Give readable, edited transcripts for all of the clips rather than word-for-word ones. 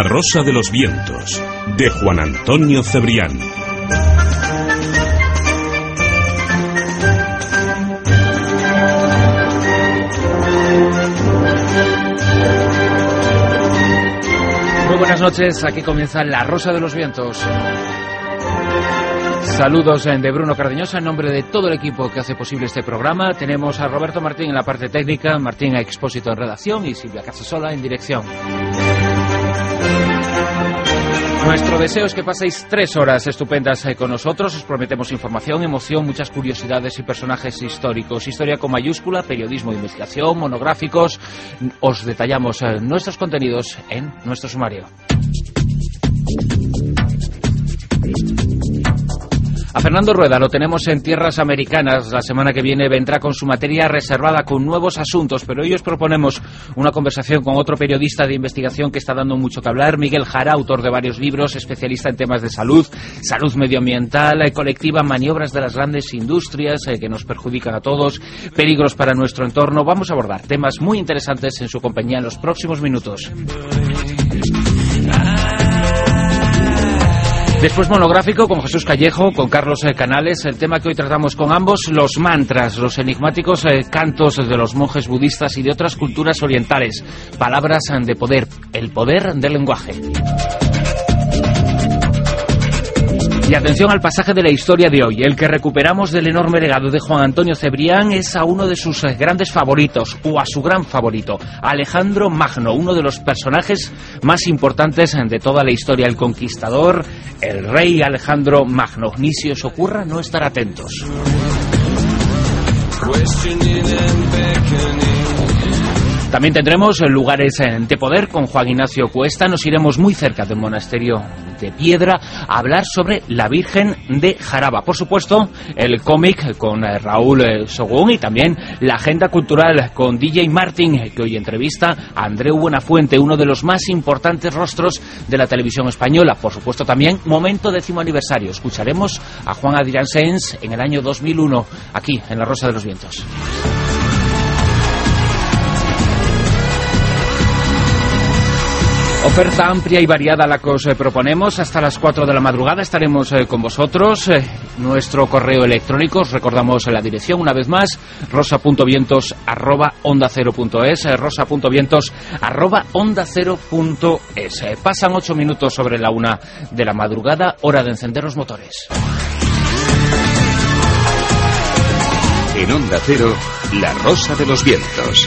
La Rosa de los Vientos, de Juan Antonio Cebrián. Muy buenas noches, aquí comienza La Rosa de los Vientos. Saludos de Bruno Cardeñosa en nombre de todo el equipo que hace posible este programa. Tenemos a Roberto Martín en la parte técnica, Martín Expósito en redacción y Silvia Casasola en dirección. Nuestro deseo es que paséis 3 horas estupendas con nosotros. Os prometemos información, emoción, muchas curiosidades y personajes históricos. Historia con mayúscula, periodismo de investigación, monográficos. Os detallamos nuestros contenidos en nuestro sumario. A Fernando Rueda lo tenemos en tierras americanas. La semana que viene vendrá con su materia reservada, con nuevos asuntos, pero hoy os proponemos una conversación con otro periodista de investigación que está dando mucho que hablar, Miguel Jara, autor de varios libros, especialista en temas de salud, salud medioambiental, colectiva, maniobras de las grandes industrias que nos perjudican a todos, peligros para nuestro entorno. Vamos a abordar temas muy interesantes en su compañía en los próximos minutos. Después monográfico con Jesús Callejo, con Carlos Canales. El tema que hoy tratamos con ambos, los mantras, los enigmáticos cantos de los monjes budistas y de otras culturas orientales. Palabras de poder, el poder del lenguaje. Y atención al pasaje de la historia de hoy. El que recuperamos del enorme legado de Juan Antonio Cebrián es a uno de sus grandes favoritos, o a su gran favorito, Alejandro Magno, uno de los personajes más importantes de toda la historia, el conquistador, el rey Alejandro Magno. Ni si os ocurra no estar atentos. También tendremos lugares de poder con Juan Ignacio Cuesta. Nos iremos muy cerca del monasterio de Piedra a hablar sobre la Virgen de Jaraba. Por supuesto, el cómic con Raúl Sogún y también la agenda cultural con DJ Martin, que hoy entrevista a Andreu Buenafuente, uno de los más importantes rostros de la televisión española. Por supuesto también, momento 10º aniversario. Escucharemos a Juan Adrián Sáenz en el año 2001, aquí en La Rosa de los Vientos. Oferta amplia y variada la que os proponemos. Hasta las 4 de la madrugada estaremos con vosotros. Nuestro correo electrónico, os recordamos la dirección una vez más, rosa.vientos@ondacero.es, rosa.vientos@ondacero.es. Pasan 8 minutos sobre la 1 de la madrugada, hora de encender los motores. En Onda Cero, La Rosa de los Vientos.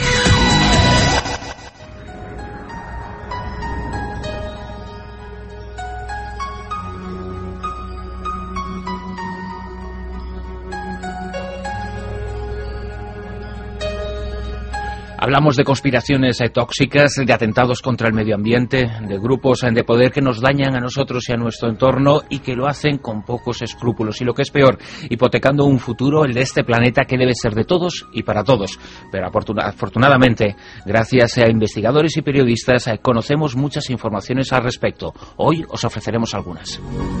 Hablamos de conspiraciones tóxicas, de atentados contra el medio ambiente, de grupos de poder que nos dañan a nosotros y a nuestro entorno y que lo hacen con pocos escrúpulos. Y lo que es peor, hipotecando un futuro, el de este planeta, que debe ser de todos y para todos. Pero afortunadamente, gracias a investigadores y periodistas, conocemos muchas informaciones al respecto. Hoy os ofreceremos algunas.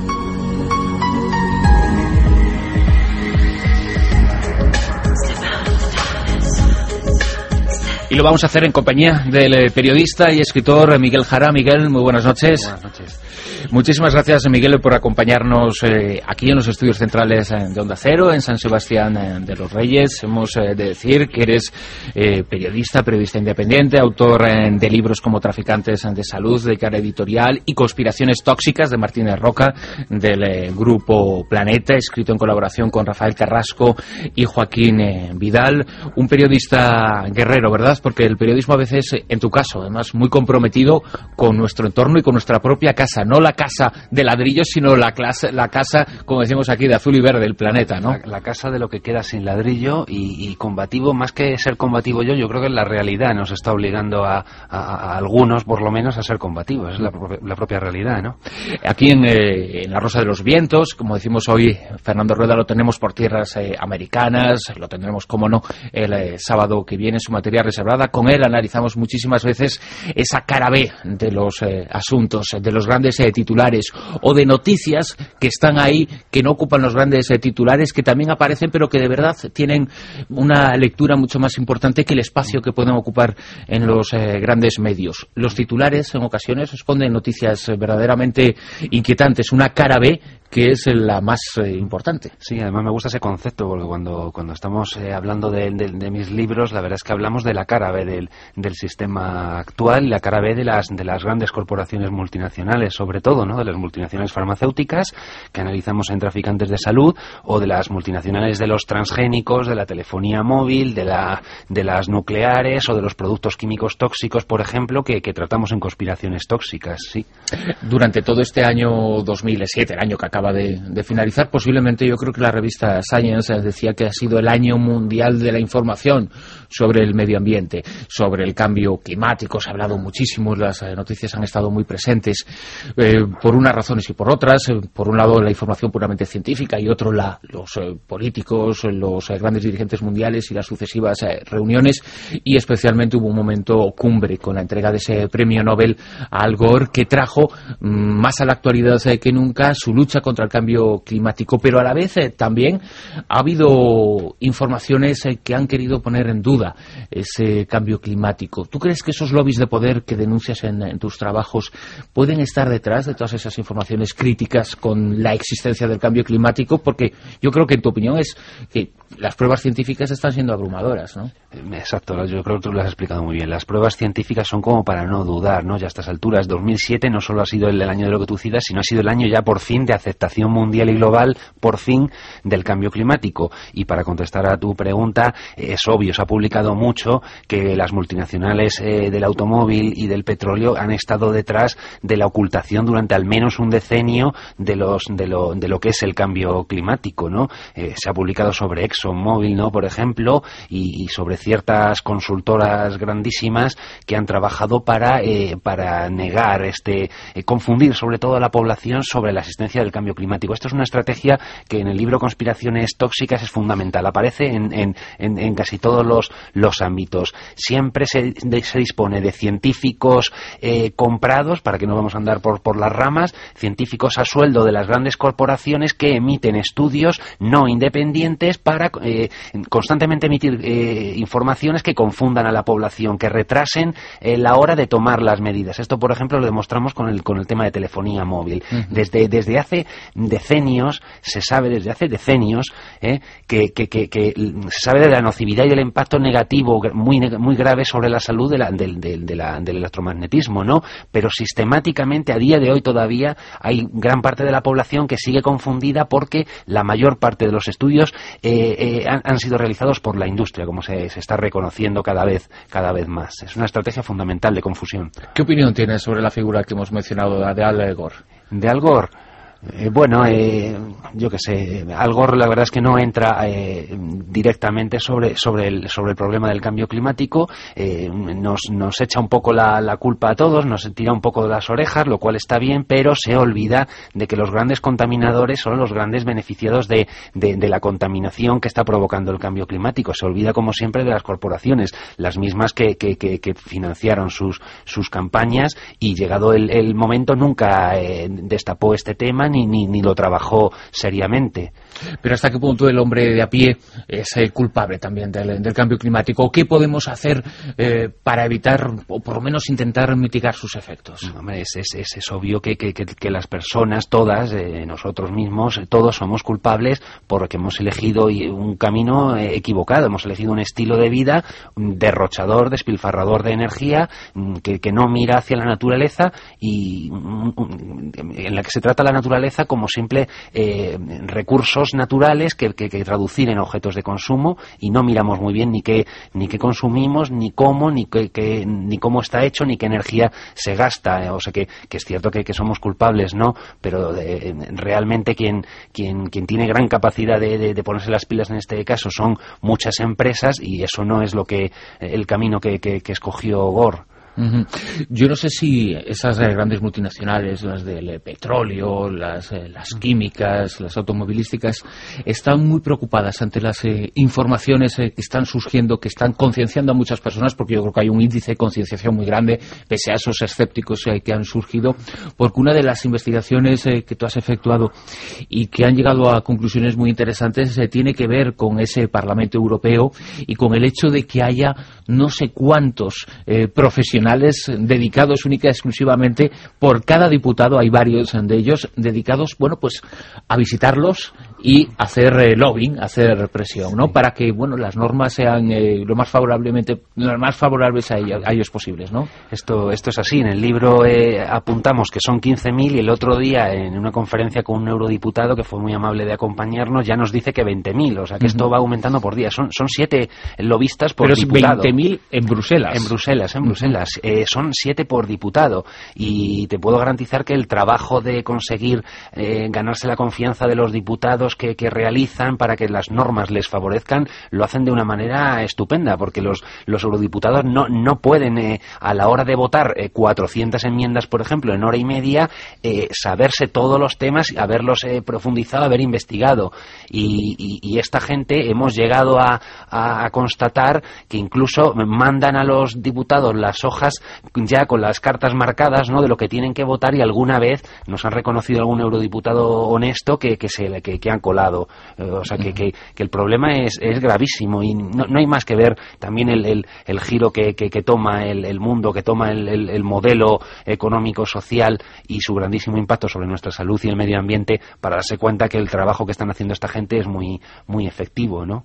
Y lo vamos a hacer en compañía del periodista y escritor Miguel Jara. Miguel, muy buenas noches. Buenas noches. Muchísimas gracias, Miguel, por acompañarnos aquí en los estudios centrales de Onda Cero, en San Sebastián de los Reyes. Hemos de decir que eres periodista independiente, autor de libros como Traficantes de Salud, de Cara Editorial, y Conspiraciones Tóxicas, de Martínez Roca, del grupo Planeta, escrito en colaboración con Rafael Carrasco y Joaquín Vidal. Un periodista guerrero, ¿verdad? Porque el periodismo a veces, en tu caso, además, muy comprometido con nuestro entorno y con nuestra propia casa. No la casa de ladrillos, sino la casa, como decimos aquí, de azul y verde, el planeta, ¿no? La casa de lo que queda sin ladrillo y combativo. Más que ser combativo yo creo que la realidad nos está obligando a algunos, por lo menos, a ser combativos. Es la propia realidad, ¿no? Aquí en La Rosa de los Vientos, como decimos hoy, Fernando Rueda lo tenemos por tierras americanas, lo tendremos, como no, el sábado que viene, su materia reservada. Con él analizamos muchísimas veces esa cara B de los asuntos, de los grandes titulares titulares, o de noticias que están ahí, que no ocupan los grandes titulares, que también aparecen, pero que de verdad tienen una lectura mucho más importante que el espacio que pueden ocupar en los grandes medios. Los titulares en ocasiones esconden noticias verdaderamente inquietantes, una cara B que es la más importante. Sí, además me gusta ese concepto, porque cuando estamos hablando de mis libros, la verdad es que hablamos de la cara B del sistema actual y la cara B de las grandes corporaciones multinacionales, sobre todo, ¿no? De las multinacionales farmacéuticas, que analizamos en Traficantes de Salud, o de las multinacionales de los transgénicos, de la telefonía móvil, de las nucleares, o de los productos químicos tóxicos, por ejemplo, que tratamos en Conspiraciones Tóxicas, sí. Durante todo este año 2007, el año que acaba de finalizar, posiblemente yo creo que la revista Science decía que ha sido el año mundial de la información sobre el medio ambiente, sobre el cambio climático. Se ha hablado muchísimo, las noticias han estado muy presentes por unas razones y por otras. Por un lado la información puramente científica y otro los políticos, los grandes dirigentes mundiales y las sucesivas reuniones, y especialmente hubo un momento cumbre con la entrega de ese premio Nobel a Al Gore, que trajo más a la actualidad que nunca su lucha contra el cambio climático, pero a la vez también ha habido informaciones que han querido poner en duda ese cambio climático. ¿Tú crees que esos lobbies de poder que denuncias en tus trabajos pueden estar detrás de todas esas informaciones críticas con la existencia del cambio climático? Porque yo creo que en tu opinión es que las pruebas científicas están siendo abrumadoras, ¿no? Exacto, yo creo que tú lo has explicado muy bien. Las pruebas científicas son como para no dudar, ¿no? Ya a estas alturas, 2007 no solo ha sido el año de lo que tú citas, sino ha sido el año ya por fin de aceptación mundial y global, por fin, del cambio climático. Y para contestar a tu pregunta, es obvio, se ha publicado mucho que las multinacionales del automóvil y del petróleo han estado detrás de la ocultación durante al menos un decenio de lo que es el cambio climático, ¿no? Se ha publicado sobre ExxonMobil, ¿no?, por ejemplo, y sobre ciertas consultoras grandísimas que han trabajado para negar confundir sobre todo a la población sobre la existencia del cambio climático. Esto es una estrategia que en el libro Conspiraciones Tóxicas es fundamental. Aparece en casi todos los ámbitos. Siempre se dispone de científicos comprados, para que no vamos a andar por las ramas, científicos a sueldo de las grandes corporaciones que emiten estudios no independientes para constantemente emitir informaciones que confundan a la población, que retrasen la hora de tomar las medidas. Esto, por ejemplo, lo demostramos con el tema de telefonía móvil. Desde hace decenios, se sabe que se sabe de la nocividad y del impacto negativo muy grave sobre la salud del electromagnetismo, ¿no? Pero sistemáticamente, a día de hoy todavía, hay gran parte de la población que sigue confundida, porque la mayor parte de los estudios han sido realizados por la industria, como se está reconociendo cada vez más. Es una estrategia fundamental de confusión. ¿Qué opinión tienes sobre la figura que hemos mencionado, de Al Gore? De Al Gore. Yo qué sé, Al Gore la verdad es que no entra directamente sobre el problema del cambio climático. Nos echa un poco la culpa a todos, nos tira un poco de las orejas, lo cual está bien, pero se olvida de que los grandes contaminadores son los grandes beneficiados de la contaminación que está provocando el cambio climático. Se olvida, como siempre, de las corporaciones, las mismas que financiaron sus campañas, y llegado el momento nunca destapó este tema ni lo trabajó seriamente. Pero ¿hasta qué punto el hombre de a pie es culpable también del cambio climático? ¿Qué podemos hacer para evitar, o por lo menos intentar mitigar sus efectos? Hombre, es obvio que las personas, todas, nosotros mismos, todos somos culpables porque hemos elegido un camino equivocado, hemos elegido un estilo de vida derrochador, despilfarrador de energía, que no mira hacia la naturaleza, y en la que se trata la naturaleza como simple recursos naturales que traducir en objetos de consumo, y no miramos muy bien ni qué consumimos, ni cómo, ni cómo está hecho, ni qué energía se gasta. O sea que es cierto que somos culpables, ¿no? Pero realmente quien tiene gran capacidad de ponerse las pilas en este caso son muchas empresas, y eso no es el camino que escogió Gore. Yo no sé si esas grandes multinacionales, las del petróleo, las químicas, las automovilísticas, están muy preocupadas ante las informaciones que están surgiendo, que están concienciando a muchas personas, porque yo creo que hay un índice de concienciación muy grande, pese a esos escépticos que han surgido, porque una de las investigaciones que tú has efectuado y que han llegado a conclusiones muy interesantes tiene que ver con ese Parlamento Europeo y con el hecho de que haya no sé cuántos profesionales dedicados única y exclusivamente por cada diputado, hay varios de ellos dedicados, bueno, pues a visitarlos y hacer lobbying, hacer presión, ¿no? Para que, bueno, las normas sean lo más favorables a ellos posibles, ¿no? Esto es así. En el libro apuntamos que son 15.000 y el otro día en una conferencia con un eurodiputado que fue muy amable de acompañarnos ya nos dice que 20.000, o sea que esto va aumentando por día. Son 7 lobistas por diputado. Pero 20.000 en Bruselas. En Bruselas. Son 7 por diputado y te puedo garantizar que el trabajo de conseguir ganarse la confianza de los diputados que realizan para que las normas les favorezcan lo hacen de una manera estupenda, porque los eurodiputados no pueden a la hora de votar 400 enmiendas, por ejemplo, en hora y media, saberse todos los temas, haberlos profundizado, haber investigado, y esta gente hemos llegado a constatar que incluso mandan a los diputados las hojas ya con las cartas marcadas, ¿no?, de lo que tienen que votar, y alguna vez nos han reconocido algún eurodiputado honesto que han colado. O sea que el problema es gravísimo, y no hay más que ver también el giro que toma el mundo, que toma el modelo económico, social, y su grandísimo impacto sobre nuestra salud y el medio ambiente, para darse cuenta que el trabajo que están haciendo esta gente es muy, muy efectivo, ¿no?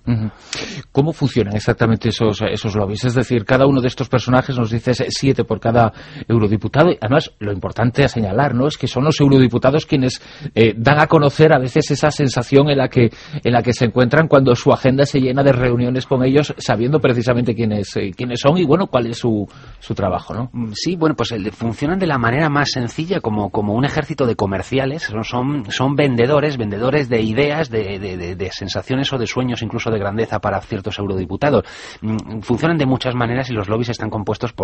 ¿Cómo funcionan exactamente esos lobbies? Es decir, cada uno de estos personajes, nos dices 7 por cada eurodiputado, y además lo importante a señalar, ¿no?, es que son los eurodiputados quienes dan a conocer a veces esa sensación en la que se encuentran cuando su agenda se llena de reuniones con ellos, sabiendo precisamente quiénes son y, bueno, cuál es su trabajo, ¿no? Sí, bueno, pues funcionan de la manera más sencilla, como un ejército de comerciales. Son vendedores de ideas, de sensaciones o de sueños, incluso de grandeza, para ciertos eurodiputados. Funcionan de muchas maneras, y los lobbies están compuestos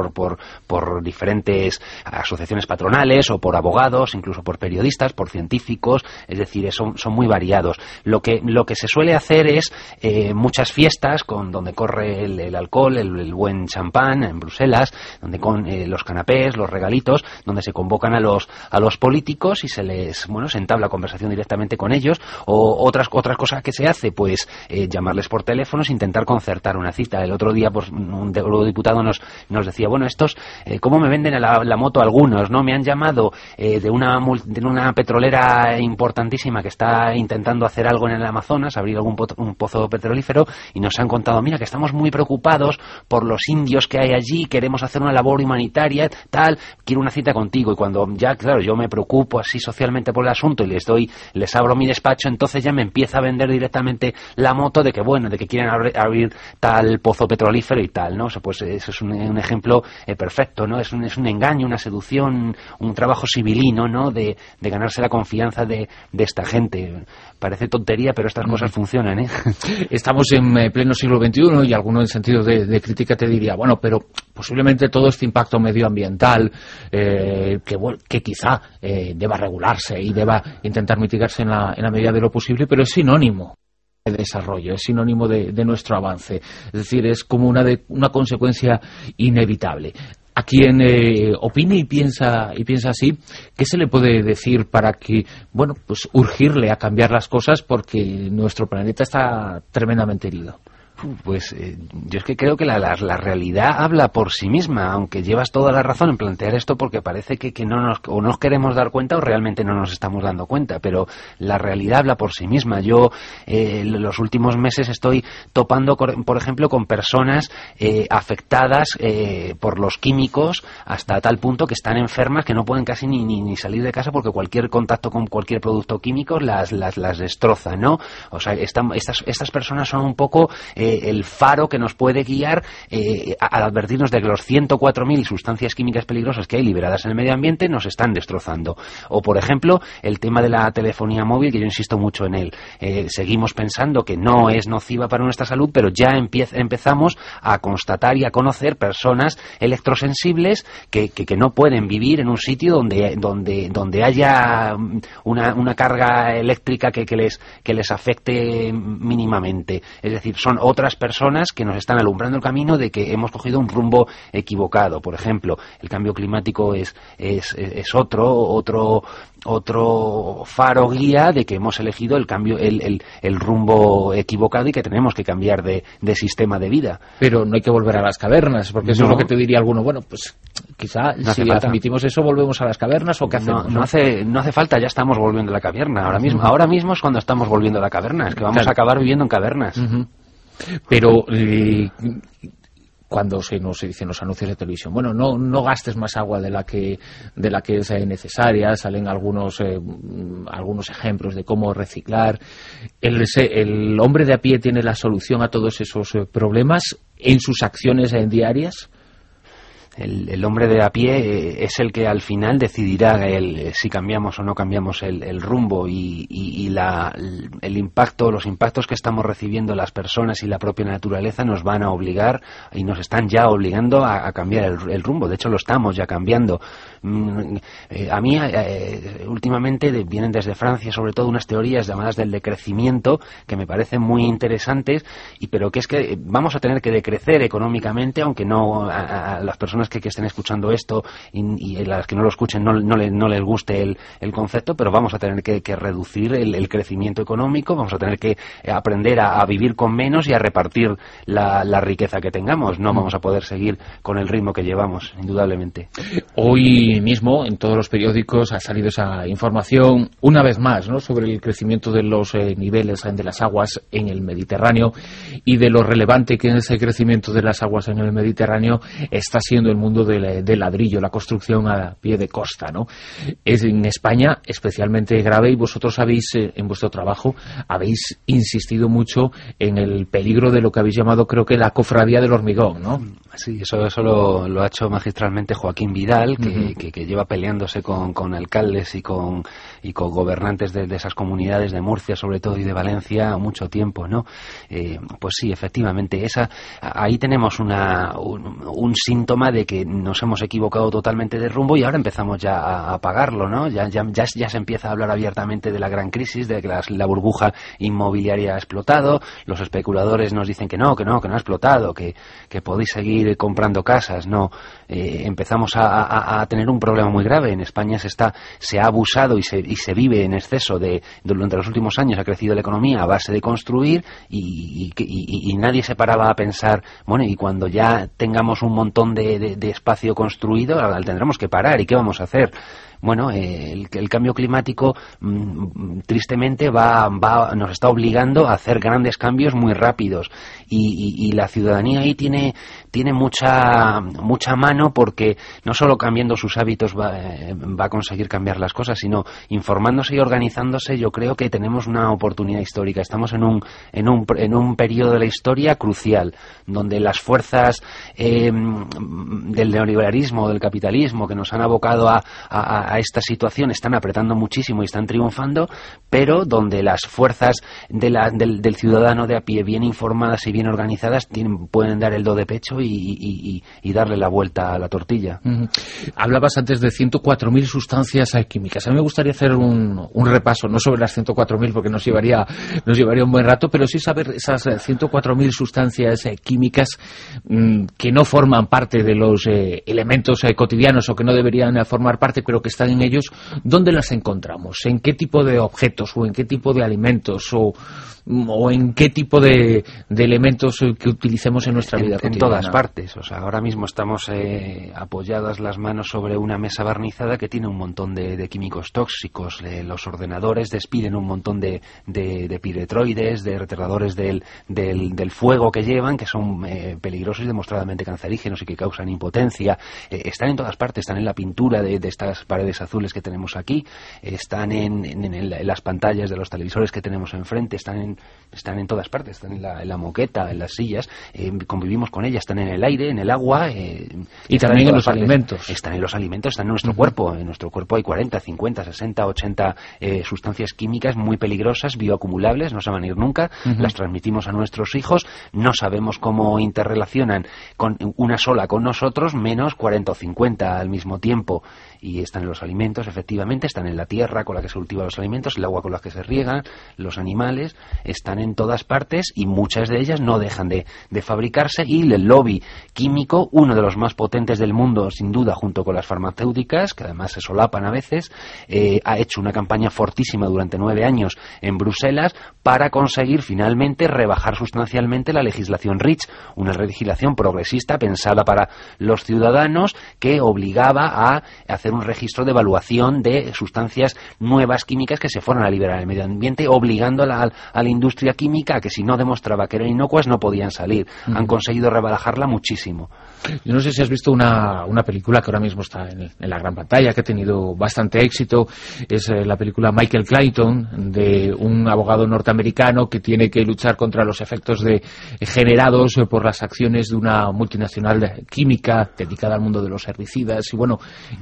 por diferentes asociaciones patronales, o por abogados, incluso por periodistas, por científicos. Es decir, son muy variados. Lo que se suele hacer es muchas fiestas donde corre el alcohol, el buen champán en Bruselas, donde con los canapés, los regalitos, donde se convocan a los políticos y se entabla conversación directamente con ellos. O otras cosas que se hace, pues llamarles por teléfonos, intentar concertar una cita. El otro día, pues, un eurodiputado nos decía, bueno, estos cómo me venden la moto algunos, ¿no? Me han llamado de una petrolera importantísima que está intentando hacer algo en el Amazonas, abrir un pozo petrolífero, y nos han contado, mira, que estamos muy preocupados por los indios que hay allí, queremos hacer una labor humanitaria, tal, quiero una cita contigo. Y cuando ya, claro, yo me preocupo así socialmente por el asunto y les abro mi despacho, entonces ya me empieza a vender directamente la moto de que quieren abrir tal pozo petrolífero y tal, ¿no? O sea, pues eso es un ejemplo perfecto, ¿no? Es un engaño, una seducción, un trabajo civilino, ¿no?, de ganarse la confianza de esta gente. Parece tontería, pero estas cosas funcionan, ¿eh? Estamos en pleno siglo XXI, y alguno en sentido de crítica te diría, bueno, pero posiblemente todo este impacto medioambiental que quizá deba regularse y deba intentar mitigarse en la medida de lo posible, pero es sinónimo de desarrollo, es sinónimo de nuestro avance. Es decir, es como una consecuencia inevitable. A quien opine y piensa así, ¿qué se le puede decir para que, bueno, pues urgirle a cambiar las cosas, porque nuestro planeta está tremendamente herido? Pues yo es que creo que la realidad habla por sí misma, aunque llevas toda la razón en plantear esto, porque parece que no nos queremos dar cuenta, o realmente no nos estamos dando cuenta, pero la realidad habla por sí misma. Yo en los últimos meses estoy topando, por ejemplo, con personas afectadas por los químicos, hasta tal punto que están enfermas, que no pueden casi ni salir de casa, porque cualquier contacto con cualquier producto químico las destroza, ¿no? O sea, estas personas son un poco el faro que nos puede guiar al advertirnos de que los 104.000 sustancias químicas peligrosas que hay liberadas en el medio ambiente nos están destrozando. O, por ejemplo, el tema de la telefonía móvil, que yo insisto mucho en él. Seguimos pensando que no es nociva para nuestra salud, pero ya empezamos a constatar y a conocer personas electrosensibles que no pueden vivir en un sitio donde haya una carga eléctrica que les afecte mínimamente. Es decir, son otras personas que nos están alumbrando el camino de que hemos cogido un rumbo equivocado. Por ejemplo, el cambio climático es otro faro guía de que hemos elegido el rumbo equivocado y que tenemos que cambiar de sistema de vida. Pero no hay que volver a las cavernas, porque eso es lo que te diría alguno. Bueno, pues quizá no si admitimos eso, volvemos a las cavernas, ¿o qué hacemos? No hace falta, ya estamos volviendo a la caverna. Ahora mismo es cuando estamos volviendo a la caverna, es que vamos a acabar viviendo en cavernas. Pero cuando se dicen los anuncios de televisión, bueno, no gastes más agua de la que es necesaria, salen algunos ejemplos de cómo reciclar. ¿El hombre de a pie tiene la solución a todos esos problemas en sus acciones diarias? El hombre de a pie es el que al final decidirá si cambiamos o no cambiamos el rumbo y los impactos que estamos recibiendo las personas y la propia naturaleza nos van a obligar y nos están ya obligando a cambiar el rumbo. De hecho, lo estamos ya cambiando. A mí últimamente vienen desde Francia sobre todo unas teorías llamadas del decrecimiento que me parecen muy interesantes, pero que es que vamos a tener que decrecer económicamente, aunque no a las personas que estén escuchando esto y a las que no lo escuchen no les guste el concepto, pero vamos a tener que reducir el crecimiento económico, vamos a tener que aprender a vivir con menos y a repartir la riqueza que tengamos. No vamos a poder seguir con el ritmo que llevamos, indudablemente. Hoy mismo en todos los periódicos ha salido esa información una vez más, ¿no?, sobre el crecimiento de los niveles de las aguas en el Mediterráneo y de lo relevante que ese crecimiento de las aguas en el Mediterráneo está siendo el mundo del ladrillo, la construcción a pie de costa, ¿no? Es en España especialmente grave y vosotros habéis, en vuestro trabajo, habéis insistido mucho en el peligro de lo que habéis llamado, creo que, la cofradía del hormigón, ¿no? Sí, eso lo ha hecho magistralmente Joaquín Vidal, que lleva peleándose con alcaldes y con gobernantes de esas comunidades de Murcia, sobre todo, y de Valencia, mucho tiempo, ¿no? Pues sí, efectivamente, ahí tenemos un síntoma de que nos hemos equivocado totalmente de rumbo y ahora empezamos ya a pagarlo, ¿no? Ya se empieza a hablar abiertamente de la gran crisis, de que la burbuja inmobiliaria ha explotado, los especuladores nos dicen que no ha explotado, que podéis seguir comprando casas, no. Empezamos a tener un problema muy grave. En España se ha abusado y se vive en exceso durante los últimos años ha crecido la economía a base de construir y nadie se paraba a pensar, bueno, y cuando ya tengamos un montón de espacio construido, tendremos que parar, ¿y qué vamos a hacer? Bueno, el cambio climático tristemente nos está obligando a hacer grandes cambios muy rápidos y la ciudadanía ahí tiene mucha mano, porque no solo cambiando sus hábitos va a conseguir cambiar las cosas, sino informándose y organizándose. Yo creo que tenemos una oportunidad histórica. Estamos en un periodo de la historia crucial, donde las fuerzas del neoliberalismo, del capitalismo, que nos han abocado a esta situación, están apretando muchísimo y están triunfando, pero donde las fuerzas del ciudadano de a pie, bien informadas y bien organizadas, pueden dar el do de pecho y darle la vuelta a la tortilla. Hablabas antes de 104.000 sustancias químicas. A mí me gustaría hacer un repaso, no sobre las 104.000 porque nos llevaría un buen rato, pero sí saber esas 104.000 sustancias químicas que no forman parte de los elementos cotidianos o que no deberían formar parte, pero que están en ellos. ¿Dónde las encontramos? ¿En qué tipo de objetos o en qué tipo de alimentos o en qué tipo de elementos que utilicemos en nuestra vida cotidiana? En todas partes. O sea, ahora mismo estamos apoyadas las manos sobre una mesa barnizada que tiene un montón de químicos tóxicos. Los ordenadores despiden un montón de piretroides, de retardadores del fuego que llevan, que son peligrosos y demostradamente cancerígenos y que causan impotencia. Están en todas partes. Están en la pintura de estas paredes azules que tenemos aquí, están en las pantallas de los televisores que tenemos enfrente, están están en todas partes, están en la moqueta, en las sillas, convivimos con ellas, están en el aire, en el agua. Y también en los alimentos. Están en los alimentos, están en nuestro cuerpo. En nuestro cuerpo hay 40, 50, 60, 80 sustancias químicas muy peligrosas, bioacumulables, no se van a ir nunca, las transmitimos a nuestros hijos, no sabemos cómo interrelacionan con una sola con nosotros, menos 40 o 50 al mismo tiempo. Y están en los alimentos, efectivamente, están en la tierra con la que se cultivan los alimentos, el agua con la que se riegan, los animales, están en todas partes y muchas de ellas no dejan de fabricarse, y el lobby químico, uno de los más potentes del mundo, sin duda, junto con las farmacéuticas, que además se solapan a veces, ha hecho una campaña fortísima durante 9 años en Bruselas para conseguir finalmente rebajar sustancialmente la legislación REACH, una legislación progresista pensada para los ciudadanos que obligaba a hacer un registro de evaluación de sustancias nuevas químicas que se fueran a liberar en el medio ambiente, obligando a la industria química a que si no demostraba que eran inocuas no podían salir. Han conseguido rebajarla muchísimo. Yo no sé si has visto una película que ahora mismo está en la gran pantalla, que ha tenido bastante éxito. Es la película Michael Clayton, de un abogado norteamericano que tiene que luchar contra los efectos generados por las acciones de una multinacional química dedicada al mundo de los herbicidas. Y bueno,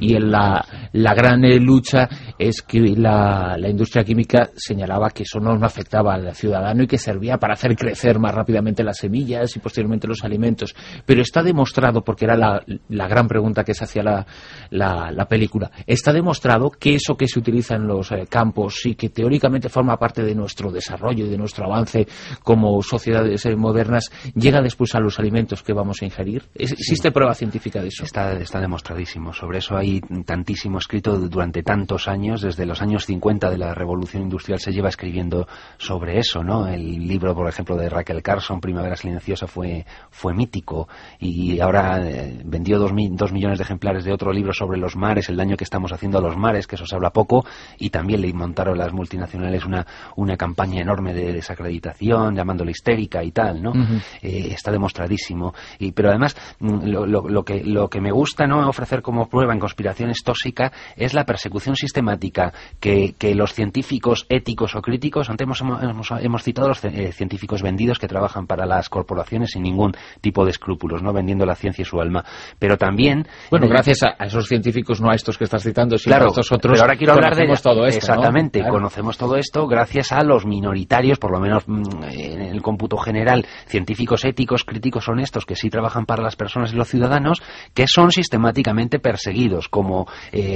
la gran lucha es que la industria química señalaba que eso no afectaba al ciudadano y que servía para hacer crecer más rápidamente las semillas y posteriormente los alimentos. Pero está demostrado, porque era la gran pregunta que se hacía la película, está demostrado que eso que se utiliza en los campos y que teóricamente forma parte de nuestro desarrollo y de nuestro avance como sociedades modernas, llega después a los alimentos que vamos a ingerir. ¿Existe prueba científica de eso? Está demostradísimo. Sobre eso hay tantísimo escrito durante tantos años. Desde los años 50 de la Revolución Industrial se lleva escribiendo sobre eso, ¿no? El libro, por ejemplo, de Rachel Carson, Primavera Silenciosa, fue mítico, y ahora vendió 2 millones de ejemplares de otro libro sobre los mares, el daño que estamos haciendo a los mares, que eso se habla poco, y también le montaron las multinacionales una campaña enorme de desacreditación, llamándola histérica y tal, ¿no? Está demostradísimo. Pero además, lo que me gusta, ¿no?, ofrecer como prueba en Conspiraciones Tóxica es la persecución sistemática que los científicos éticos o críticos, antes hemos citado a los científicos vendidos que trabajan para las corporaciones sin ningún tipo de escrúpulos, no vendiendo la ciencia y su alma, pero también... Bueno, gracias a esos científicos, no a estos que estás citando, sino a estos otros, pero ahora quiero hablar de todo esto, exactamente, ¿no? Claro. Conocemos todo esto gracias a los minoritarios, por lo menos en el cómputo general, científicos éticos, críticos honestos, que sí trabajan para las personas y los ciudadanos, que son sistemáticamente perseguidos, como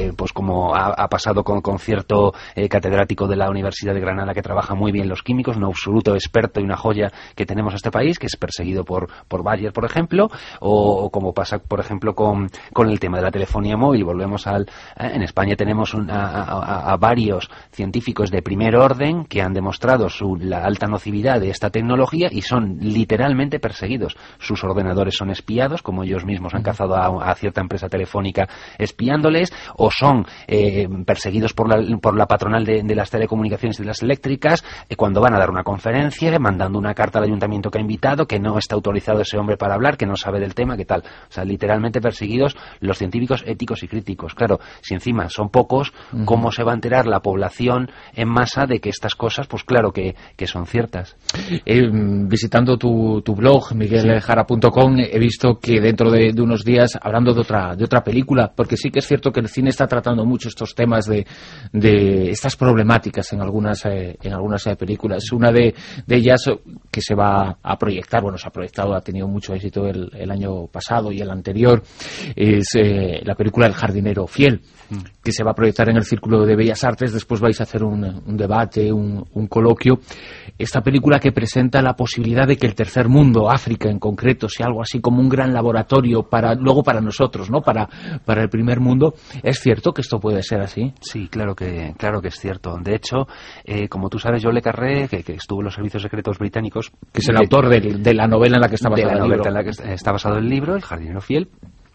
ha pasado con cierto catedrático de la Universidad de Granada que trabaja muy bien los químicos, un absoluto experto y una joya que tenemos en este país, que es perseguido por Bayer, por ejemplo, o como pasa, por ejemplo, con el tema de la telefonía móvil. Volvemos en España tenemos a varios científicos de primer orden que han demostrado la alta nocividad de esta tecnología y son literalmente perseguidos. Sus ordenadores son espiados, como ellos mismos han cazado a cierta empresa telefónica espiándoles, o son perseguidos por la patronal de las telecomunicaciones y de las eléctricas cuando van a dar una conferencia, mandando una carta al ayuntamiento que ha invitado, que no está autorizado ese hombre para hablar, que no sabe del tema, que tal. O sea, literalmente perseguidos los científicos éticos y críticos. Claro, si encima son pocos, ¿cómo se va a enterar la población en masa de que estas cosas, pues claro que son ciertas? Visitando tu blog, migueljara.com, he visto que dentro de unos días, hablando de otra película, porque sí que es cierto que el cine está tratando mucho estos temas de estas problemáticas en algunas películas. Una de ellas que se va a proyectar, se ha proyectado, ha tenido mucho éxito el año pasado y el anterior, es la película El jardinero fiel, que se va a proyectar en el Círculo de Bellas Artes. Después vais a hacer un debate, un coloquio. Esta película que presenta la posibilidad de que el tercer mundo, África en concreto, sea algo así como un gran laboratorio para nosotros, ¿no? Para el primer mundo. ¿Es cierto que esto puede ser así? Sí, claro que es cierto. De hecho, como tú sabes, John le Carré, que estuvo en los servicios secretos británicos, que es el autor de la novela en la que está basado el libro. En la que está basado el libro, El jardinero fiel,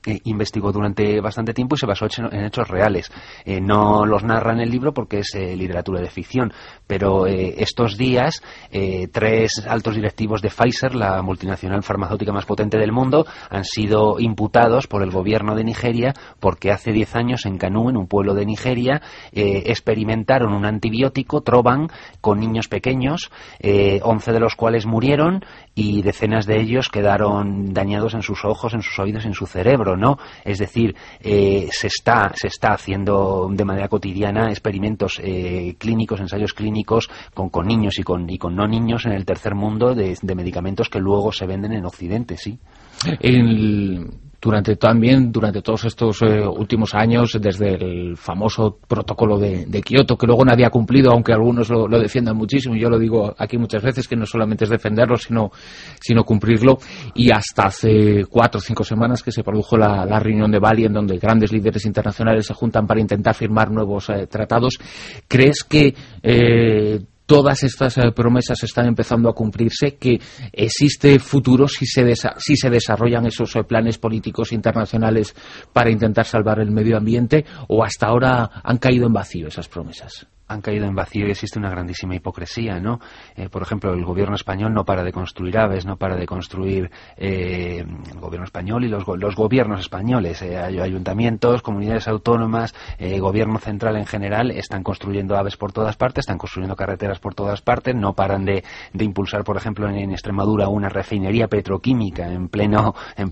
investigó durante bastante tiempo y se basó en hechos reales. No los narra en el libro porque es literatura de ficción, pero estos días 3 altos directivos de Pfizer, la multinacional farmacéutica más potente del mundo, han sido imputados por el gobierno de Nigeria porque hace 10 años en Kanu, en un pueblo de Nigeria, experimentaron un antibiótico, Trovan, con niños pequeños, 11 de los cuales murieron y decenas de ellos quedaron dañados en sus ojos, en sus oídos, en su cerebro, ¿no? Es decir, se está haciendo de manera cotidiana experimentos clínicos, ensayos clínicos con niños y con no niños en el tercer mundo de medicamentos que luego se venden en Occidente, sí. Durante todos estos últimos años, desde el famoso protocolo de Kioto, que luego nadie ha cumplido, aunque algunos lo defiendan muchísimo, y yo lo digo aquí muchas veces, que no solamente es defenderlo, sino cumplirlo, y hasta hace 4 o 5 semanas que se produjo la reunión de Bali, en donde grandes líderes internacionales se juntan para intentar firmar nuevos tratados. ¿Crees que todas estas promesas están empezando a cumplirse, que existe futuro si se desarrollan esos planes políticos internacionales para intentar salvar el medio ambiente, o hasta ahora han caído en vacío esas promesas? Han caído en vacío y existe una grandísima hipocresía, ¿no? Por ejemplo, el gobierno español no para de construir aves, no para de construir el gobierno español y los gobiernos españoles, ayuntamientos, comunidades autónomas, gobierno central en general, están construyendo aves por todas partes, están construyendo carreteras por todas partes, no paran de impulsar, por ejemplo, en Extremadura una refinería petroquímica en pleno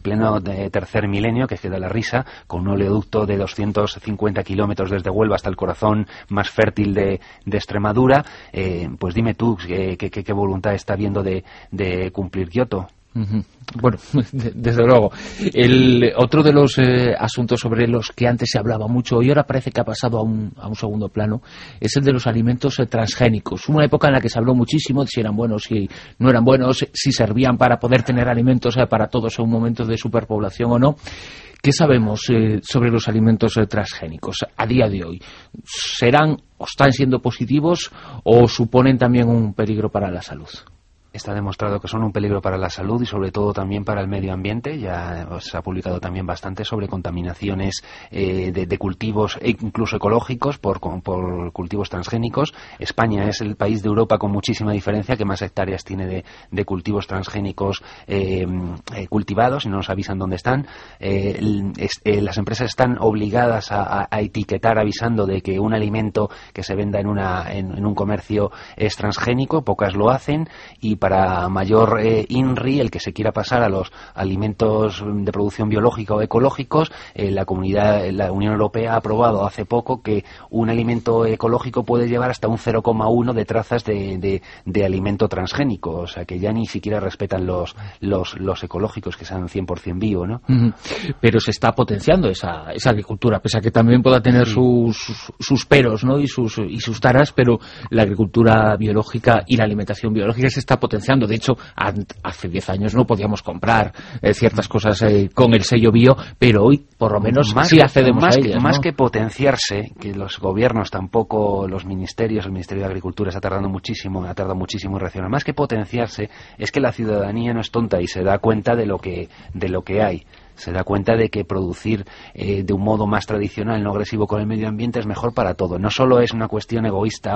tercer milenio, que da la risa, con un oleoducto de 250 kilómetros desde Huelva hasta el corazón más fértil de Extremadura. Pues dime tú qué voluntad está habiendo de cumplir Kioto. Bueno, desde luego. Otro de los asuntos sobre los que antes se hablaba mucho y ahora parece que ha pasado a un segundo plano es el de los alimentos transgénicos. Una época en la que se habló muchísimo de si eran buenos, si no eran buenos, si servían para poder tener alimentos para todos en un momento de superpoblación o no. ¿Qué sabemos sobre los alimentos transgénicos a día de hoy? ¿Serán o están siendo positivos o suponen también un peligro para la salud? Está demostrado que son un peligro para la salud y sobre todo también para el medio ambiente. Ya se ha publicado también bastante sobre contaminaciones de cultivos, incluso ecológicos, por cultivos transgénicos. España es el país de Europa con muchísima diferencia que más hectáreas tiene de cultivos transgénicos cultivados, y no nos avisan dónde están. Las empresas están obligadas a etiquetar avisando de que un alimento que se venda en un comercio es transgénico. Pocas lo hacen, y para mayor INRI, el que se quiera pasar a los alimentos de producción biológica o ecológicos, la Unión Europea ha aprobado hace poco que un alimento ecológico puede llevar hasta un 0,1 de trazas de alimento transgénico, o sea que ya ni siquiera respetan los ecológicos, que sean 100% bio, ¿no? Pero se está potenciando esa agricultura, pese a que también pueda tener sus peros, ¿no? y sus taras, pero la agricultura biológica y la alimentación biológica se está potenciando. De hecho, hace 10 años no podíamos comprar ciertas cosas con el sello bio, pero hoy por lo menos sí accedemos a ellas, ¿no? Más que potenciarse, que los gobiernos tampoco, los ministerios, el Ministerio de Agricultura ha tardado muchísimo en reaccionar. Más que potenciarse, es que la ciudadanía no es tonta y se da cuenta de lo que hay. Se da cuenta de que producir de un modo más tradicional, no agresivo con el medio ambiente, es mejor para todo. No solo es una cuestión egoísta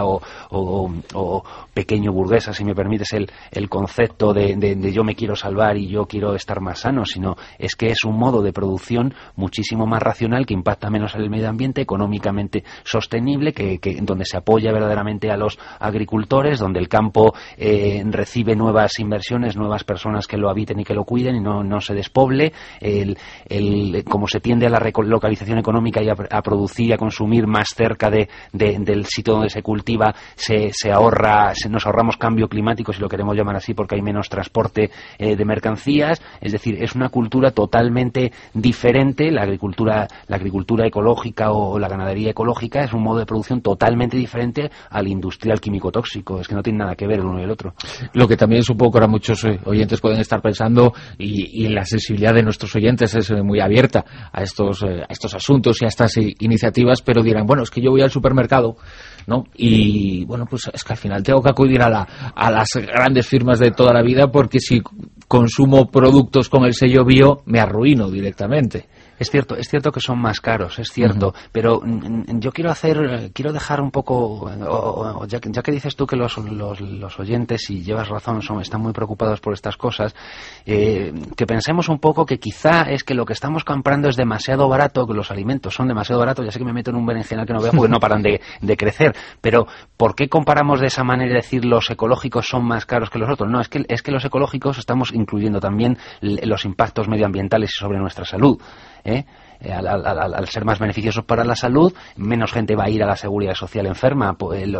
o pequeño burguesa, si me permites el concepto de yo me quiero salvar y yo quiero estar más sano, sino es que es un modo de producción muchísimo más racional, que impacta menos en el medio ambiente, económicamente sostenible, donde se apoya verdaderamente a los agricultores, donde el campo recibe nuevas inversiones, nuevas personas que lo habiten y que lo cuiden y no se despoble. Como se tiende a la relocalización económica y a producir y a consumir más cerca del sitio donde se cultiva, nos ahorramos cambio climático, si lo queremos llamar así, porque hay menos transporte de mercancías. Es decir, es una cultura totalmente diferente. La agricultura ecológica o la ganadería ecológica es un modo de producción totalmente diferente al industrial químico tóxico. Es que no tiene nada que ver el uno y el otro. Lo que también supongo que ahora muchos oyentes pueden estar pensando, y la sensibilidad de nuestros oyentes es muy abierta a estos asuntos y a estas iniciativas, pero dirán, bueno, es que yo voy al supermercado, ¿no? Y bueno, pues es que al final tengo que acudir a las grandes firmas de toda la vida, porque si consumo productos con el sello bio me arruino directamente. Es cierto que son más caros, es cierto, pero yo quiero dejar un poco, ya que dices tú que los oyentes, y llevas razón, están muy preocupados por estas cosas, que pensemos un poco que quizá es que lo que estamos comprando es demasiado barato, que los alimentos son demasiado baratos. Ya sé que me meto en un berenjenal que no veo porque no paran de crecer, pero ¿por qué comparamos de esa manera, decir los ecológicos son más caros que los otros? No, es que los ecológicos estamos incluyendo también los impactos medioambientales sobre nuestra salud, al ser más beneficiosos para la salud, menos gente va a ir a la seguridad social enferma.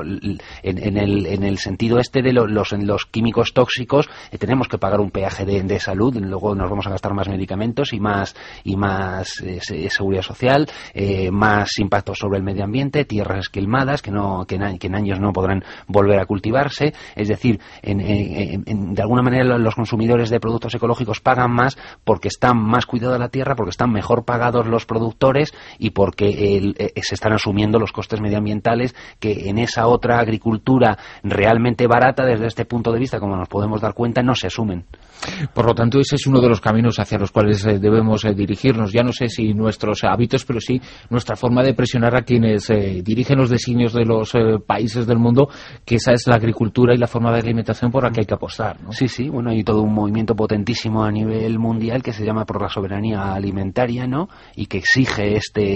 En el sentido de los químicos tóxicos, tenemos que pagar un peaje de salud, luego nos vamos a gastar más medicamentos y más seguridad social, más impactos sobre el medio ambiente, tierras esquilmadas que en años no podrán volver a cultivarse. Es decir, de alguna manera los consumidores de productos ecológicos pagan más porque están más cuidados de la tierra, porque están mejor pagados los productores y porque se están asumiendo los costes medioambientales que en esa otra agricultura realmente barata, desde este punto de vista, como nos podemos dar cuenta, no se asumen. Por lo tanto, ese es uno de los caminos hacia los cuales debemos dirigirnos. Ya no sé si nuestros hábitos, pero sí nuestra forma de presionar a quienes dirigen los designios de los países del mundo, que esa es la agricultura y la forma de alimentación por la que hay que apostar, ¿no? Sí, bueno, hay todo un movimiento potentísimo a nivel mundial que se llama por la soberanía alimentaria, ¿no? Y que exige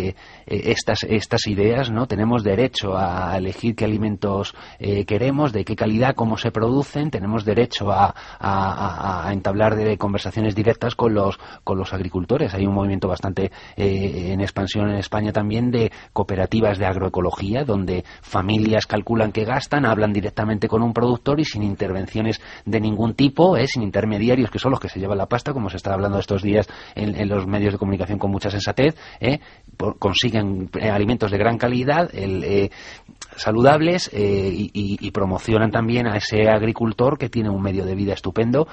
estas ideas, ¿no? Tenemos derecho a elegir qué alimentos queremos, de qué calidad, cómo se producen. Tenemos derecho a entablar conversaciones directas con los agricultores. Hay un movimiento bastante en expansión en España también de cooperativas de agroecología, donde familias calculan qué gastan, hablan directamente con un productor y sin intervenciones de ningún tipo, sin intermediarios que son los que se llevan la pasta, como se está hablando estos días en los medios de comunicación con mucha sensatez. Consiguen alimentos de gran calidad, saludables, y promocionan también a ese agricultor que tiene un medio de vida estupendo,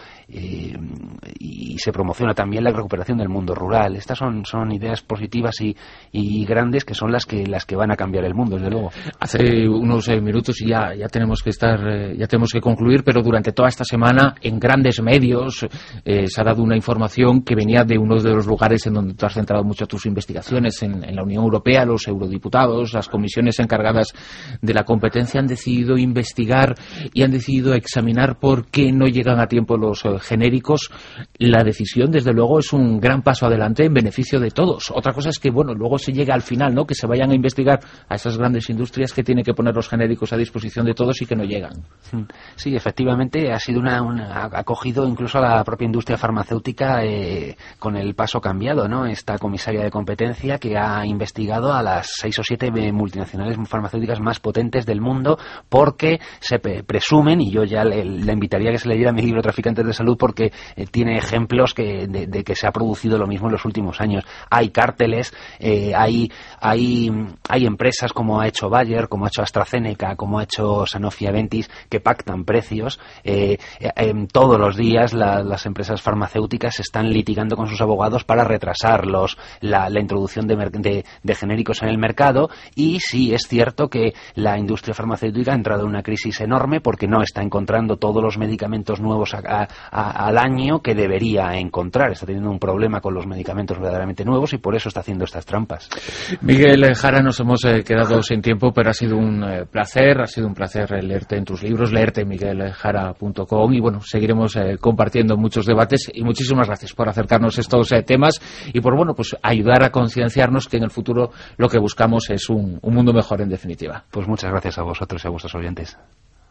y se promociona también la recuperación del mundo rural. Estas son ideas positivas y grandes, que son las que van a cambiar el mundo, desde luego. Hace unos minutos y ya tenemos que concluir, pero durante toda esta semana en grandes medios se ha dado una información que venía de uno de los lugares en donde tú has centrado mucho tus investigaciones en la Unión Europea. Los eurodiputados, las comisiones encargadas de la competencia han decidido investigar y han decidido examinar por qué no llegan a tiempo los genéricos. La decisión, desde luego, es un gran paso adelante en beneficio de todos. Otra cosa es que, bueno, luego se llega al final, ¿no?, que se vayan a investigar a esas grandes industrias que tienen que poner los genéricos a disposición de todos y que no llegan. Sí, efectivamente, ha sido ha cogido incluso a la propia industria farmacéutica con el paso cambiado, ¿no? Esta comisaria de competencia que ha investigado a las 6 o 7 multinacionales farmacéuticas más potentes del mundo, porque se presumen, y yo ya le invitaría a que se leyera mi libro Traficantes de Salud, porque tiene ejemplos de que se ha producido lo mismo en los últimos años. Hay cárteles, hay empresas como ha hecho Bayer, como ha hecho AstraZeneca, como ha hecho Sanofi Aventis, que pactan precios. Todos los días las empresas farmacéuticas están litigando con sus abogados para retrasar la introducción de genéricos en el mercado. Y sí, es cierto que la industria farmacéutica ha entrado en una crisis enorme porque no está encontrando todos los medicamentos nuevos al año que debería encontrar. Está teniendo un problema con los medicamentos verdaderamente nuevos y por eso está haciendo estas trampas. Miguel Jara, nos hemos quedado sin tiempo, pero ha sido un placer leerte en tus libros, leerte en migueljara.com, y bueno, seguiremos compartiendo muchos debates, y muchísimas gracias por acercarnos a estos temas y por, bueno, pues ayudar a concienciarnos que en el futuro lo que buscamos es un mundo mejor, en definitiva. Pues muchas gracias a vosotros y a vuestros oyentes.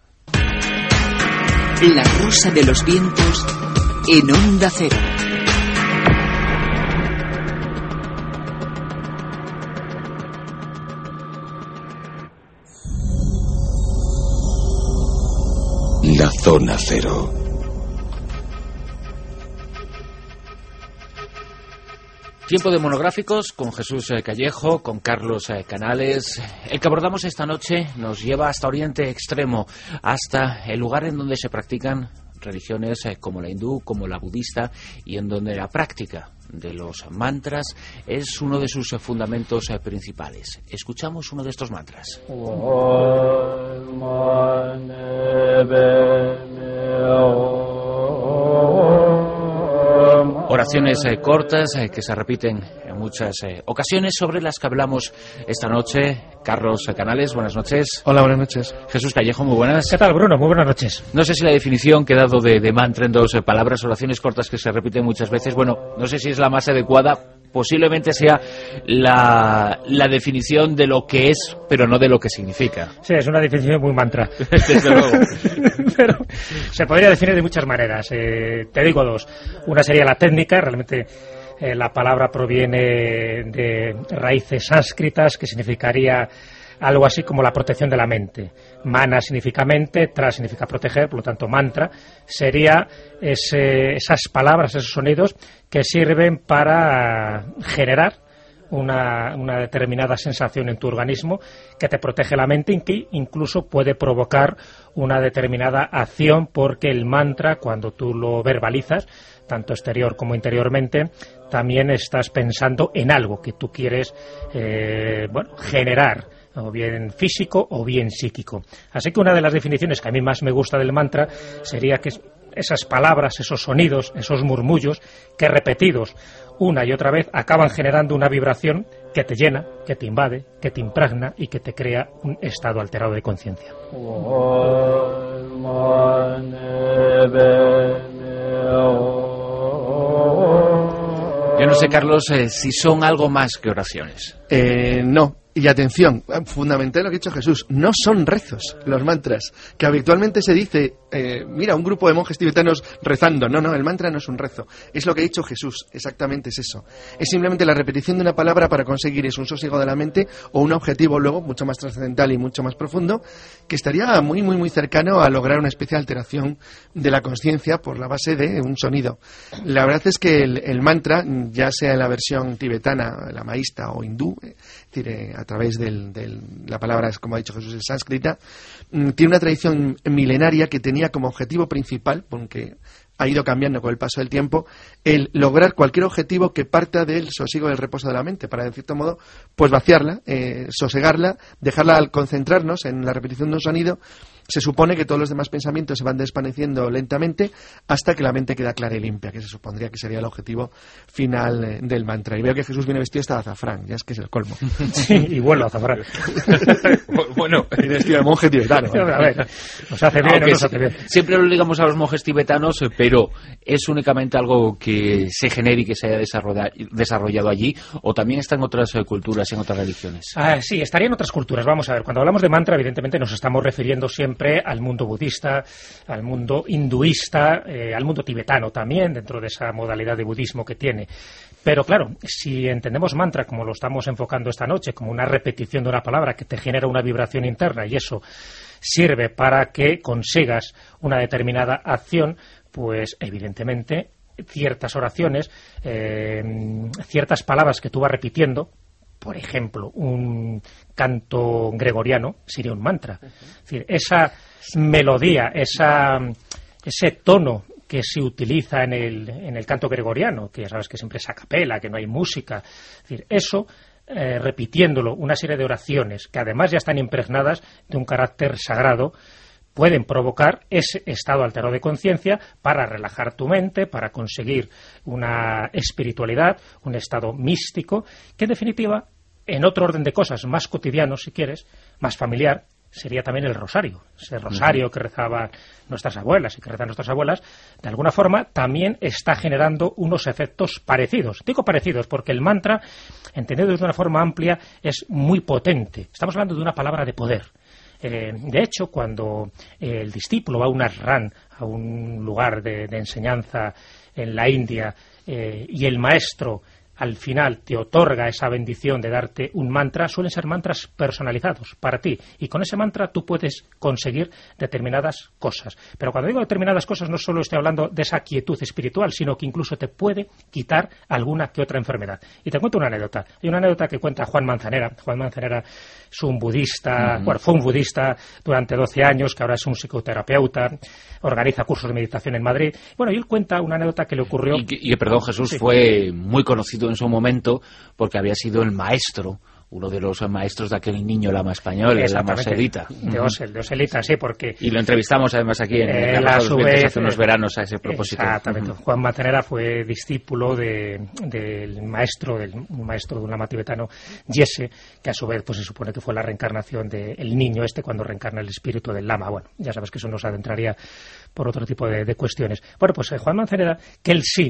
La Rosa de los Vientos en Onda Cero. La Zona Cero. Tiempo de monográficos con Jesús Callejo, con Carlos Canales. El que abordamos esta noche nos lleva hasta Oriente Extremo, hasta el lugar en donde se practican religiones como la hindú, como la budista, y en donde la práctica de los mantras es uno de sus fundamentos principales. Escuchamos uno de estos mantras. Oraciones cortas que se repiten en muchas ocasiones, sobre las que hablamos esta noche. Carlos Canales, buenas noches. Hola, buenas noches. Jesús Callejo, muy buenas. ¿Qué tal, Bruno? Muy buenas noches. No sé si la definición que he dado de mantra en 2 palabras, oraciones cortas que se repiten muchas veces, bueno, no sé si es la más adecuada. Posiblemente sea la definición de lo que es, pero no de lo que significa. Sí, es una definición muy mantra. Desde luego. Pero se podría definir de muchas maneras. Te digo 2. Una sería la técnica. Realmente la palabra proviene de raíces sánscritas, que significaría algo así como la protección de la mente. Mana significa mente, tra significa proteger, por lo tanto mantra sería esas palabras, esos sonidos que sirven para generar una determinada sensación en tu organismo, que te protege la mente y que incluso puede provocar una determinada acción, porque el mantra, cuando tú lo verbalizas, tanto exterior como interiormente, también estás pensando en algo que tú quieres generar, o bien físico o bien psíquico. Así que una de las definiciones que a mí más me gusta del mantra sería que esas palabras, esos sonidos, esos murmullos, que repetidos una y otra vez acaban generando una vibración que te llena, que te invade, que te impregna y que te crea un estado alterado de conciencia. Yo no sé, Carlos, si son algo más que oraciones. No. Y atención, fundamental lo que ha dicho Jesús, no son rezos los mantras, que habitualmente se dice, mira, un grupo de monjes tibetanos rezando. No, el mantra no es un rezo, es lo que ha dicho Jesús, exactamente es eso. Es simplemente la repetición de una palabra para conseguir un sosiego de la mente o un objetivo luego mucho más trascendental y mucho más profundo, que estaría muy, muy, muy cercano a lograr una especie de alteración de la conciencia por la base de un sonido. La verdad es que el mantra, ya sea en la versión tibetana, la maísta o hindú, es decir, a través de la palabra, como ha dicho Jesús, es sánscrita, tiene una tradición milenaria que tenía como objetivo principal, aunque ha ido cambiando con el paso del tiempo, el lograr cualquier objetivo que parta del sosiego, del reposo de la mente, para, de cierto modo, pues vaciarla, sosegarla, dejarla al concentrarnos en la repetición de un sonido. Se supone que todos los demás pensamientos se van desvaneciendo lentamente hasta que la mente queda clara y limpia, que se supondría que sería el objetivo final del mantra. Y veo que Jesús viene vestido hasta de azafrán, ya es que es el colmo. Sí, y vuelve a azafrán. Bueno, viene vestido de monje tibetano. A ver, ¿nos hace bien o no nos hace bien? Siempre lo ligamos a los monjes tibetanos, pero ¿es únicamente algo que se genere y que se haya desarrollado allí, o también está en otras culturas, en otras religiones? Sí, estaría en otras culturas. Vamos a ver, cuando hablamos de mantra, evidentemente nos estamos refiriendo siempre al mundo budista, al mundo hinduista, al mundo tibetano también, dentro de esa modalidad de budismo que tiene. Pero claro, si entendemos mantra como lo estamos enfocando esta noche, como una repetición de una palabra que te genera una vibración interna, y eso sirve para que consigas una determinada acción, pues evidentemente ciertas oraciones, ciertas palabras que tú vas repitiendo, por ejemplo, un canto gregoriano sería un mantra. Es decir, esa melodía, ese tono que se utiliza en el canto gregoriano, que ya sabes que siempre es a capela, que no hay música. Es decir, eso, repitiéndolo una serie de oraciones que además ya están impregnadas de un carácter sagrado, pueden provocar ese estado alterado de conciencia para relajar tu mente, para conseguir una espiritualidad, un estado místico, que en definitiva, en otro orden de cosas, más cotidiano, si quieres, más familiar, sería también el rosario. Ese rosario que rezaban nuestras abuelas y que rezan nuestras abuelas, de alguna forma también está generando unos efectos parecidos. Digo parecidos porque el mantra, entendido de una forma amplia, es muy potente. Estamos hablando de una palabra de poder. De hecho, cuando el discípulo va a un ashram, a un lugar de enseñanza en la India, y el maestro al final te otorga esa bendición de darte un mantra, suelen ser mantras personalizados para ti, y con ese mantra tú puedes conseguir determinadas cosas. Pero cuando digo determinadas cosas no solo estoy hablando de esa quietud espiritual, sino que incluso te puede quitar alguna que otra enfermedad. Y te cuento una anécdota. Hay una anécdota que cuenta Juan Manzanera. Juan Manzanera es un budista, bueno, fue un budista durante 12 años, que ahora es un psicoterapeuta, organiza cursos de meditación en Madrid. Bueno, y él cuenta una anécdota que le ocurrió... Y perdón, Jesús, sí, fue muy conocido en su momento porque había sido el maestro uno de los maestros de aquel niño lama español, el lama Oselita. De Oselita, sí, porque... Y lo entrevistamos además aquí en La Rosa de los Vientos hace unos veranos a ese propósito. Exactamente. Juan Manzanera fue discípulo del maestro de un lama tibetano, Yese, que a su vez pues se supone que fue la reencarnación del niño cuando reencarna el espíritu del lama. Bueno, ya sabes que eso nos adentraría por otro tipo de cuestiones. Bueno, pues Juan Manzanera, que él sí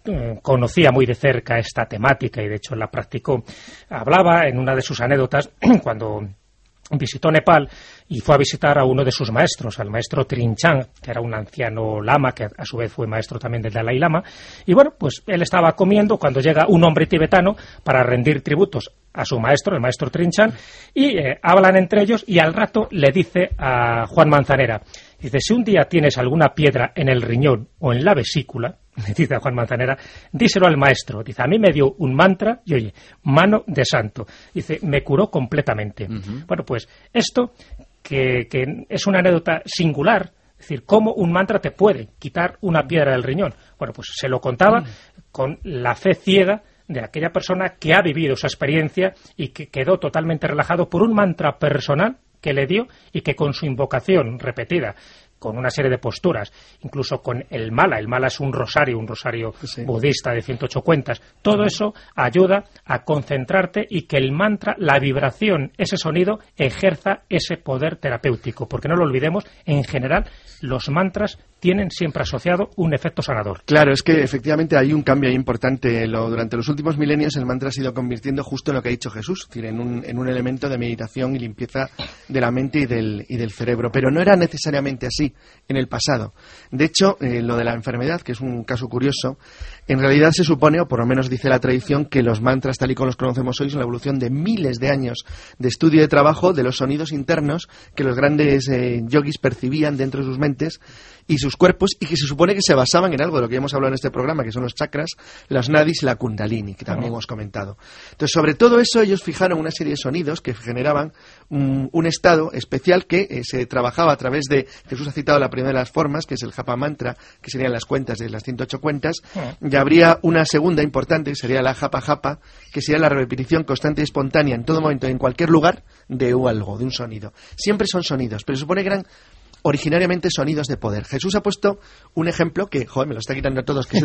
conocía muy de cerca esta temática y de hecho la practicó, hablaba en una de sus anécdotas cuando visitó Nepal y fue a visitar a uno de sus maestros, al maestro Trinchang, que era un anciano lama, que a su vez fue maestro también del Dalai Lama, y bueno, pues él estaba comiendo cuando llega un hombre tibetano para rendir tributos a su maestro, el maestro Trinchang, y hablan entre ellos, y al rato le dice a Juan Manzanera, dice, si un día tienes alguna piedra en el riñón o en la vesícula, le dice a Juan Manzanera, díselo al maestro. Dice, a mí me dio un mantra y oye, mano de santo. Dice, me curó completamente. Bueno, pues esto, que es una anécdota singular, es decir, cómo un mantra te puede quitar una piedra del riñón. Bueno, pues se lo contaba con la fe ciega de aquella persona que ha vivido esa experiencia y que quedó totalmente relajado por un mantra personal que le dio y que con su invocación repetida, con una serie de posturas, incluso con el mala es un rosario sí, budista de 108 cuentas, todo eso ayuda a concentrarte y que el mantra, la vibración, ese sonido, ejerza ese poder terapéutico, porque no lo olvidemos, en general los mantras tienen siempre asociado un efecto sanador. Claro, es que efectivamente hay un cambio importante. Durante los últimos milenios el mantra se ha ido convirtiendo justo en lo que ha dicho Jesús, es decir, en un elemento de meditación y limpieza de la mente y del cerebro, pero no era necesariamente así en el pasado. De hecho, lo de la enfermedad, que es un caso curioso, en realidad se supone, o por lo menos dice la tradición, que los mantras tal y como los conocemos hoy son la evolución de miles de años de estudio y de trabajo de los sonidos internos que los grandes yogis percibían dentro de sus mentes y sus cuerpos, y que se supone que se basaban en algo de lo que hemos hablado en este programa, que son los chakras, las nadis y la kundalini, que también hemos comentado. Entonces, sobre todo eso, ellos fijaron una serie de sonidos que generaban un estado especial que se trabajaba a través de, Jesús ha citado la primera de las formas, que es el japa mantra, que serían las cuentas de las 108 cuentas, y habría una segunda importante, que sería la japa japa, que sería la repetición constante y espontánea en todo momento, en cualquier lugar, de algo, de un sonido. Siempre son sonidos, pero se supone que eran originariamente sonidos de poder. Jesús ha puesto un ejemplo que, me lo está quitando a todos, que es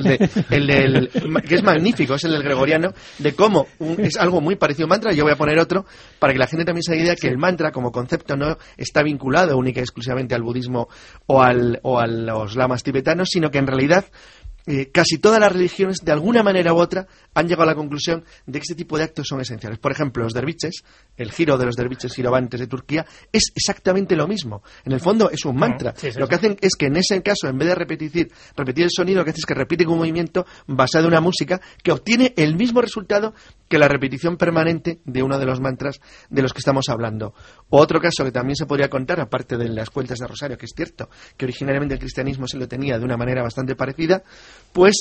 que es magnífico, es el del gregoriano, de cómo es algo muy parecido a un mantra. Yo voy a poner otro para que la gente también se dé idea que el mantra como concepto no está vinculado única y exclusivamente al budismo o a los lamas tibetanos, sino que en realidad casi todas las religiones, de alguna manera u otra, han llegado a la conclusión de que este tipo de actos son esenciales. Por ejemplo, los derviches, el giro de los derviches girovantes de Turquía, es exactamente lo mismo. En el fondo es un mantra. Lo que hacen es que en ese caso, en vez de repetir el sonido, lo que hace es que repiten un movimiento basado en una música que obtiene el mismo resultado que la repetición permanente de uno de los mantras de los que estamos hablando. O otro caso que también se podría contar, aparte de las cuentas de Rosario, que es cierto que originariamente el cristianismo se lo tenía de una manera bastante parecida, pues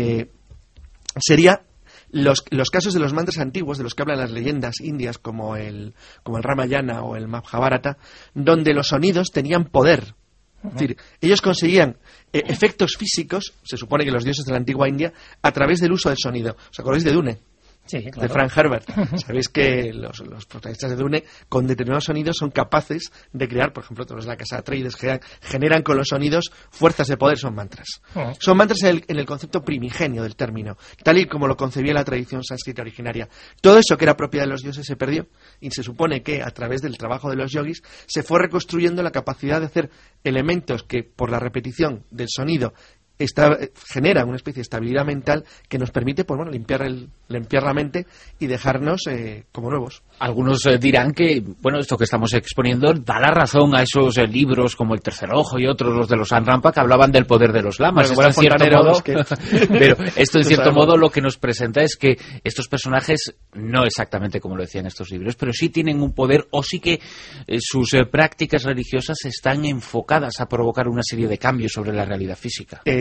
sería los casos de los mantras antiguos de los que hablan las leyendas indias como el Ramayana o el Mahabharata, donde los sonidos tenían poder. Es decir, ellos conseguían efectos físicos, se supone que los dioses de la antigua India, a través del uso del sonido. ¿Os acordáis de Dune? Sí, claro. De Frank Herbert. Sabéis que los protagonistas de Dune con determinados sonidos son capaces de crear, por ejemplo, todos la casa Atreides generan con los sonidos fuerzas de poder, son mantras. Son mantras en el concepto primigenio del término, tal y como lo concebía la tradición sánscrita originaria. Todo eso que era propiedad de los dioses se perdió y se supone que a través del trabajo de los yogis se fue reconstruyendo la capacidad de hacer elementos que por la repetición del sonido genera una especie de estabilidad mental que nos permite limpiar la mente y dejarnos como nuevos. Algunos dirán que esto que estamos exponiendo da la razón a esos libros como El Tercer Ojo y otros, los de los Anrampa, que hablaban del poder de los lamas. Pero esto en cierto modo lo que nos presenta es que estos personajes, no exactamente como lo decían estos libros, pero sí tienen un poder, o sí que sus prácticas religiosas están enfocadas a provocar una serie de cambios sobre la realidad física.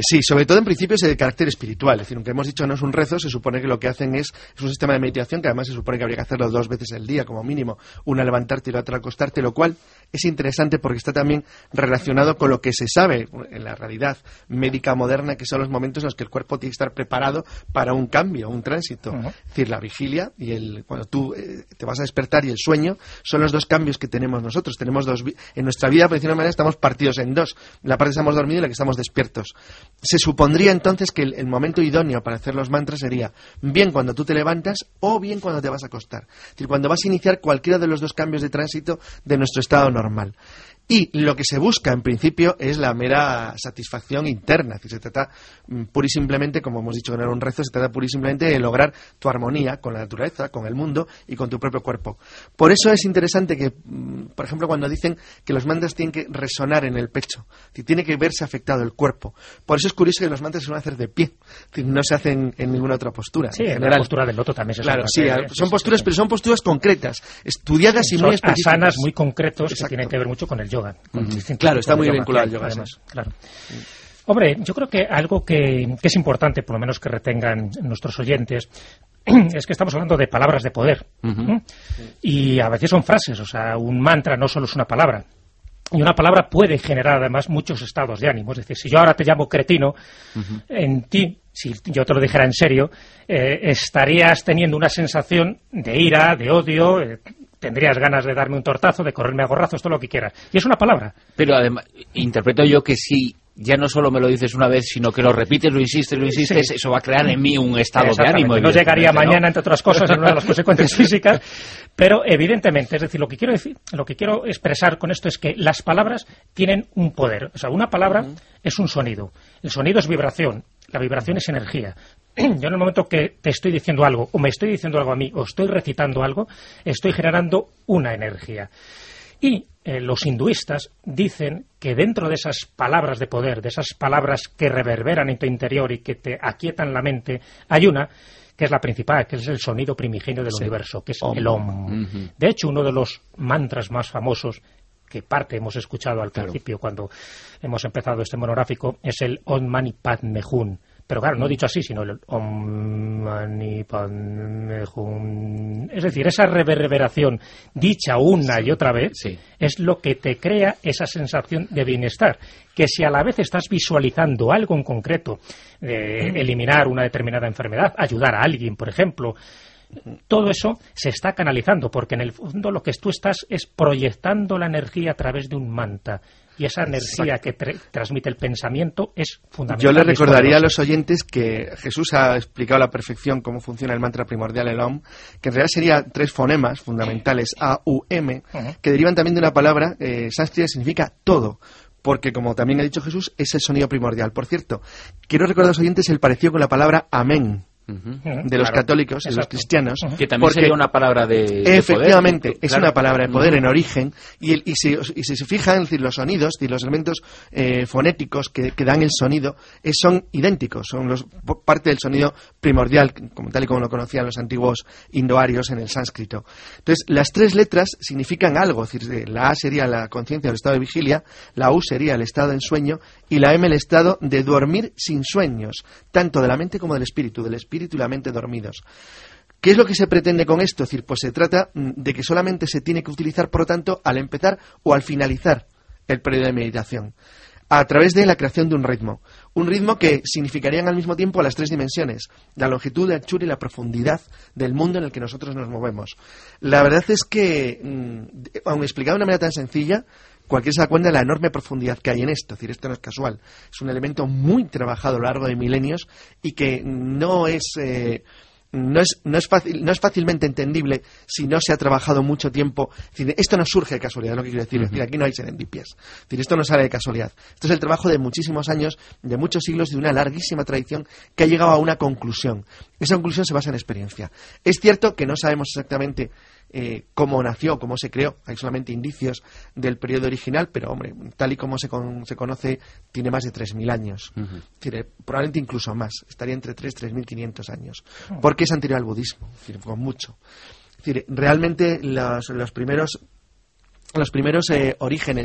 Sí, sobre todo en principio es de carácter espiritual. Es decir, aunque hemos dicho que no es un rezo, se supone que lo que hacen es un sistema de meditación que además se supone que habría que hacerlo 2 veces al día como mínimo, una al levantarte y la otra al acostarte, lo cual es interesante porque está también relacionado con lo que se sabe en la realidad médica moderna, que son los momentos en los que el cuerpo tiene que estar preparado para un cambio, un tránsito. Es decir, la vigilia y cuando tú te vas a despertar y el sueño son los 2 cambios que tenemos nosotros. Tenemos en nuestra vida, por decirlo de una manera, estamos partidos en 2. La parte que estamos dormidos y la que estamos despiertos. Se supondría entonces que el momento idóneo para hacer los mantras sería bien cuando tú te levantas o bien cuando te vas a acostar. Es decir, cuando vas a iniciar cualquiera de los 2 cambios de tránsito de nuestro estado normal. Y lo que se busca, en principio, es la mera satisfacción interna. Es decir, se trata pura y simplemente, como hemos dicho que no era un rezo, se trata pura y simplemente de lograr tu armonía con la naturaleza, con el mundo y con tu propio cuerpo. Por eso es interesante que, por ejemplo, cuando dicen que los mantras tienen que resonar en el pecho, que tiene que verse afectado el cuerpo. Por eso es curioso que los mantras se van a hacer de pie. Es decir, no se hacen en ninguna otra postura. Sí, en la postura del loto también se Claro, sí, son posturas, pero son posturas concretas, estudiadas y muy específicas. Asanas muy concretos. Exacto. Que tienen que ver mucho con el yoga. Claro, está muy vinculado al yoga. Además, claro. Hombre, yo creo que algo que es importante, por lo menos que retengan nuestros oyentes, es que estamos hablando de palabras de poder. Y a veces son frases, o sea, un mantra no solo es una palabra. Y una palabra puede generar además muchos estados de ánimo. Es decir, si yo ahora te llamo cretino, en ti, si yo te lo dijera en serio, estarías teniendo una sensación de ira, de odio, tendrías ganas de darme un tortazo, de correrme a gorrazos, todo lo que quieras. Y es una palabra. Pero además, interpreto yo que si ya no solo me lo dices una vez, sino que lo repites, lo insistes, sí. Eso va a crear en mí un estado de ánimo. No llegaría mañana, entre otras cosas, en una de las consecuencias físicas, pero evidentemente, es decir, lo que quiero expresar con esto es que las palabras tienen un poder. O sea, una palabra es un sonido. El sonido es vibración. La vibración es energía. Yo en el momento que te estoy diciendo algo, o me estoy diciendo algo a mí, o estoy recitando algo, estoy generando una energía. Y los hinduistas dicen que dentro de esas palabras de poder, de esas palabras que reverberan en tu interior y que te aquietan la mente, hay una que es la principal, que es el sonido primigenio del universo, que es el Om. De hecho, uno de los mantras más famosos, que parte hemos escuchado al principio cuando hemos empezado este monográfico, es el Om Mani Padme Hum. Pero claro, no dicho así, sino el Om Mani Padme Hum. Es decir, esa reverberación dicha una y otra vez es lo que te crea esa sensación de bienestar. Que si a la vez estás visualizando algo en concreto, eliminar una determinada enfermedad, ayudar a alguien, por ejemplo, todo eso se está canalizando, porque en el fondo lo que tú estás es proyectando la energía a través de un mantra. Y esa energía que transmite el pensamiento es fundamental. Yo le recordaría a los oyentes que Jesús ha explicado a la perfección cómo funciona el mantra primordial, el Om, que en realidad serían 3 fonemas fundamentales, A, U, M, que derivan también de una palabra sánscrita que significa todo. Porque, como también ha dicho Jesús, es el sonido primordial. Por cierto, quiero recordar a los oyentes el parecido con la palabra amén. De los católicos, de los cristianos, que también sería una palabra de efectivamente poder. Es una palabra de poder en origen, y si se fijan, es decir, los sonidos y los elementos fonéticos que dan el sonido son idénticos, son parte del sonido primordial, como tal y como lo conocían los antiguos indoarios en el sánscrito. Entonces, las 3 letras significan algo, es decir, la A sería la conciencia del estado de vigilia, la U sería el estado de ensueño y la M el estado de dormir sin sueños, tanto de la mente como del espíritu y la mente dormidos. ¿Qué es lo que se pretende con esto? Es decir, pues se trata de que solamente se tiene que utilizar, por lo tanto, al empezar o al finalizar el periodo de meditación, a través de la creación de un ritmo que significarían al mismo tiempo las 3 dimensiones, la longitud, la anchura y la profundidad del mundo en el que nosotros nos movemos. La verdad es que, aun explicado de una manera tan sencilla, cualquiera se da cuenta de la enorme profundidad que hay en esto. Es decir, esto no es casual. Es un elemento muy trabajado a lo largo de milenios y que no es fácilmente entendible si no se ha trabajado mucho tiempo. Es decir, esto no surge de casualidad, es lo que quiero decir. Es decir, aquí no hay serendipias. Es decir, esto no sale de casualidad. Esto es el trabajo de muchísimos años, de muchos siglos, de una larguísima tradición que ha llegado a una conclusión. Esa conclusión se basa en experiencia. Es cierto que no sabemos exactamente cómo nació, cómo se creó. Hay solamente indicios del periodo original, pero, hombre, tal y como se conoce, tiene más de 3.000 años. Es decir, probablemente incluso más. Estaría entre 3.000 y 3.500 años. Porque es anterior al budismo, es decir, con mucho. Es decir, realmente los primeros orígenes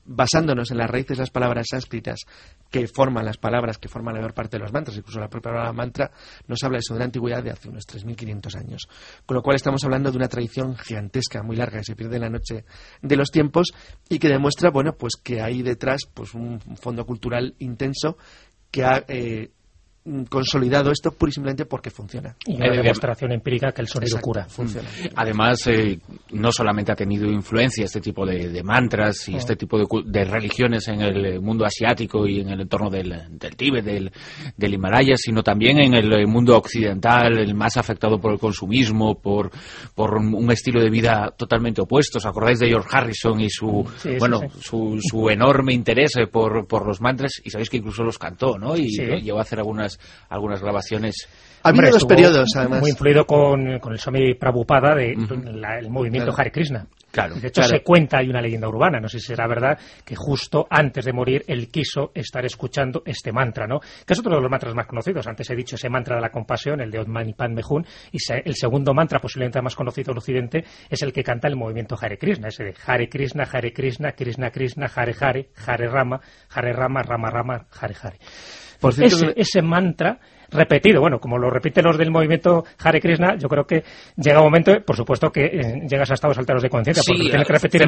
basándonos en las raíces de las palabras sánscritas que forman las palabras, que forman la mayor parte de los mantras, incluso la propia palabra mantra nos habla eso de una antigüedad de hace unos 3.500 años. Con lo cual estamos hablando de una tradición gigantesca, muy larga, que se pierde en la noche de los tiempos y que demuestra, bueno, pues que hay detrás pues un fondo cultural intenso que ha consolidado esto pura y simplemente porque funciona. Y una demostración empírica que el sonido cura. Funciona. Además, no solamente ha tenido influencia este tipo de mantras y este tipo de religiones en el mundo asiático y en el entorno del Tíbet, del Himalaya, sino también en el mundo occidental, el más afectado por el consumismo, por un estilo de vida totalmente opuesto. ¿Os acordáis de George Harrison y su enorme interés por los mantras? Y sabéis que incluso los cantó, ¿no? Y llegó a hacer algunas grabaciones. Ha habido dos periodos, además. Muy influido con el Swami Prabhupada el movimiento Hare Krishna. Claro. De hecho, se cuenta, hay una leyenda urbana, no sé si será verdad, que justo antes de morir él quiso estar escuchando este mantra, ¿no? Que es otro de los mantras más conocidos. Antes he dicho ese mantra de la compasión, el de Om Mani Padme Hum, y el segundo mantra, posiblemente más conocido en Occidente, es el que canta el movimiento Hare Krishna, ese de Hare Krishna, Krishna Krishna, Hare Hare, Hare Rama, Rama Rama, Hare Hare. Por cierto, ese mantra repetido, bueno, como lo repiten los del movimiento Hare Krishna, yo creo que llega un momento, por supuesto, que llegas a estados alteros de conciencia, porque tienes que repetir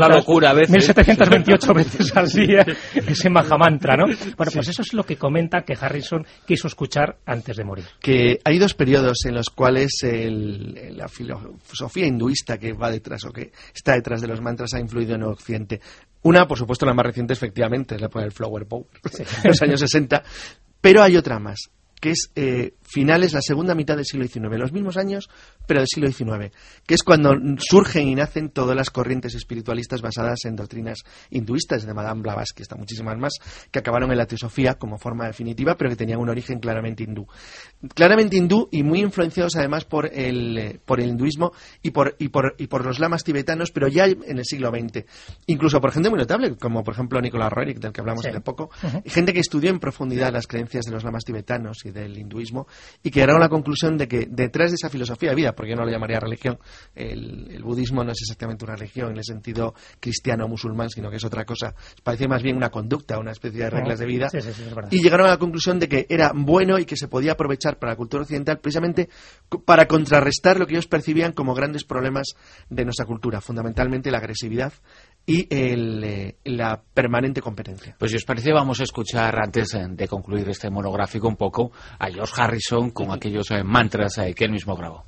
1728 veces al día ese Mahamantra, ¿no? Bueno, pues eso es lo que comenta que Harrison quiso escuchar antes de morir. Que hay dos periodos en los cuales la filosofía hinduista que va detrás o que está detrás de los mantras ha influido en Occidente. Una, por supuesto, la más reciente, efectivamente, es la del Flower Power, en los años 60, pero hay otra más, que es finales, la segunda mitad del siglo XIX, los mismos años, pero del siglo XIX, que es cuando surgen y nacen todas las corrientes espiritualistas basadas en doctrinas hinduistas, de Madame Blavatsky, está muchísimas más, que acabaron en la teosofía como forma definitiva, pero que tenían un origen claramente hindú. Claramente hindú y muy influenciados además por el hinduismo y por los lamas tibetanos, pero ya en el siglo XX. Incluso por gente muy notable, como por ejemplo Nicolás Roerich, del que hablamos hace poco, gente que estudió en profundidad las creencias de los lamas tibetanos y del hinduismo, y que llegaron a la conclusión de que detrás de esa filosofía de vida, porque yo no lo llamaría religión, el budismo no es exactamente una religión en el sentido cristiano o musulmán, sino que es otra cosa, parece más bien una conducta, una especie de reglas de vida, y llegaron a la conclusión de que era bueno y que se podía aprovechar para la cultura occidental precisamente para contrarrestar lo que ellos percibían como grandes problemas de nuestra cultura, fundamentalmente la agresividad y la permanente competencia. Pues si os parece, vamos a escuchar, antes de concluir este monográfico, un poco a George Harrison con aquellos mantras que él mismo grabó.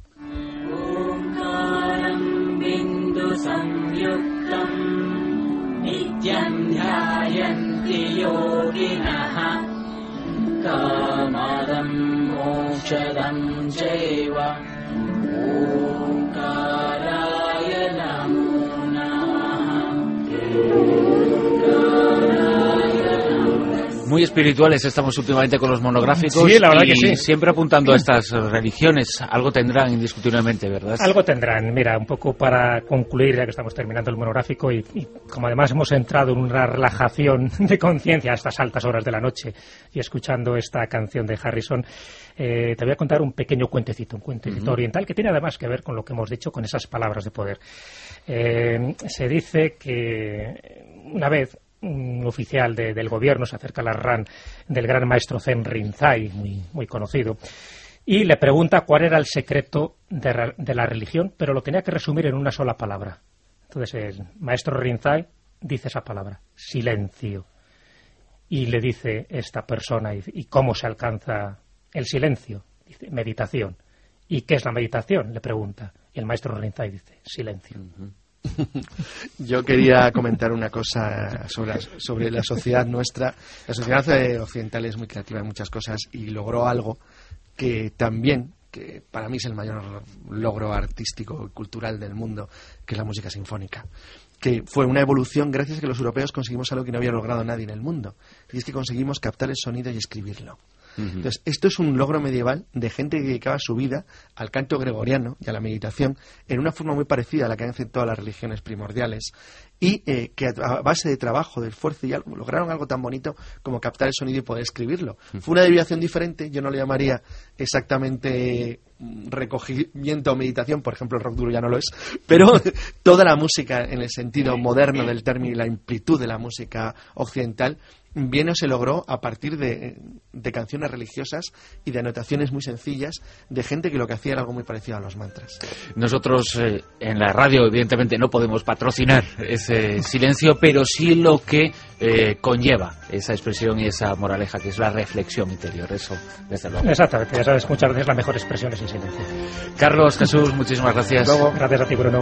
Muy espirituales estamos últimamente con los monográficos, sí, la verdad y que sí. Siempre apuntando a estas religiones. Algo tendrán indiscutiblemente, ¿verdad? Algo tendrán. Mira, un poco para concluir, ya que estamos terminando el monográfico y como además hemos entrado en una relajación de conciencia a estas altas horas de la noche y escuchando esta canción de Harrison, te voy a contar un pequeño cuentecito, oriental que tiene además que ver con lo que hemos dicho, con esas palabras de poder. Se dice que una vez un oficial del gobierno se acerca a la RAN del gran maestro Zen Rinzai, muy conocido, y le pregunta cuál era el secreto de la religión, pero lo tenía que resumir en una sola palabra. Entonces el maestro Rinzai dice esa palabra: silencio. Y le dice esta persona: ¿y cómo se alcanza el silencio? Dice: meditación. ¿Y qué es la meditación?, le pregunta. Y el maestro Rinzai dice: silencio. Yo quería comentar una cosa sobre la sociedad nuestra. La sociedad occidental es muy creativa en muchas cosas y logró algo que también, que para mí es el mayor logro artístico y cultural del mundo, que es la música sinfónica, que fue una evolución gracias a que los europeos conseguimos algo que no había logrado nadie en el mundo, y es que conseguimos captar el sonido y escribirlo. Entonces, esto es un logro medieval de gente que dedicaba su vida al canto gregoriano y a la meditación en una forma muy parecida a la que hacen todas las religiones primordiales, y que a base de trabajo, de esfuerzo y algo, lograron algo tan bonito como captar el sonido y poder escribirlo. Fue una derivación diferente, yo no le llamaría exactamente recogimiento o meditación, por ejemplo el rock duro ya no lo es, pero toda la música en el sentido moderno del término y la amplitud de la música occidental bien o se logró a partir de canciones religiosas y de anotaciones muy sencillas de gente que lo que hacía era algo muy parecido a los mantras. Nosotros en la radio evidentemente no podemos patrocinar ese silencio, pero sí lo que conlleva esa expresión y esa moraleja, que es la reflexión interior. Eso, desde luego. Exactamente, ya sabes, muchas veces la mejor expresión es el silencio. Carlos, Jesús, muchísimas gracias. Luego, gracias a ti, Bruno.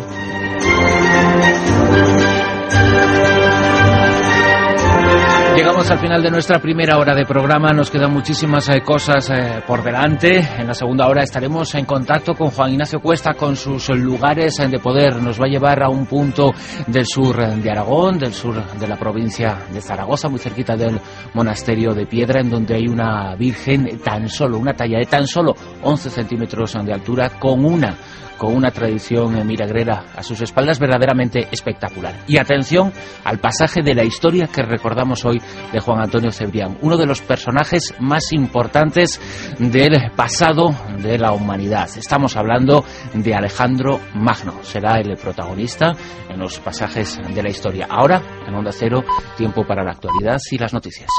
Llegamos al final de nuestra primera hora de programa. Nos quedan muchísimas cosas por delante. En la segunda hora estaremos en contacto con Juan Ignacio Cuesta, con sus lugares de poder. Nos va a llevar a un punto del sur de Aragón, del sur de la provincia de Zaragoza, muy cerquita del monasterio de Piedra, en donde hay una virgen una talla de tan solo 11 centímetros de altura, con una tradición miragrera a sus espaldas verdaderamente espectacular. Y atención al pasaje de la historia que recordamos hoy de Juan Antonio Cebrián, uno de los personajes más importantes del pasado de la humanidad. Estamos hablando de Alejandro Magno. Será el protagonista en los pasajes de la historia. Ahora, en Onda Cero, tiempo para la actualidad y las noticias.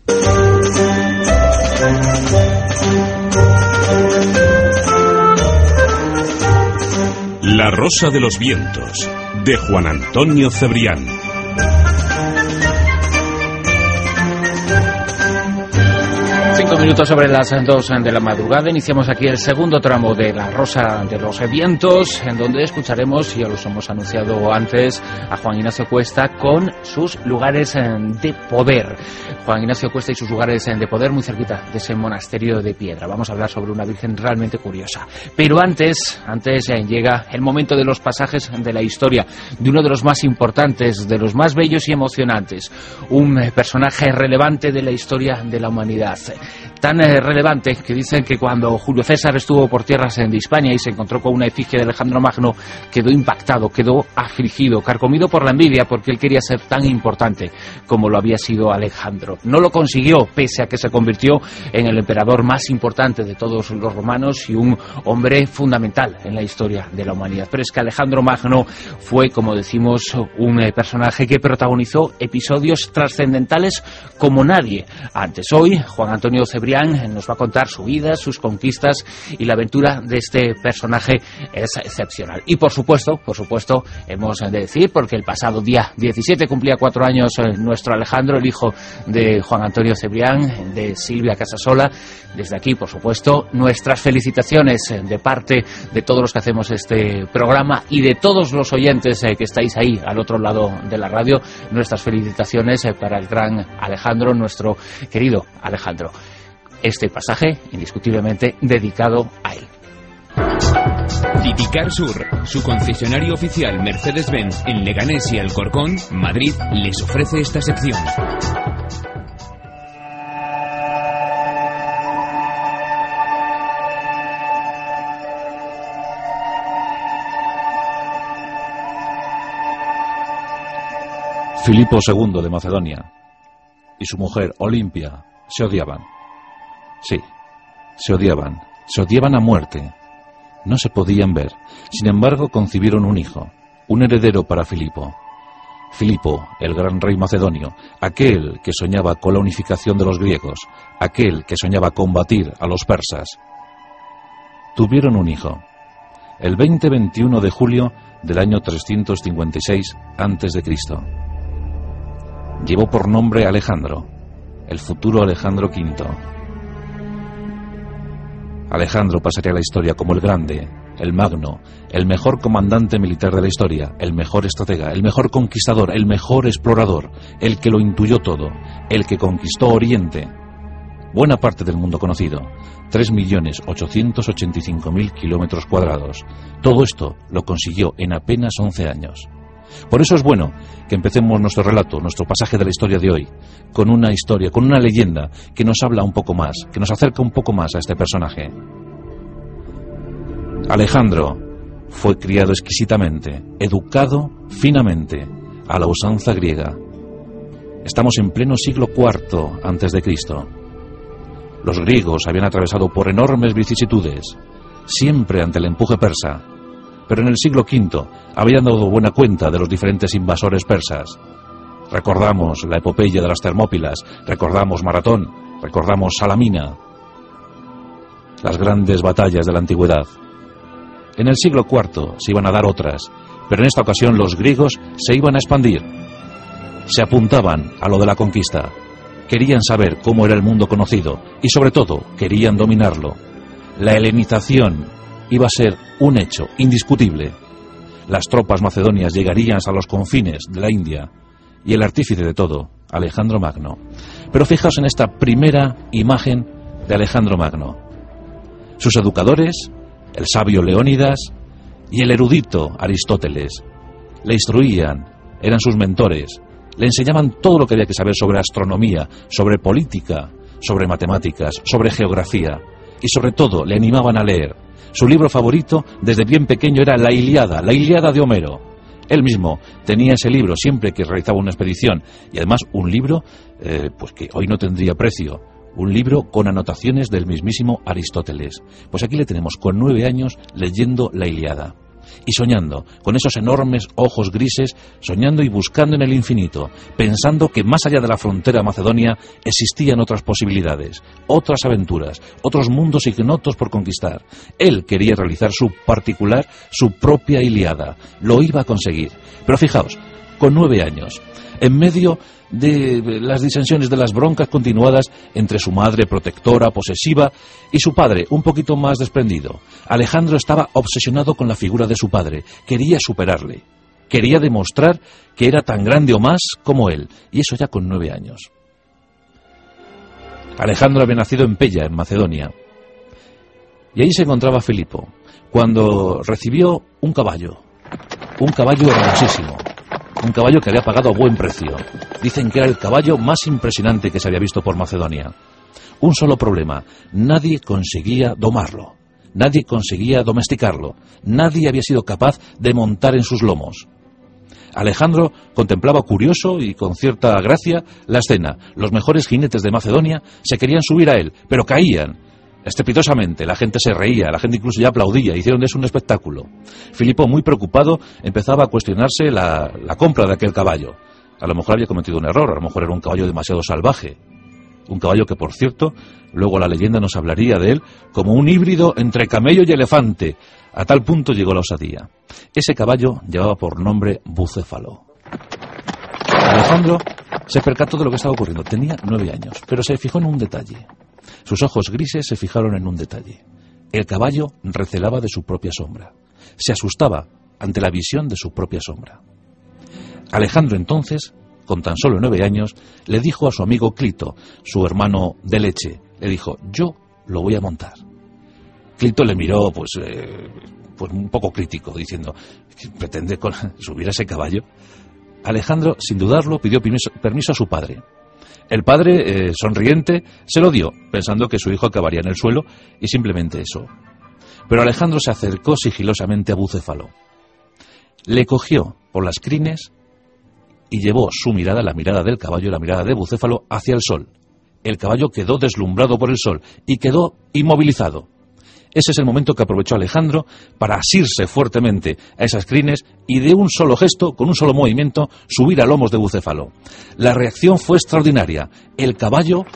La Rosa de los Vientos, de Juan Antonio Cebrián. Minutos sobre las 2 de la madrugada. Iniciamos aquí el segundo tramo de La Rosa de los Vientos, en donde escucharemos, ya los hemos anunciado antes, a Juan Ignacio Cuesta con sus lugares de poder. Juan Ignacio Cuesta y sus lugares de poder muy cerquita de ese monasterio de Piedra. Vamos a hablar sobre una virgen realmente curiosa. Pero antes llega el momento de los pasajes de la historia, de uno de los más importantes, de los más bellos y emocionantes. Un personaje relevante de la historia de la humanidad. Tan relevante que dicen que cuando Julio César estuvo por tierras de Hispania y se encontró con una efigie de Alejandro Magno, quedó impactado, quedó afligido, carcomido por la envidia, porque él quería ser tan importante como lo había sido Alejandro. No lo consiguió, pese a que se convirtió en el emperador más importante de todos los romanos y un hombre fundamental en la historia de la humanidad. Pero es que Alejandro Magno fue, como decimos, un personaje que protagonizó episodios trascendentales como nadie antes. Hoy, Juan Antonio Cebrián nos va a contar su vida, sus conquistas, y la aventura de este personaje es excepcional. Y por supuesto, hemos de decir, porque el pasado día 17 cumplía 4 años nuestro Alejandro, el hijo de Juan Antonio Cebrián, de Silvia Casasola. Desde aquí, por supuesto, nuestras felicitaciones de parte de todos los que hacemos este programa y de todos los oyentes que estáis ahí al otro lado de la radio. Nuestras felicitaciones para el gran Alejandro, nuestro querido Alejandro. Este pasaje, indiscutiblemente, dedicado a él. Liticar Sur, su concesionario oficial Mercedes-Benz en Leganés y Alcorcón, Madrid, les ofrece esta sección. Filipo II de Macedonia y su mujer Olimpia se odiaban. Sí, se odiaban a muerte. No se podían ver. Sin embargo, concibieron un hijo, un heredero para Filipo. Filipo, el gran rey macedonio, aquel que soñaba con la unificación de los griegos, aquel que soñaba combatir a los persas. Tuvieron un hijo, el 20-21 de julio del año 356 a.C. Llevó por nombre Alejandro, el futuro Alejandro V. Alejandro pasaría a la historia como el grande, el magno, el mejor comandante militar de la historia, el mejor estratega, el mejor conquistador, el mejor explorador, el que lo intuyó todo, el que conquistó Oriente, buena parte del mundo conocido, 3.885.000 kilómetros cuadrados. Todo esto lo consiguió en apenas 11 años. Por eso es bueno que empecemos nuestro relato, nuestro pasaje de la historia de hoy, con una historia, con una leyenda que nos habla un poco más, que nos acerca un poco más a este personaje. Alejandro fue criado exquisitamente, educado finamente, a la usanza griega. Estamos en pleno siglo IV a.C. Los griegos habían atravesado por enormes vicisitudes. siempre ante el empuje persa. Pero en el siglo V habían dado buena cuenta de los diferentes invasores persas. Recordamos la epopeya de las Termópilas, recordamos Maratón, recordamos Salamina, las grandes batallas de la antigüedad. En el siglo IV se iban a dar otras, pero en esta ocasión los griegos se iban a expandir. Se apuntaban a lo de la conquista. Querían saber cómo era el mundo conocido y, sobre todo, querían dominarlo. La helenización iba a ser un hecho indiscutible. Las tropas macedonias llegarían hasta los confines de la India y el artífice de todo, Alejandro Magno. Pero fijaos en esta primera imagen de Alejandro Magno. Sus educadores, el sabio Leónidas y el erudito Aristóteles, le instruían, eran sus mentores, le enseñaban todo lo que había que saber sobre astronomía, sobre política, sobre matemáticas, sobre geografía y sobre todo le animaban a leer. Su libro favorito desde bien pequeño era la Ilíada de Homero. Él mismo tenía ese libro siempre que realizaba una expedición y además un libro pues que hoy no tendría precio, un libro con anotaciones del mismísimo Aristóteles. Pues aquí le tenemos con 9 años leyendo la Ilíada y soñando, con esos enormes ojos grises, soñando y buscando en el infinito, pensando que más allá de la frontera macedonia existían otras posibilidades, otras aventuras, otros mundos ignotos por conquistar. Él quería realizar su propia Ilíada, lo iba a conseguir. Pero fijaos, con 9 años, en medio de las disensiones, de las broncas continuadas entre su madre protectora, posesiva, y su padre, un poquito más desprendido. Alejandro estaba obsesionado con la figura de su padre, quería superarle, quería demostrar que era tan grande o más como él, y eso ya con 9 años. Alejandro había nacido en Pella, en Macedonia, y ahí se encontraba Filipo, cuando recibió un caballo hermosísimo, un caballo que había pagado a buen precio. Dicen que era el caballo más impresionante que se había visto por Macedonia. Un solo problema: nadie conseguía domarlo, nadie conseguía domesticarlo, nadie había sido capaz de montar en sus lomos. Alejandro contemplaba curioso y con cierta gracia la escena. Los mejores jinetes de Macedonia se querían subir a él, pero caían estrepitosamente, la gente se reía, la gente incluso ya aplaudía, hicieron de eso un espectáculo. Filipo, muy preocupado, empezaba a cuestionarse la compra de aquel caballo. A lo mejor había cometido un error, a lo mejor era un caballo demasiado salvaje. Un caballo que, por cierto, luego la leyenda nos hablaría de él como un híbrido entre camello y elefante. A tal punto llegó la osadía. Ese caballo llevaba por nombre Bucéfalo. Alejandro se percató de lo que estaba ocurriendo. Tenía 9 años, pero se fijó en un detalle. Sus ojos grises se fijaron en un detalle. El caballo recelaba de su propia sombra. Se asustaba ante la visión de su propia sombra. Alejandro entonces, con tan solo 9 años, le dijo a su amigo Clito, su hermano de leche, le dijo: yo lo voy a montar. Clito le miró pues un poco crítico, diciendo: ¿pretende subir a ese caballo? Alejandro, sin dudarlo, pidió permiso a su padre. El padre, sonriente, se lo dio, pensando que su hijo acabaría en el suelo, y simplemente eso. Pero Alejandro se acercó sigilosamente a Bucéfalo. Le cogió por las crines y llevó su mirada, la mirada del caballo, la mirada de Bucéfalo, hacia el sol. El caballo quedó deslumbrado por el sol y quedó inmovilizado. Ese es el momento que aprovechó Alejandro para asirse fuertemente a esas crines y de un solo gesto, con un solo movimiento, subir a lomos de Bucéfalo. La reacción fue extraordinaria. El caballo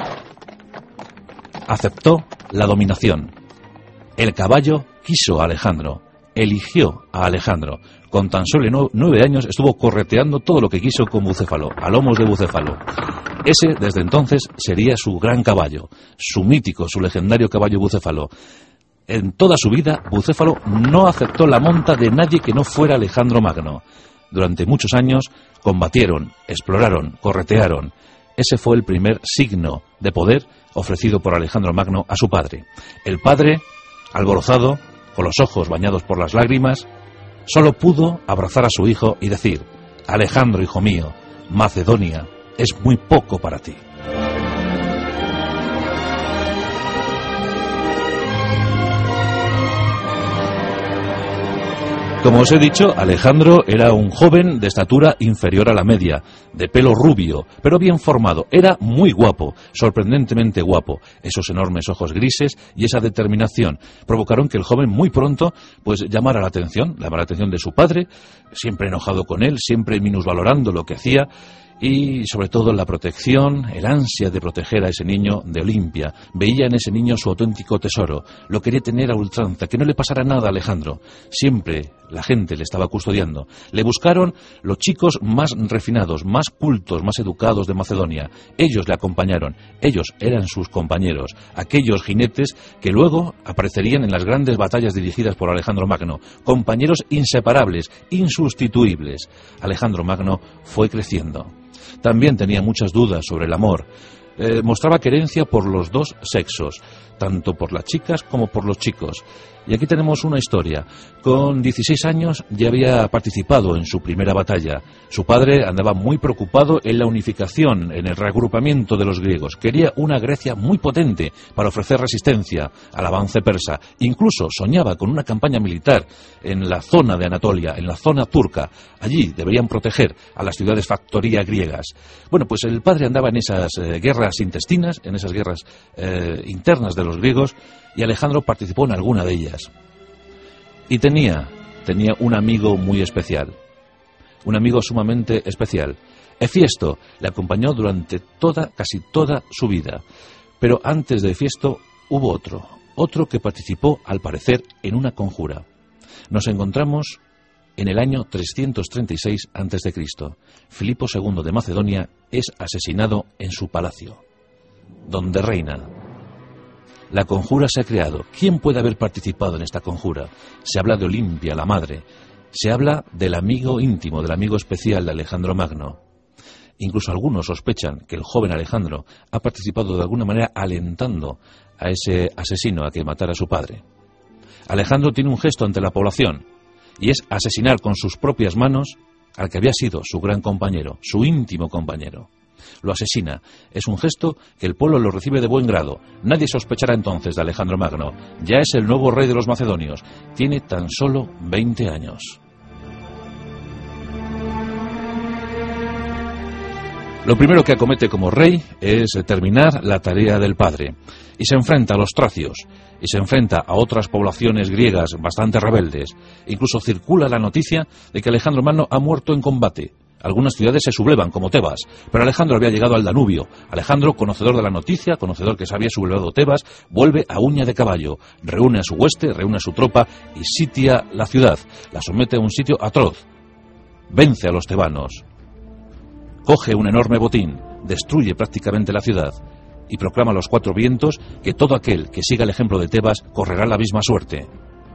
aceptó la dominación. El caballo quiso a Alejandro, eligió a Alejandro. Con tan solo 9 años estuvo correteando todo lo que quiso con Bucéfalo, a lomos de Bucéfalo. Ese, desde entonces, sería su gran caballo, su mítico, su legendario caballo Bucéfalo. En toda su vida, Bucéfalo no aceptó la monta de nadie que no fuera Alejandro Magno. Durante muchos años combatieron, exploraron, corretearon. Ese fue el primer signo de poder ofrecido por Alejandro Magno a su padre. El padre, alborozado, con los ojos bañados por las lágrimas, solo pudo abrazar a su hijo y decir: Alejandro, hijo mío, Macedonia es muy poco para ti. Como os he dicho, Alejandro era un joven de estatura inferior a la media, de pelo rubio, pero bien formado. Era muy guapo, sorprendentemente guapo. Esos enormes ojos grises y esa determinación provocaron que el joven muy pronto pues llamara la atención de su padre, siempre enojado con él, siempre minusvalorando lo que hacía. Y sobre todo la protección, el ansia de proteger a ese niño de Olimpia. Veía en ese niño su auténtico tesoro, lo quería tener a ultranza, que no le pasara nada a Alejandro. Siempre la gente le estaba custodiando. Le buscaron los chicos más refinados, más cultos, más educados de Macedonia. Ellos le acompañaron, ellos eran sus compañeros, aquellos jinetes que luego aparecerían en las grandes batallas dirigidas por Alejandro Magno, compañeros inseparables, insustituibles. Alejandro Magno fue creciendo. También tenía muchas dudas sobre el amor. Mostraba querencia por los dos sexos, tanto por las chicas como por los chicos. Y aquí tenemos una historia. Con 16 años ya había participado en su primera batalla. Su padre andaba muy preocupado en la unificación, en el reagrupamiento de los griegos. Quería una Grecia muy potente para ofrecer resistencia al avance persa. Incluso soñaba con una campaña militar en la zona de Anatolia, en la zona turca. Allí deberían proteger a las ciudades factoría griegas. Bueno, pues el padre andaba en esas guerras intestinas, en esas guerras internas de los griegos, y Alejandro participó en alguna de ellas. Y tenía un amigo muy especial, un amigo sumamente especial. Hefiesto le acompañó durante casi toda su vida. Pero antes de Hefiesto hubo otro que participó, al parecer, en una conjura. Nos encontramos en el año 336 a.C. Filipo II de Macedonia es asesinado en su palacio, donde reina. La conjura se ha creado. ¿Quién puede haber participado en esta conjura? Se habla de Olimpia, la madre. Se habla del amigo íntimo, del amigo especial de Alejandro Magno. Incluso algunos sospechan que el joven Alejandro ha participado de alguna manera alentando a ese asesino a que matara a su padre. Alejandro tiene un gesto ante la población, y es asesinar con sus propias manos al que había sido su gran compañero, su íntimo compañero. Lo asesina. Es un gesto que el pueblo lo recibe de buen grado. Nadie sospechará entonces de Alejandro Magno. Ya es el nuevo rey de los macedonios. Tiene tan solo 20 años. Lo primero que acomete como rey es terminar la tarea del padre. Y se enfrenta a los tracios. Y se enfrenta a otras poblaciones griegas bastante rebeldes. Incluso circula la noticia de que Alejandro Magno ha muerto en combate. Algunas ciudades se sublevan, como Tebas, pero Alejandro había llegado al Danubio. Alejandro, conocedor de la noticia, conocedor que se había sublevado Tebas, vuelve a uña de caballo, reúne a su hueste, reúne a su tropa y sitia la ciudad. La somete a un sitio atroz. Vence a los tebanos. Coge un enorme botín, destruye prácticamente la ciudad y proclama a los cuatro vientos que todo aquel que siga el ejemplo de Tebas correrá la misma suerte.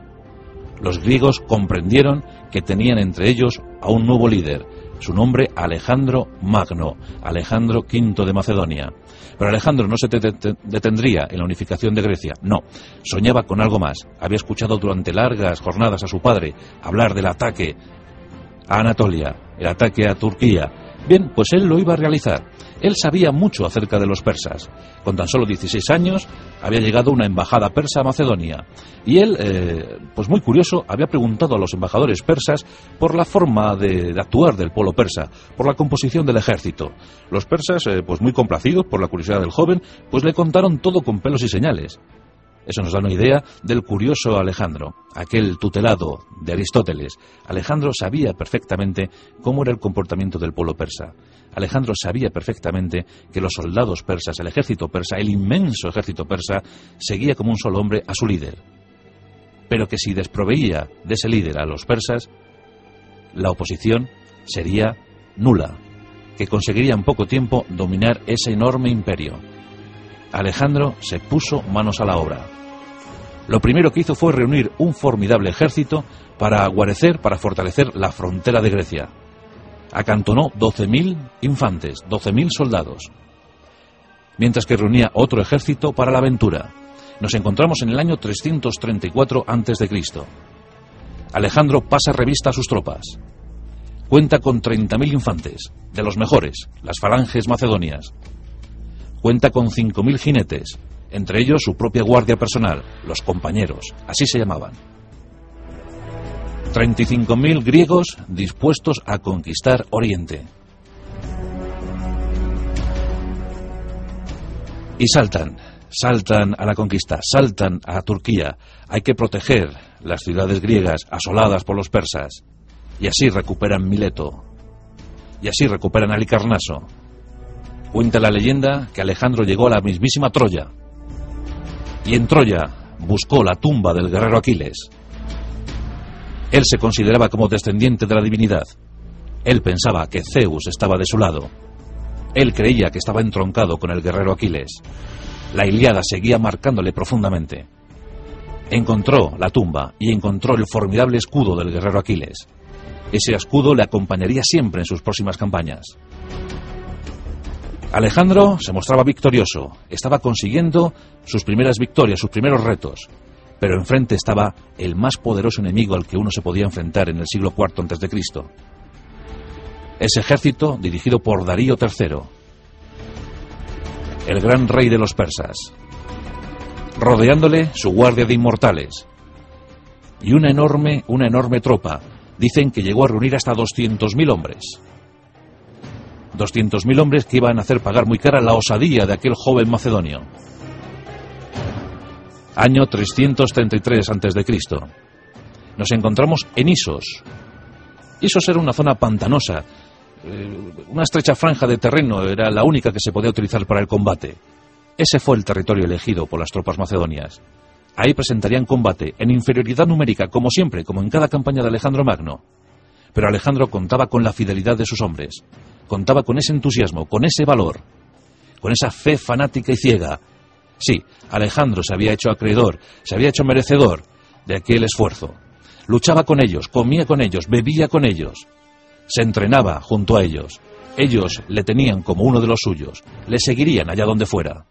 Los griegos comprendieron que tenían entre ellos a un nuevo líder. Su nombre, Alejandro Magno, Alejandro V de Macedonia. Pero Alejandro no se detendría en la unificación de Grecia, no. Soñaba con algo más. Había escuchado durante largas jornadas a su padre hablar del ataque a Anatolia, el ataque a Turquía. Bien, pues él lo iba a realizar. Él sabía mucho acerca de los persas. Con tan solo 16 años había llegado una embajada persa a Macedonia. Y él, pues muy curioso, había preguntado a los embajadores persas por la forma de actuar del pueblo persa, por la composición del ejército. Los persas, pues muy complacidos por la curiosidad del joven, pues le contaron todo con pelos y señales. Eso nos da una idea del curioso Alejandro, aquel tutelado de Aristóteles. Alejandro sabía perfectamente cómo era el comportamiento del pueblo persa. Alejandro sabía perfectamente que los soldados persas, el ejército persa, el inmenso ejército persa, seguía como un solo hombre a su líder. Pero que si desproveía de ese líder a los persas, la oposición sería nula, que conseguiría en poco tiempo dominar ese enorme imperio. Alejandro se puso manos a la obra. Lo primero que hizo fue reunir un formidable ejército para guarecer, para fortalecer la frontera de Grecia. Acantonó 12.000 infantes, 12.000 soldados, mientras que reunía otro ejército para la aventura. Nos encontramos en el año 334 a.C. Alejandro pasa revista a sus tropas. Cuenta con 30.000 infantes, de los mejores, las falanges macedonias. Cuenta con 5.000 jinetes, entre ellos su propia guardia personal, los compañeros, así se llamaban. 35.000 griegos dispuestos a conquistar Oriente. Y saltan a la conquista, saltan a Turquía. Hay que proteger las ciudades griegas asoladas por los persas. Y así recuperan Mileto. Y así recuperan Halicarnaso. Cuenta la leyenda que Alejandro llegó a la mismísima Troya. Y en Troya buscó la tumba del guerrero Aquiles. Él se consideraba como descendiente de la divinidad. Él pensaba que Zeus estaba de su lado. Él creía que estaba entroncado con el guerrero Aquiles. La Ilíada seguía marcándole profundamente. Encontró la tumba y encontró el formidable escudo del guerrero Aquiles. Ese escudo le acompañaría siempre en sus próximas campañas. Alejandro se mostraba victorioso, estaba consiguiendo sus primeras victorias, sus primeros retos, pero enfrente estaba el más poderoso enemigo al que uno se podía enfrentar en el siglo IV a.C. Ese ejército dirigido por Darío III, el gran rey de los persas, rodeándole su guardia de inmortales y una enorme tropa. Dicen que llegó a reunir hasta 200.000 hombres. 200.000 hombres que iban a hacer pagar muy cara la osadía de aquel joven macedonio. Año 333 a.C. Nos encontramos en Isos. Isos era una zona pantanosa. Una estrecha franja de terreno era la única que se podía utilizar para el combate. Ese fue el territorio elegido por las tropas macedonias. Ahí presentarían combate en inferioridad numérica, como siempre, como en cada campaña de Alejandro Magno. Pero Alejandro contaba con la fidelidad de sus hombres, contaba con ese entusiasmo, con ese valor, con esa fe fanática y ciega. Sí, Alejandro se había hecho acreedor, se había hecho merecedor de aquel esfuerzo. Luchaba con ellos, comía con ellos, bebía con ellos, se entrenaba junto a ellos. Ellos le tenían como uno de los suyos, le seguirían allá donde fuera.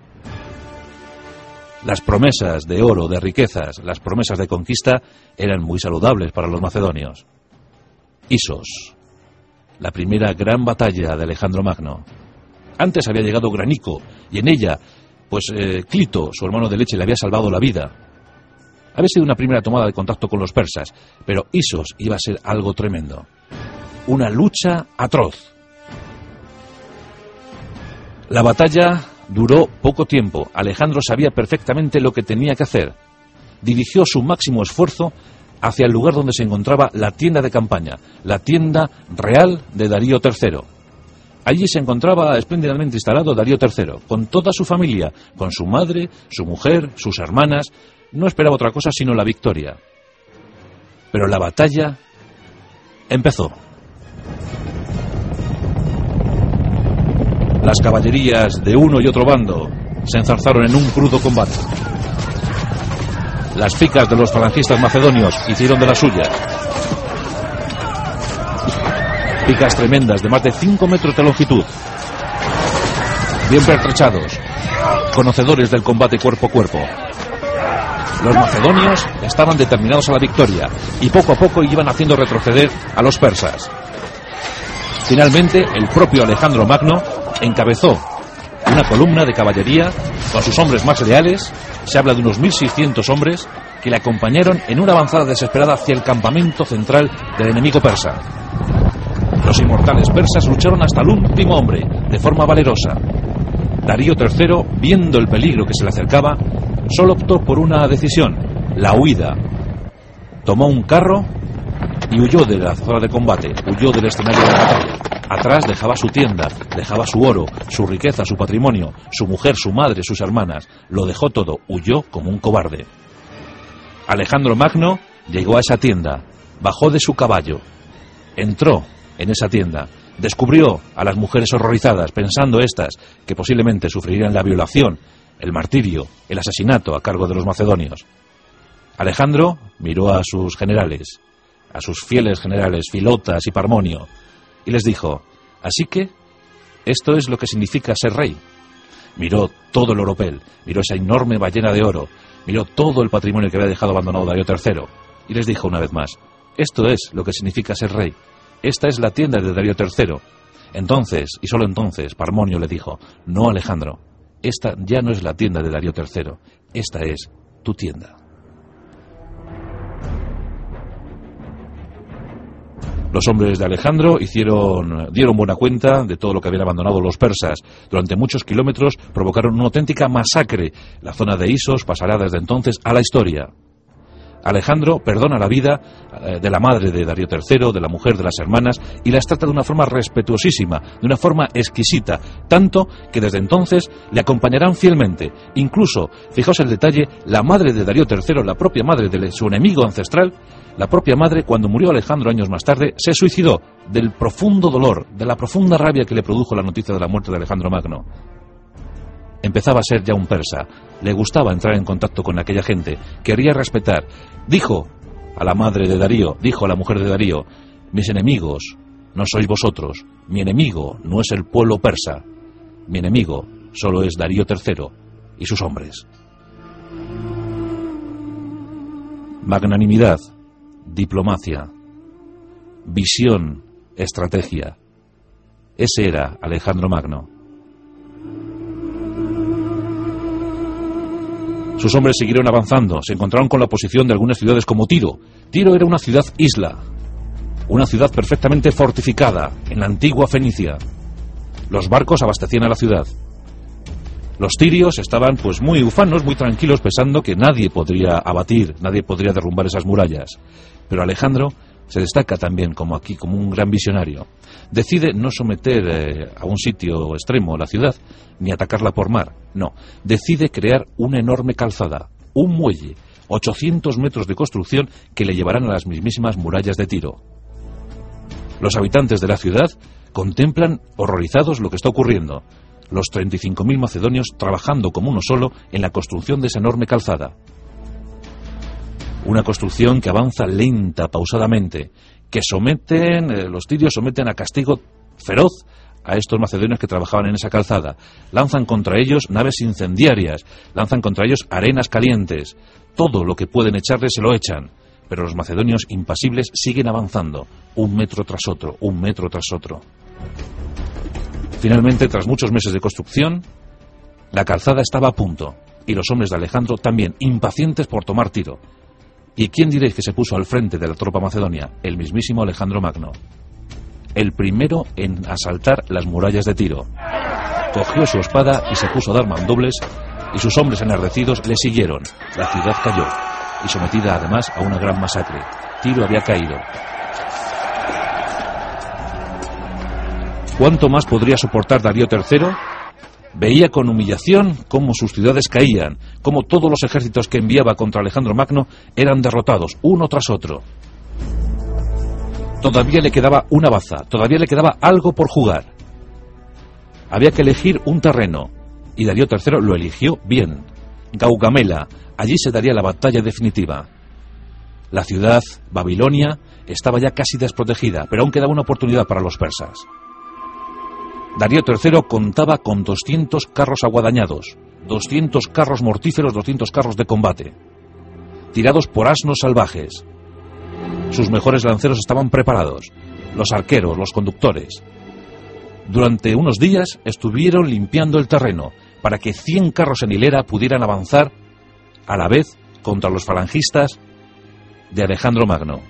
Las promesas de oro, de riquezas, las promesas de conquista eran muy saludables para los macedonios. Isos, la primera gran batalla de Alejandro Magno. Antes había llegado Granico y en ella, Clito, su hermano de leche, le había salvado la vida. Había sido una primera tomada de contacto con los persas, pero Isos iba a ser algo tremendo. Una lucha atroz. La batalla duró poco tiempo. Alejandro sabía perfectamente lo que tenía que hacer. Dirigió su máximo esfuerzo hacia el lugar donde se encontraba la tienda de campaña, la tienda real de Darío III. Allí se encontraba espléndidamente instalado Darío III, con toda su familia, con su madre, su mujer, sus hermanas. No esperaba otra cosa sino la victoria. Pero la batalla empezó. Las caballerías de uno y otro bando se enzarzaron en un crudo combate. Las picas de los falangistas macedonios hicieron de las suyas. Picas tremendas de más de 5 metros de longitud. Bien pertrechados, conocedores del combate cuerpo a cuerpo. Los macedonios estaban determinados a la victoria y poco a poco iban haciendo retroceder a los persas. Finalmente, el propio Alejandro Magno encabezó una columna de caballería con sus hombres más leales. Se habla de unos 1.600 hombres que le acompañaron en una avanzada desesperada hacia el campamento central del enemigo persa. Los inmortales persas lucharon hasta el último hombre, de forma valerosa. Darío III, viendo el peligro que se le acercaba, solo optó por una decisión: la huida. Tomó un carro y huyó de la zona de combate, huyó del escenario de la batalla. Atrás dejaba su tienda, dejaba su oro, su riqueza, su patrimonio, su mujer, su madre, sus hermanas. Lo dejó todo, huyó como un cobarde. Alejandro Magno llegó a esa tienda, bajó de su caballo, entró en esa tienda, descubrió a las mujeres horrorizadas, pensando estas que posiblemente sufrirían la violación, el martirio, el asesinato a cargo de los macedonios. Alejandro miró a sus generales, a sus fieles generales, Filotas y Parmonio, y les dijo: así que esto es lo que significa ser rey. Miró todo el oropel, miró esa enorme ballena de oro, miró todo el patrimonio que había dejado abandonado Darío III, y les dijo una vez más: esto es lo que significa ser rey. Esta es la tienda de Darío III. Entonces, y solo entonces, Parmonio le dijo: no, Alejandro, esta ya no es la tienda de Darío III, esta es tu tienda. Los hombres de Alejandro dieron buena cuenta de todo lo que habían abandonado los persas. Durante muchos kilómetros provocaron una auténtica masacre. La zona de Isos pasará desde entonces a la historia. Alejandro perdona la vida de la madre de Darío III, de la mujer de las hermanas, y las trata de una forma respetuosísima, de una forma exquisita, tanto que desde entonces le acompañarán fielmente. Incluso, fijaos el detalle, la madre de Darío III, la propia madre de su enemigo ancestral, la propia madre, cuando murió Alejandro años más tarde, se suicidó del profundo dolor, de la profunda rabia que le produjo la noticia de la muerte de Alejandro Magno. Empezaba a ser ya un persa, le gustaba entrar en contacto con aquella gente, quería respetar. Dijo a la madre de Darío, dijo a la mujer de Darío: mis enemigos no sois vosotros, mi enemigo no es el pueblo persa, mi enemigo solo es Darío III y sus hombres. Magnanimidad, diplomacia, visión, estrategia. Ese era Alejandro Magno. Sus hombres siguieron avanzando, se encontraron con la oposición de algunas ciudades como Tiro. Tiro era una ciudad-isla, una ciudad perfectamente fortificada en la antigua Fenicia. Los barcos abastecían a la ciudad. Los tirios estaban pues muy ufanos, muy tranquilos, pensando que nadie podría abatir, nadie podría derrumbar esas murallas. Pero Alejandro se destaca también como aquí, como un gran visionario. Decide no someter a un sitio extremo la ciudad, ni atacarla por mar, no. Decide crear una enorme calzada, un muelle, 800 metros de construcción que le llevarán a las mismísimas murallas de Tiro. Los habitantes de la ciudad contemplan horrorizados lo que está ocurriendo. Los 35.000 macedonios trabajando como uno solo en la construcción de esa enorme calzada. Una construcción que avanza lenta, pausadamente, que los tirios someten a castigo feroz a estos macedonios que trabajaban en esa calzada. Lanzan contra ellos naves incendiarias, lanzan contra ellos arenas calientes. Todo lo que pueden echarles se lo echan. Pero los macedonios impasibles siguen avanzando, un metro tras otro, un metro tras otro. Finalmente, tras muchos meses de construcción, la calzada estaba a punto, y los hombres de Alejandro también, impacientes por tomar Tiro. ¿Y quién diréis que se puso al frente de la tropa macedonia? El mismísimo Alejandro Magno. El primero en asaltar las murallas de Tiro. Cogió su espada y se puso a dar mandobles, y sus hombres enardecidos le siguieron. La ciudad cayó, y sometida además a una gran masacre. Tiro había caído. ¿Cuánto más podría soportar Darío III? Veía con humillación cómo sus ciudades caían, cómo todos los ejércitos que enviaba contra Alejandro Magno eran derrotados, uno tras otro. Todavía le quedaba una baza, todavía le quedaba algo por jugar. Había que elegir un terreno, y Darío III lo eligió bien. Gaugamela, allí se daría la batalla definitiva. La ciudad, Babilonia, estaba ya casi desprotegida, pero aún quedaba una oportunidad para los persas. Darío III contaba con 200 carros aguadañados, 200 carros mortíferos, 200 carros de combate, tirados por asnos salvajes. Sus mejores lanceros estaban preparados, los arqueros, los conductores. Durante unos días estuvieron limpiando el terreno para que 100 carros en hilera pudieran avanzar a la vez contra los falangistas de Alejandro Magno.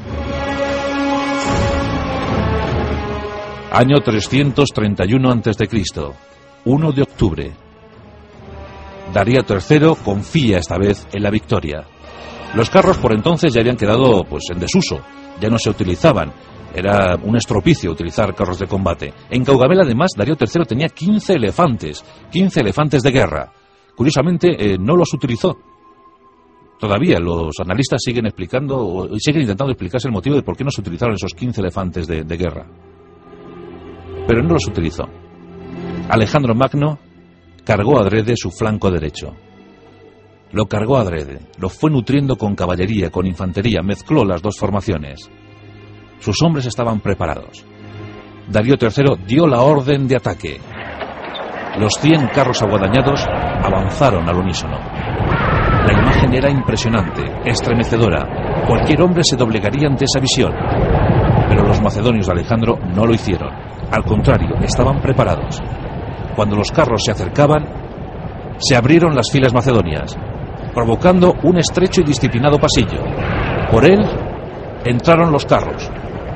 Año 331 a.C., 1 de octubre. Darío III confía esta vez en la victoria. Los carros por entonces ya habían quedado en desuso, ya no se utilizaban. Era un estropicio utilizar carros de combate. En Gaugamela, además, Darío III tenía 15 elefantes de guerra. Curiosamente, no los utilizó. Todavía los analistas siguen intentando explicarse el motivo de por qué no se utilizaron esos 15 elefantes de guerra. Pero no los utilizó. Alejandro Magno cargó adrede su flanco derecho. Lo cargó adrede, lo fue nutriendo con caballería, con infantería, mezcló las dos formaciones. Sus hombres estaban preparados. Darío III dio la orden de ataque. Los 100 carros aguadañados avanzaron al unísono. La imagen era impresionante, estremecedora. Cualquier hombre se doblegaría ante esa visión. Pero los macedonios de Alejandro no lo hicieron. Al contrario, estaban preparados. Cuando los carros se acercaban, se abrieron las filas macedonias, provocando un estrecho y disciplinado pasillo. Por él entraron los carros.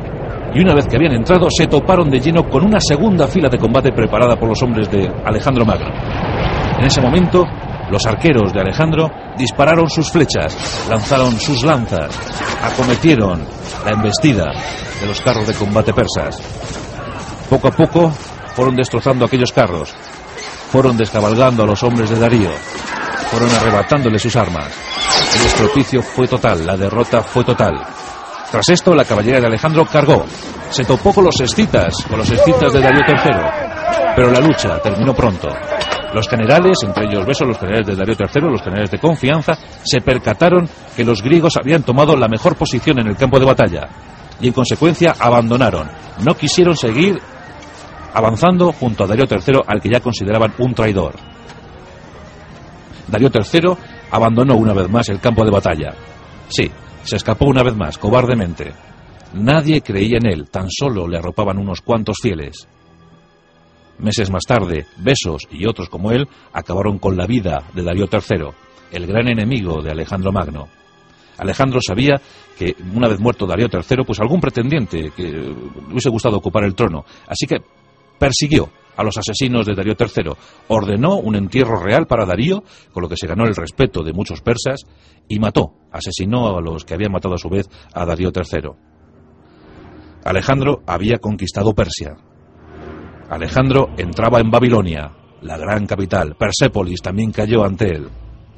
y una vez que habían entrado se toparon de lleno con una segunda fila de combate preparada por los hombres de Alejandro Magno. En ese momento, los arqueros de Alejandro dispararon sus flechas, lanzaron sus lanzas, acometieron la embestida de los carros de combate persas. Poco a poco fueron destrozando aquellos carros, fueron descabalgando a los hombres de Darío, fueron arrebatándole sus armas. El estropicio fue total, la derrota fue total. Tras esto, la caballería de Alejandro cargó, se topó con los escitas de Darío III, pero la lucha terminó pronto. Los generales, entre ellos Beso, los generales de Darío III, los generales de confianza, se percataron que los griegos habían tomado la mejor posición en el campo de batalla y en consecuencia abandonaron. No quisieron seguir avanzando junto a Darío III, al que ya consideraban un traidor. Darío III abandonó una vez más el campo de batalla. Sí, se escapó una vez más, cobardemente. Nadie creía en él, tan solo le arropaban unos cuantos fieles. Meses más tarde, Besos y otros como él acabaron con la vida de Darío III, el gran enemigo de Alejandro Magno. Alejandro sabía que, una vez muerto Darío III, pues algún pretendiente que le hubiese gustado ocupar el trono, así que persiguió a los asesinos de Darío III, ordenó un entierro real para Darío, con lo que se ganó el respeto de muchos persas, y asesinó a los que habían matado a su vez a Darío III. Alejandro había conquistado Persia. Alejandro entraba en Babilonia, la gran capital. Persépolis también cayó ante él.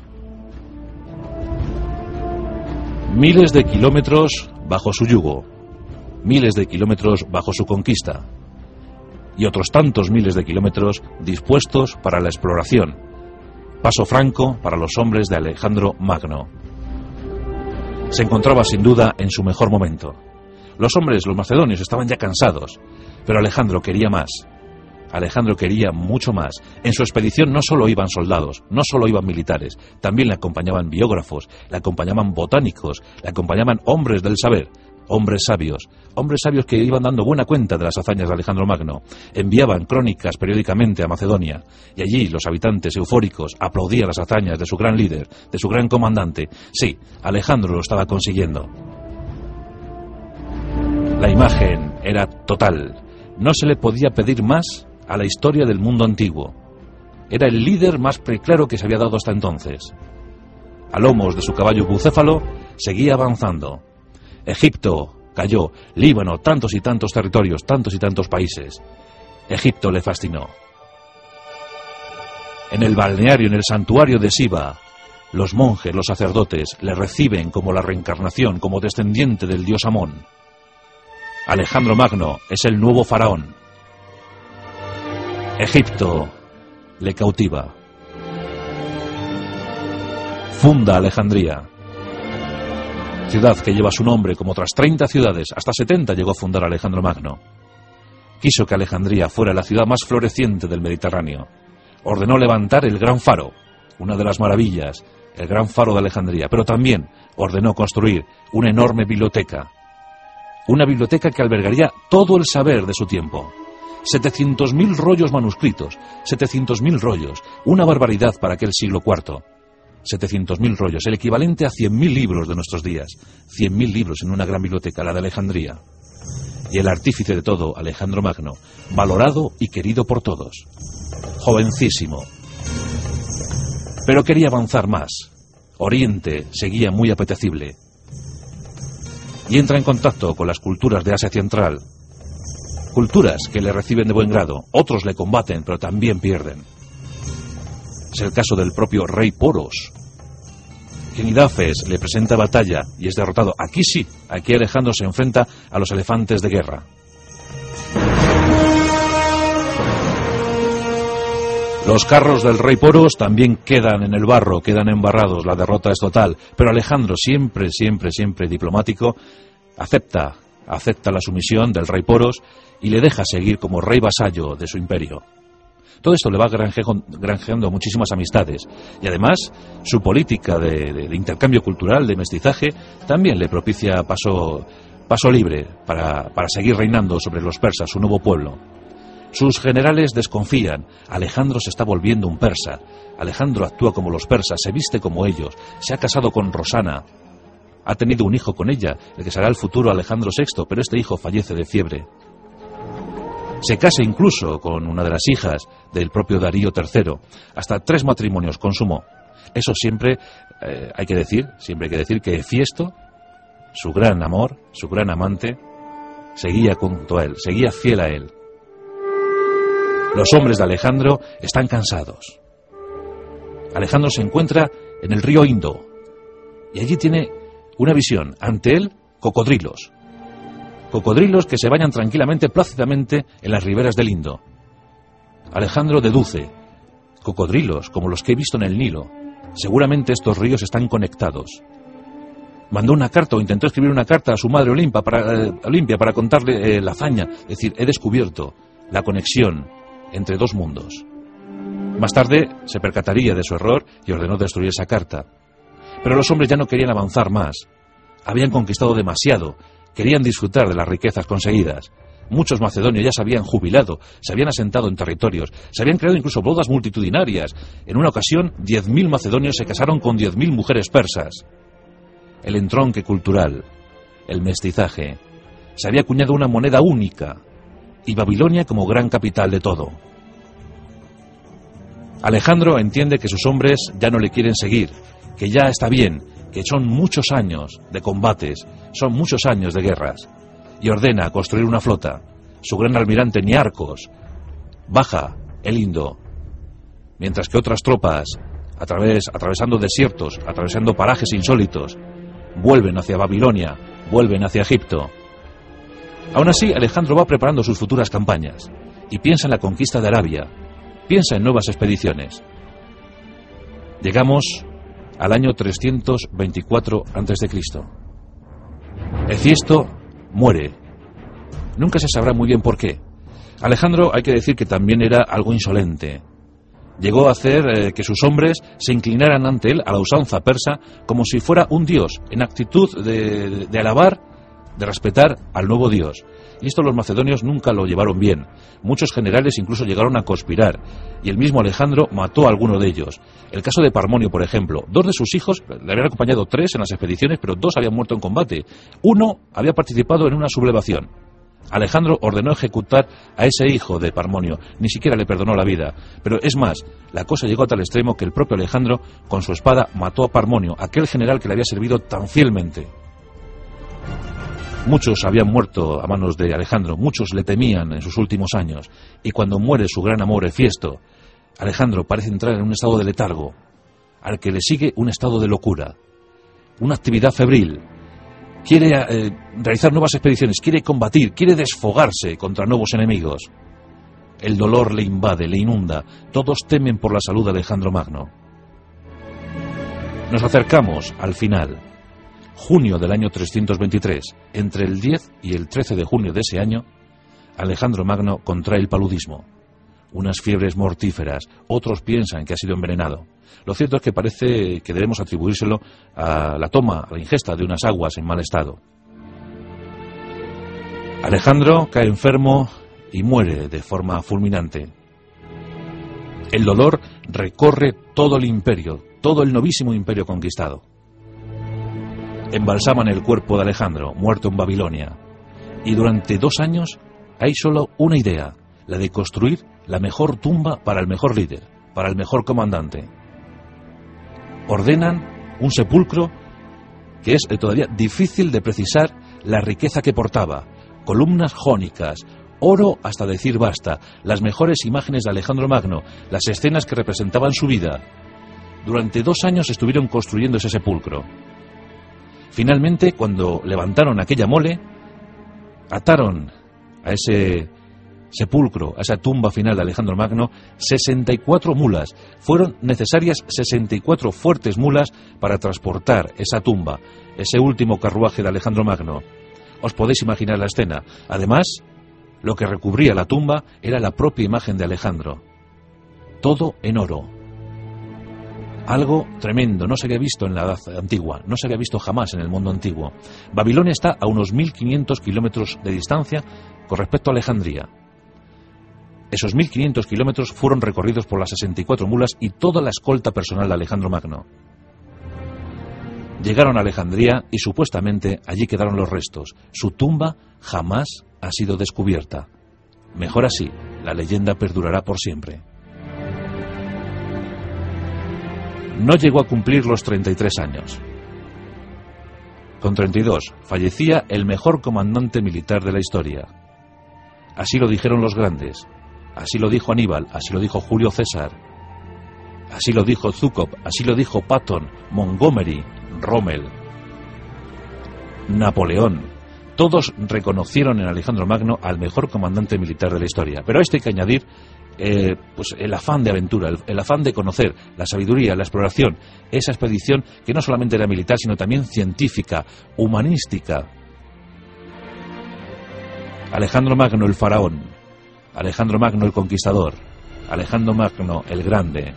Miles de kilómetros bajo su yugo, miles de kilómetros bajo su conquista, y otros tantos miles de kilómetros dispuestos para la exploración. Paso franco para los hombres de Alejandro Magno. Se encontraba sin duda en su mejor momento. Los hombres, los macedonios, estaban ya cansados, pero Alejandro quería más. Alejandro quería mucho más. En su expedición no solo iban soldados, no solo iban militares, también le acompañaban biógrafos, le acompañaban botánicos, le acompañaban hombres del saber, hombres sabios que iban dando buena cuenta de las hazañas de Alejandro Magno. Enviaban crónicas periódicamente a Macedonia, y allí los habitantes eufóricos aplaudían las hazañas de su gran líder, de su gran comandante. Sí, Alejandro lo estaba consiguiendo. La imagen era total. No se le podía pedir más a la historia del mundo antiguo. Era el líder más preclaro que se había dado hasta entonces. A lomos de su caballo bucéfalo, seguía avanzando. Egipto cayó, Líbano, tantos y tantos territorios, tantos y tantos países. Egipto le fascinó. En el balneario, en el santuario de Siva, los monjes, los sacerdotes, le reciben como la reencarnación, como descendiente del dios Amón. Alejandro Magno es el nuevo faraón. Egipto le cautiva. Funda Alejandría, ciudad que lleva su nombre como otras 30 ciudades, hasta 70 llegó a fundar Alejandro Magno. Quiso que Alejandría fuera la ciudad más floreciente del Mediterráneo. Ordenó levantar el Gran Faro, una de las maravillas, el Gran Faro de Alejandría, pero también ordenó construir una enorme biblioteca. Una biblioteca que albergaría todo el saber de su tiempo. 700.000 rollos manuscritos, 700.000 rollos, una barbaridad para aquel siglo IV. 700.000 rollos, el equivalente a 100.000 libros de nuestros días. 100.000 libros en una gran biblioteca, la de Alejandría. Y el artífice de todo, Alejandro Magno, valorado y querido por todos. Jovencísimo. Pero quería avanzar más. Oriente seguía muy apetecible. Y entra en contacto con las culturas de Asia Central. Culturas que le reciben de buen grado, otros le combaten, pero también pierden. Es el caso del propio rey Poros, quien Idafes le presenta batalla y es derrotado. Aquí sí, aquí Alejandro se enfrenta a los elefantes de guerra. Los carros del rey Poros también quedan en el barro, quedan embarrados, la derrota es total, pero Alejandro, siempre diplomático, acepta la sumisión del rey Poros y le deja seguir como rey vasallo de su imperio. Todo esto le va granjeando muchísimas amistades y además su política de intercambio cultural, de mestizaje, también le propicia paso libre para seguir reinando sobre los persas, su nuevo pueblo. Sus generales desconfían. Alejandro se está volviendo un persa. Alejandro actúa como los persas, se viste como ellos, se ha casado con Rosana. Ha tenido un hijo con ella, el que será el futuro Alejandro VI, pero este hijo fallece de fiebre. Se casa incluso con una de las hijas del propio Darío III. Hasta 3 matrimonios consumó. Eso siempre hay que decir que Hefiesto, su gran amor, su gran amante, seguía junto a él, seguía fiel a él. Los hombres de Alejandro están cansados. Alejandro se encuentra en el río Indo y allí tiene una visión. Ante él, cocodrilos. Cocodrilos que se bañan tranquilamente, plácidamente en las riberas del Indo. Alejandro deduce: cocodrilos como los que he visto en el Nilo. Seguramente estos ríos están conectados. Mandó una carta o intentó escribir una carta a su madre Olimpia para contarle la hazaña. Es decir, he descubierto la conexión entre 2 mundos. Más tarde se percataría de su error y ordenó destruir esa carta. Pero los hombres ya no querían avanzar más. Habían conquistado demasiado. Querían disfrutar de las riquezas conseguidas. Muchos macedonios ya se habían jubilado, se habían asentado en territorios, se habían creado incluso bodas multitudinarias. En una ocasión, 10.000 macedonios se casaron con 10.000 mujeres persas. El entronque cultural, el mestizaje. Se había acuñado una moneda única, y Babilonia como gran capital de todo. Alejandro entiende que sus hombres ya no le quieren seguir, que ya está bien, que son muchos años de combates, son muchos años de guerras, y ordena construir una flota. Su gran almirante Niarcos baja el Indo, mientras que otras tropas, atravesando desiertos, atravesando parajes insólitos, vuelven hacia Babilonia, vuelven hacia Egipto. Aún así, Alejandro va preparando sus futuras campañas y piensa en la conquista de Arabia, piensa en nuevas expediciones. Llegamos al año 324 a.C. Hefiesto muere. Nunca se sabrá muy bien por qué. Alejandro, hay que decir que también era algo insolente. Llegó a hacer que sus hombres se inclinaran ante él a la usanza persa como si fuera un dios, en actitud de alabar, de respetar al nuevo dios. Y esto los macedonios nunca lo llevaron bien. Muchos generales incluso llegaron a conspirar, y el mismo Alejandro mató a alguno de ellos. El caso de Parmonio, por ejemplo. 2 de sus hijos, le habían acompañado 3 en las expediciones, pero 2 habían muerto en combate. 1 había participado en una sublevación. Alejandro ordenó ejecutar a ese hijo de Parmonio, ni siquiera le perdonó la vida. Pero es más, la cosa llegó a tal extremo que el propio Alejandro, con su espada, mató a Parmonio, aquel general que le había servido tan fielmente. Muchos habían muerto a manos de Alejandro, muchos le temían en sus últimos años, y cuando muere su gran amor Hefiesto, Alejandro parece entrar en un estado de letargo, al que le sigue un estado de locura, una actividad febril. Quiere realizar nuevas expediciones, quiere combatir, quiere desfogarse contra nuevos enemigos. El dolor le invade, le inunda, todos temen por la salud de Alejandro Magno. Nos acercamos al final. Junio del año 323, entre el 10 y el 13 de junio de ese año, Alejandro Magno contrae el paludismo. Unas fiebres mortíferas, otros piensan que ha sido envenenado. Lo cierto es que parece que debemos atribuírselo a la toma, a la ingesta de unas aguas en mal estado. Alejandro cae enfermo y muere de forma fulminante. El dolor recorre todo el imperio, todo el novísimo imperio conquistado. Embalsaman el cuerpo de Alejandro, muerto en Babilonia. Y durante 2 años hay solo una idea, la de construir la mejor tumba para el mejor líder, para el mejor comandante. Ordenan un sepulcro que es todavía difícil de precisar la riqueza que portaba. Columnas jónicas, oro hasta decir basta, las mejores imágenes de Alejandro Magno, las escenas que representaban su vida. Durante 2 años estuvieron construyendo ese sepulcro. Finalmente, cuando levantaron aquella mole, ataron a ese sepulcro, a esa tumba final de Alejandro Magno, 64 mulas. Fueron necesarias 64 fuertes mulas para transportar esa tumba, ese último carruaje de Alejandro Magno. Os podéis imaginar la escena. Además, lo que recubría la tumba era la propia imagen de Alejandro. Todo en oro. Algo tremendo, no se había visto en la Edad Antigua, no se había visto jamás en el mundo antiguo. Babilonia está a unos 1.500 kilómetros de distancia con respecto a Alejandría. Esos 1.500 kilómetros fueron recorridos por las 64 mulas y toda la escolta personal de Alejandro Magno. Llegaron a Alejandría y supuestamente allí quedaron los restos. Su tumba jamás ha sido descubierta. Mejor así, la leyenda perdurará por siempre. No llegó a cumplir los 33 años. Con 32 fallecía el mejor comandante militar de la historia. Así lo dijeron los grandes. Así lo dijo Aníbal, así lo dijo Julio César. Así lo dijo Zhúkov, así lo dijo Patton, Montgomery, Rommel, Napoleón. Todos reconocieron en Alejandro Magno al mejor comandante militar de la historia. Pero a esto hay que añadir pues el afán de aventura, el afán de conocer, la sabiduría, la exploración, esa expedición que no solamente era militar, sino también científica, humanística. Alejandro Magno el faraón, Alejandro Magno el conquistador, Alejandro Magno el grande.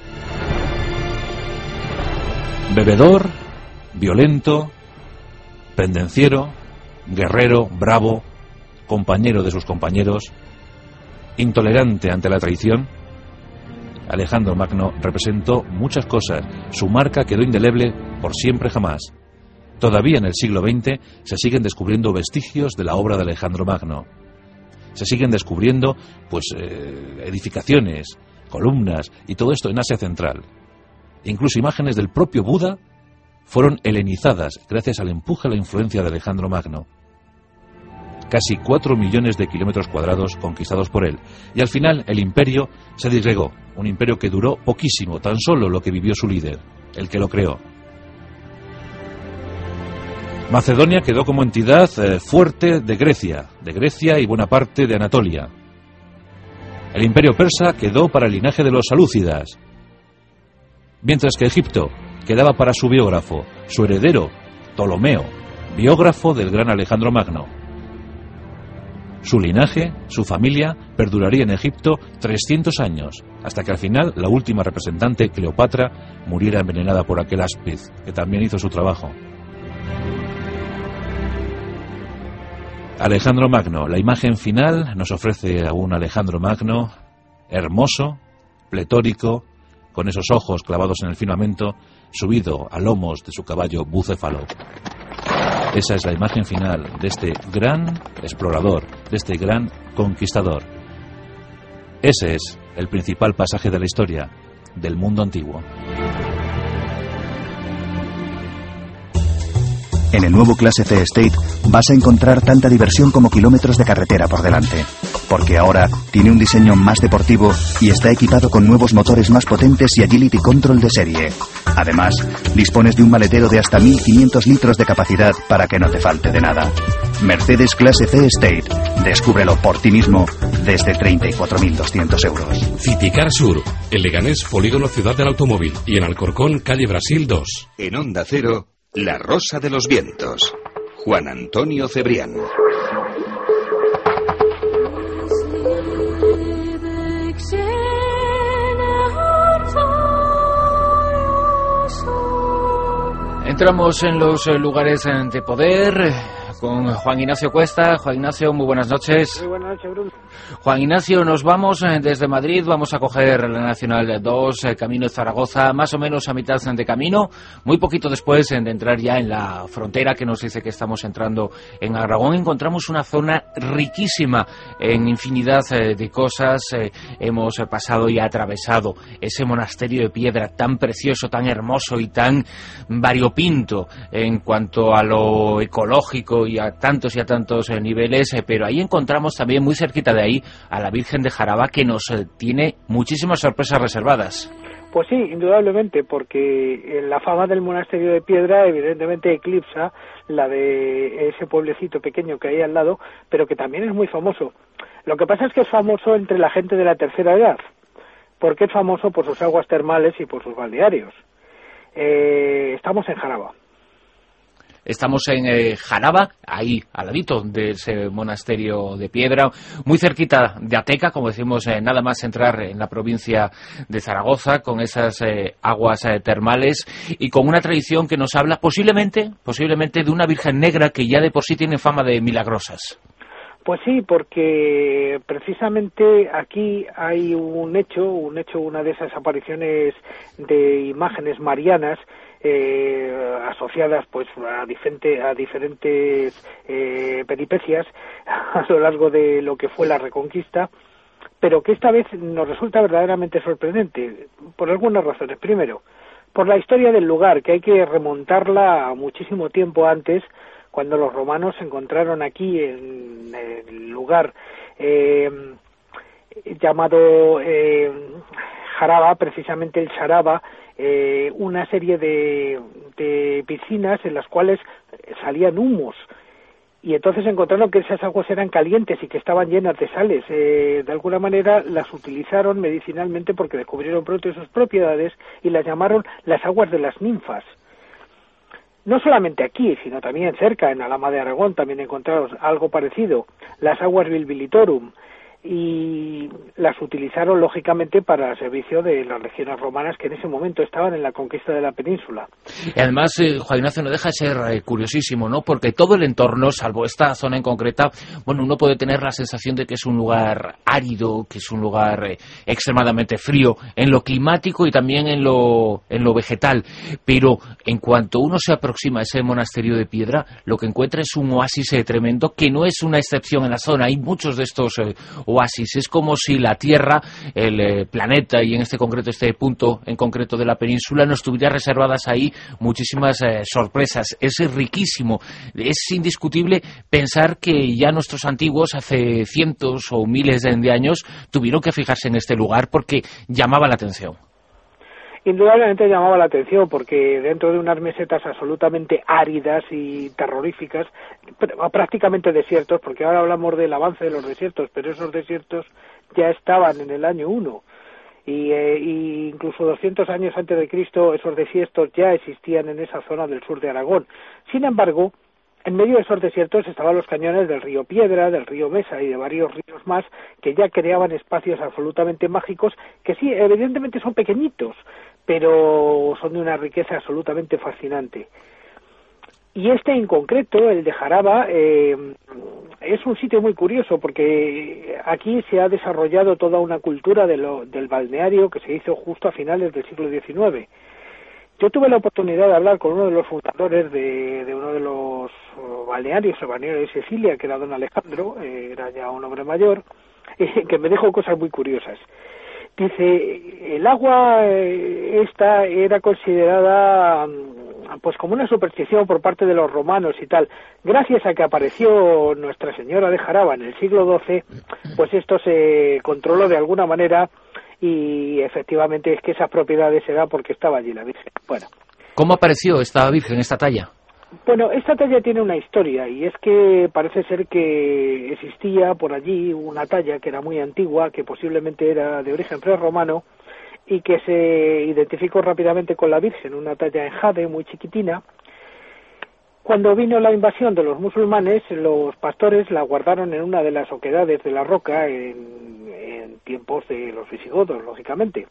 Bebedor, violento, pendenciero, guerrero, bravo, compañero de sus compañeros, intolerante ante la traición. Alejandro Magno representó muchas cosas. Su marca quedó indeleble por siempre jamás. Todavía en el siglo XX se siguen descubriendo vestigios de la obra de Alejandro Magno. Se siguen descubriendo edificaciones, columnas y todo esto en Asia Central. Incluso imágenes del propio Buda fueron helenizadas gracias al empuje a la influencia de Alejandro Magno. Casi 4 millones de kilómetros cuadrados conquistados por él. Y al final el imperio se disgregó. Un imperio que duró poquísimo, tan solo lo que vivió su líder, el que lo creó. Macedonia quedó como entidad fuerte de Grecia y buena parte de Anatolia. El imperio persa quedó para el linaje de los salúcidas, mientras que Egipto quedaba para su biógrafo, su heredero, Ptolomeo, biógrafo del gran Alejandro Magno. Su linaje, su familia, perduraría en Egipto 300 años, hasta que al final la última representante, Cleopatra, muriera envenenada por aquel áspid, que también hizo su trabajo. Alejandro Magno, la imagen final nos ofrece a un Alejandro Magno hermoso, pletórico, con esos ojos clavados en el firmamento, subido a lomos de su caballo bucéfalo. Esa es la imagen final de este gran explorador, de este gran conquistador. Ese es el principal pasaje de la historia del mundo antiguo. En el nuevo Clase C Estate vas a encontrar tanta diversión como kilómetros de carretera por delante. Porque ahora tiene un diseño más deportivo y está equipado con nuevos motores más potentes y Agility Control de serie. Además, dispones de un maletero de hasta 1.500 litros de capacidad para que no te falte de nada. Mercedes Clase C Estate. Descúbrelo por ti mismo desde 34.200 euros. Citicar Sur, en Leganés, Polígono Ciudad del Automóvil, y en Alcorcón, calle Brasil 2. En Onda Cero, La Rosa de los Vientos. Juan Antonio Cebrián. Entramos en los lugares de poder con Juan Ignacio Cuesta. Juan Ignacio, muy buenas noches. Muy buenas noches, Bruno. Juan Ignacio, nos vamos desde Madrid, vamos a coger la Nacional 2, camino de Zaragoza, más o menos a mitad de camino, muy poquito después de entrar ya en la frontera que nos dice que estamos entrando en Aragón. Encontramos una zona riquísima en infinidad de cosas. Hemos pasado y atravesado ese monasterio de piedra tan precioso, tan hermoso y tan variopinto en cuanto a lo ecológico y a tantos niveles, pero ahí encontramos también muy cerquita de ahí a la Virgen de Jaraba, que nos tiene muchísimas sorpresas reservadas. Pues sí, indudablemente, porque la fama del monasterio de piedra evidentemente eclipsa la de ese pueblecito pequeño que hay al lado, pero que también es muy famoso. Lo que pasa es que es famoso entre la gente de la tercera edad, porque es famoso por sus aguas termales y por sus balnearios. Estamos en Jaraba. Estamos en Jaraba, ahí al ladito de ese monasterio de piedra, muy cerquita de Ateca, como decimos, nada más entrar en la provincia de Zaragoza, con esas aguas termales y con una tradición que nos habla posiblemente de una Virgen Negra que ya de por sí tiene fama de milagrosas. Pues sí, porque precisamente aquí hay una de esas apariciones de imágenes marianas asociadas pues a diferentes peripecias a lo largo de lo que fue la Reconquista, pero que esta vez nos resulta verdaderamente sorprendente por algunas razones. Primero, por la historia del lugar, que hay que remontarla a muchísimo tiempo antes, cuando los romanos se encontraron aquí en el lugar llamado Jaraba, precisamente el Saraba, una serie de piscinas en las cuales salían humos, y entonces encontraron que esas aguas eran calientes y que estaban llenas de sales. De alguna manera las utilizaron medicinalmente porque descubrieron pronto sus propiedades y las llamaron las aguas de las ninfas. No solamente aquí, sino también cerca, en Alhama de Aragón, también encontraron algo parecido, las aguas Bilbilitorum, y las utilizaron lógicamente para el servicio de las legiones romanas que en ese momento estaban en la conquista de la península. Y además, Juan Ignacio, no deja de ser curiosísimo, ¿no? Porque todo el entorno, salvo esta zona en concreta, bueno, uno puede tener la sensación de que es un lugar árido, que es un lugar extremadamente frío, en lo climático y también en lo vegetal, pero en cuanto uno se aproxima a ese monasterio de piedra, lo que encuentra es un oasis tremendo, que no es una excepción en la zona. Hay muchos de estos oasis. Es como si la Tierra, el planeta, y en este punto en concreto de la península, nos tuviera reservadas ahí muchísimas sorpresas. Es riquísimo. Es indiscutible pensar que ya nuestros antiguos, hace cientos o miles de años, tuvieron que fijarse en este lugar porque llamaba la atención. Indudablemente llamaba la atención porque dentro de unas mesetas absolutamente áridas y terroríficas, prácticamente desiertos, porque ahora hablamos del avance de los desiertos, pero esos desiertos ya estaban en el año 1 y incluso 200 años antes de Cristo esos desiertos ya existían en esa zona del sur de Aragón. Sin embargo, en medio de esos desiertos estaban los cañones del río Piedra, del río Mesa y de varios ríos más que ya creaban espacios absolutamente mágicos que sí, evidentemente son pequeñitos, pero son de una riqueza absolutamente fascinante. Y este en concreto, el de Jaraba, es un sitio muy curioso porque aquí se ha desarrollado toda una cultura del balneario que se hizo justo a finales del siglo XIX. Yo tuve la oportunidad de hablar con uno de los fundadores de uno de los balnearios, el balneario de Sicilia, que era don Alejandro, era ya un hombre mayor, que me dijo cosas muy curiosas. Dice, el agua esta era considerada pues como una superstición por parte de los romanos y tal. Gracias a que apareció Nuestra Señora de Jaraba en el siglo XII, pues esto se controló de alguna manera y efectivamente es que esas propiedades se dan porque estaba allí la Virgen. Bueno. ¿Cómo apareció esta Virgen, esta talla? Bueno, esta talla tiene una historia y es que parece ser que existía por allí una talla que era muy antigua, que posiblemente era de origen prerromano y que se identificó rápidamente con la Virgen, una talla en jade muy chiquitina. Cuando vino la invasión de los musulmanes, los pastores la guardaron en una de las oquedades de la roca en tiempos de los visigodos, lógicamente.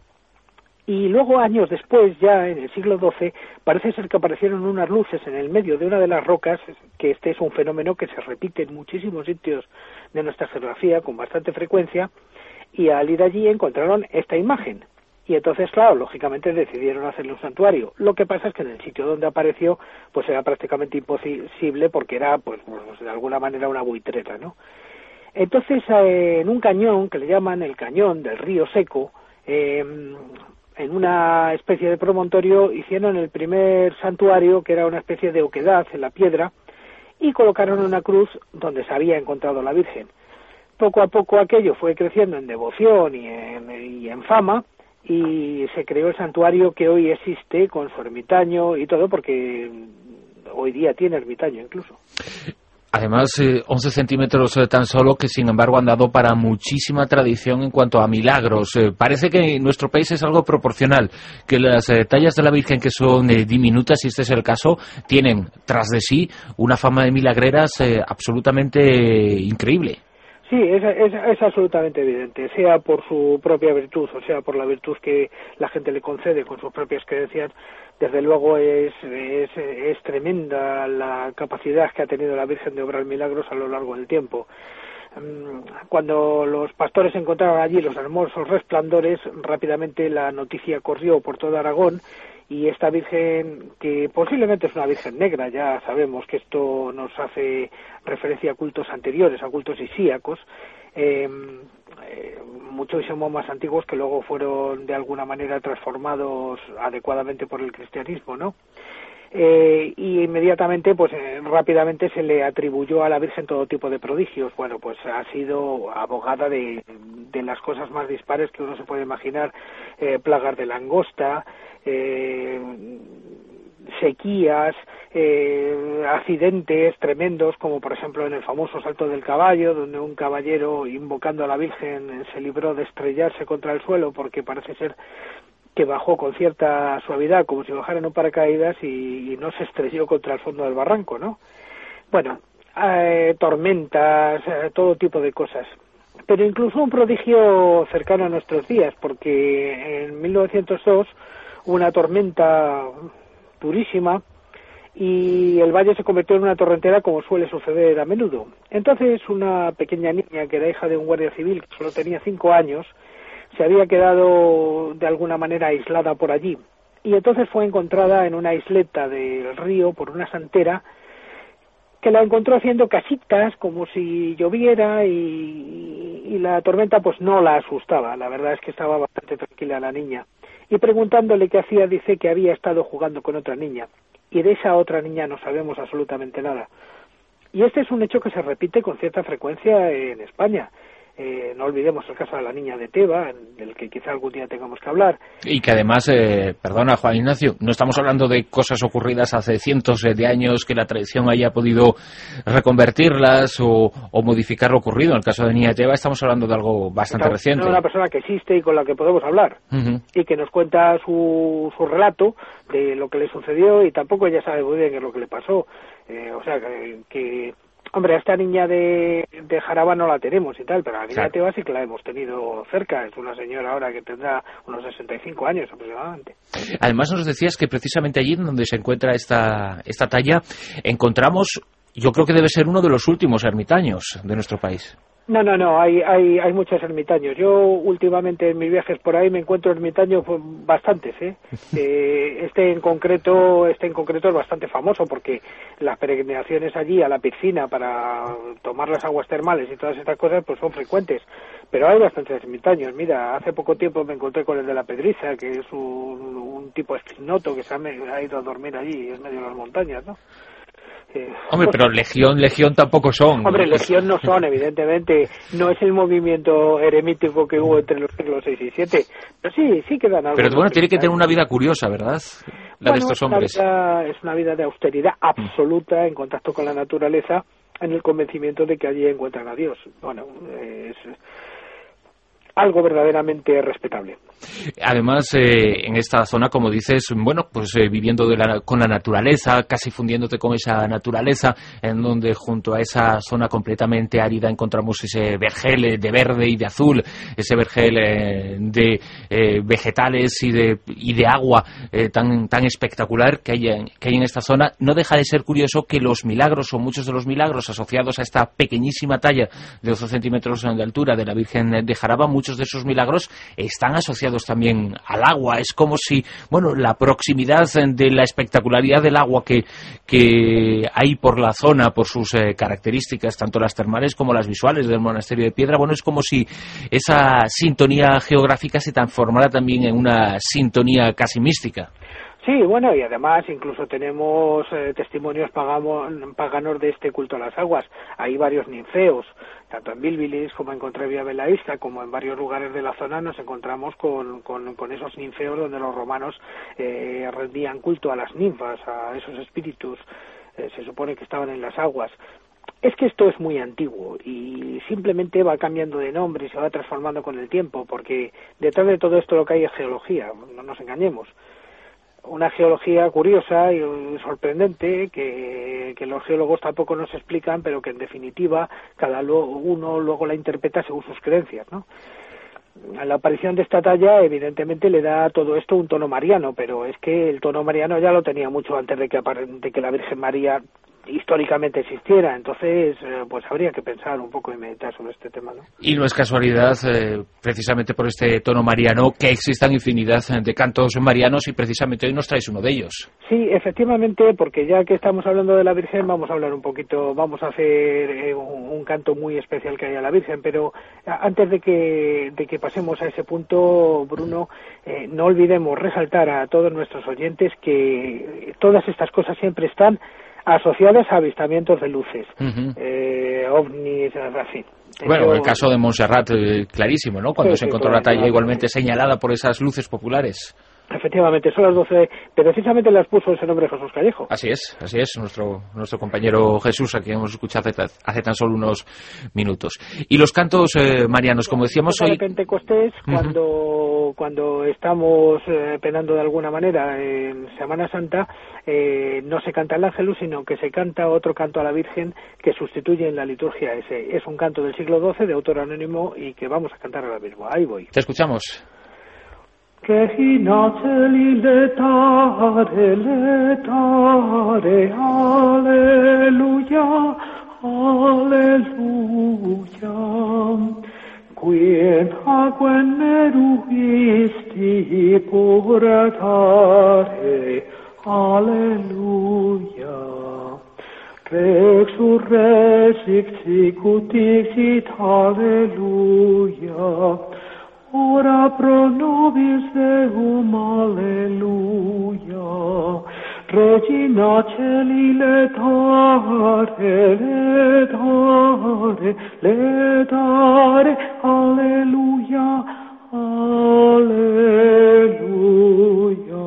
Y luego, años después, ya en el siglo XII, parece ser que aparecieron unas luces en el medio de una de las rocas, que este es un fenómeno que se repite en muchísimos sitios de nuestra geografía con bastante frecuencia, y al ir allí encontraron esta imagen. Y entonces, claro, lógicamente decidieron hacerle un santuario. Lo que pasa es que en el sitio donde apareció, pues era prácticamente imposible porque era, pues de alguna manera una buitrera, ¿no? Entonces, en un cañón que le llaman el cañón del río Seco, en una especie de promontorio hicieron el primer santuario, que era una especie de oquedad en la piedra, y colocaron una cruz donde se había encontrado la Virgen. Poco a poco aquello fue creciendo en devoción y en fama, y se creó el santuario que hoy existe con su ermitaño y todo, porque hoy día tiene ermitaño incluso. Además, 11 centímetros tan solo, que sin embargo han dado para muchísima tradición en cuanto a milagros. Parece que en nuestro país es algo proporcional, que las tallas de la Virgen, que son diminutas, si este es el caso, tienen tras de sí una fama de milagreras absolutamente increíble. Sí, es absolutamente evidente, sea por su propia virtud, o sea por la virtud que la gente le concede con sus propias creencias. Desde luego es tremenda la capacidad que ha tenido la Virgen de obrar milagros a lo largo del tiempo. Cuando los pastores encontraron allí los hermosos resplandores, rápidamente la noticia corrió por todo Aragón y esta Virgen, que posiblemente es una Virgen negra, ya sabemos que esto nos hace referencia a cultos anteriores, a cultos isíacos, muchísimo más antiguos, que luego fueron de alguna manera transformados adecuadamente por el cristianismo, ¿no? Y inmediatamente, pues rápidamente se le atribuyó a la Virgen todo tipo de prodigios. Bueno, pues ha sido abogada de las cosas más dispares que uno se puede imaginar, plagas de langosta, sequías, accidentes tremendos, como por ejemplo en el famoso Salto del Caballo, donde un caballero invocando a la Virgen se libró de estrellarse contra el suelo, porque parece ser que bajó con cierta suavidad, como si bajara en un paracaídas, y no se estrelló contra el fondo del barranco, ¿no? Bueno, tormentas, todo tipo de cosas. Pero incluso un prodigio cercano a nuestros días, porque en 1902 hubo una tormenta durísima y el valle se convirtió en una torrentera, como suele suceder a menudo. Entonces una pequeña niña, que era hija de un guardia civil que solo tenía 5 años, se había quedado de alguna manera aislada por allí, y entonces fue encontrada en una isleta del río por una santera, que la encontró haciendo casitas como si lloviera, y la tormenta pues no la asustaba. La verdad es que estaba bastante tranquila la niña, y preguntándole qué hacía, dice que había estado jugando con otra niña, y de esa otra niña no sabemos absolutamente nada. Y este es un hecho que se repite con cierta frecuencia en España. No olvidemos el caso de la niña de Teba, del que quizá algún día tengamos que hablar. Y que además, perdona Juan Ignacio, no estamos hablando de cosas ocurridas hace cientos de años, que la tradición haya podido reconvertirlas o modificar lo ocurrido. En el caso de la niña de Teba estamos hablando de algo bastante reciente. De una persona que existe y con la que podemos hablar, y que nos cuenta su relato de lo que le sucedió, y tampoco ella sabe muy bien qué es lo que le pasó. O sea, que hombre, a esta niña de Jaraba no la tenemos y tal, pero a la niña de Teba sí que la hemos tenido cerca. Es una señora ahora que tendrá unos 65 años aproximadamente. Además nos decías que precisamente allí donde se encuentra esta talla encontramos, yo creo que debe ser uno de los últimos ermitaños de nuestro país. No, hay muchos ermitaños. Yo últimamente en mis viajes por ahí me encuentro ermitaños bastantes, Este en concreto es bastante famoso, porque las peregrinaciones allí a la piscina para tomar las aguas termales y todas estas cosas pues son frecuentes, pero hay bastantes ermitaños. Mira, hace poco tiempo me encontré con el de la Pedriza, que es un tipo esquinoto que se ha ido a dormir allí en medio de las montañas, ¿no? Hombre, pero Legión tampoco son. Hombre, Legión no son, evidentemente. No es el movimiento eremítico que hubo entre los siglos VI y VII. Pero sí quedan algo. Pero bueno, tiene que tener una vida curiosa, ¿verdad? De estos hombres. Es una vida de austeridad absoluta, en contacto con la naturaleza, en el convencimiento de que allí encuentran a Dios. Bueno, es algo verdaderamente respetable. Además, en esta zona, como dices, bueno, pues viviendo con la naturaleza, casi fundiéndote con esa naturaleza, en donde junto a esa zona completamente árida encontramos ese vergel de verde y de azul, ese vergel de vegetales y de agua tan espectacular que hay en esta zona. No deja de ser curioso que los milagros, o muchos de los milagros asociados a esta pequeñísima talla de 12 centímetros de altura de la Virgen de Jaraba, muchos de esos milagros están asociados también al agua. Es como si, bueno, la proximidad de la espectacularidad del agua que hay por la zona, por sus características, tanto las termales como las visuales del monasterio de Piedra, bueno, es como si esa sintonía geográfica se transformara también en una sintonía casi mística. Sí, bueno, y además incluso tenemos testimonios paganos de este culto a las aguas. Hay varios ninfeos, tanto en Bilbilis como en Contravía Belaísta, como en varios lugares de la zona nos encontramos con esos ninfeos donde los romanos rendían culto a las ninfas, a esos espíritus, se supone que estaban en las aguas. Es que esto es muy antiguo y simplemente va cambiando de nombre y se va transformando con el tiempo, porque detrás de todo esto lo que hay es geología, no nos engañemos. Una geología curiosa y sorprendente que los geólogos tampoco nos explican, pero que en definitiva cada uno luego la interpreta según sus creencias, ¿no? A la aparición de esta talla evidentemente le da a todo esto un tono mariano, pero es que el tono mariano ya lo tenía mucho antes de que la Virgen María históricamente existiera. Entonces, pues habría que pensar un poco y meditar sobre este tema, ¿no? Y no es casualidad, precisamente por este tono mariano, que existan infinidad de cantos marianos, y precisamente hoy nos traes uno de ellos. Sí, efectivamente, porque ya que estamos hablando de la Virgen, vamos a hablar un poquito, vamos a hacer un canto muy especial que hay a la Virgen, pero antes de que pasemos a ese punto, Bruno, no olvidemos resaltar a todos nuestros oyentes que todas estas cosas siempre están asociadas a avistamientos de luces, ovnis, en fin. Bueno, el caso de Montserrat, clarísimo, ¿no? Cuando se encontró la talla igualmente señalada por esas luces populares. Efectivamente, son las 12, precisamente las puso ese nombre Jesús Callejo. Así es, nuestro compañero Jesús, a quien hemos escuchado hace tan solo unos minutos. Y los cantos marianos, como decíamos hoy... De Pentecostés, cuando estamos penando de alguna manera en Semana Santa, no se canta el Ángelus, sino que se canta otro canto a la Virgen que sustituye en la liturgia ese. Es un canto del siglo XII, de autor anónimo, y que vamos a cantar ahora mismo. Ahí voy. Te escuchamos. Che hinaceli letare, alleluia, alleluia. Quien aquam meruisti portare, alleluia. Resurrexit sicut dixit, alleluia. Ora pro nobis Deum, alleluia. Regina celi letare, alleluia, alleluia.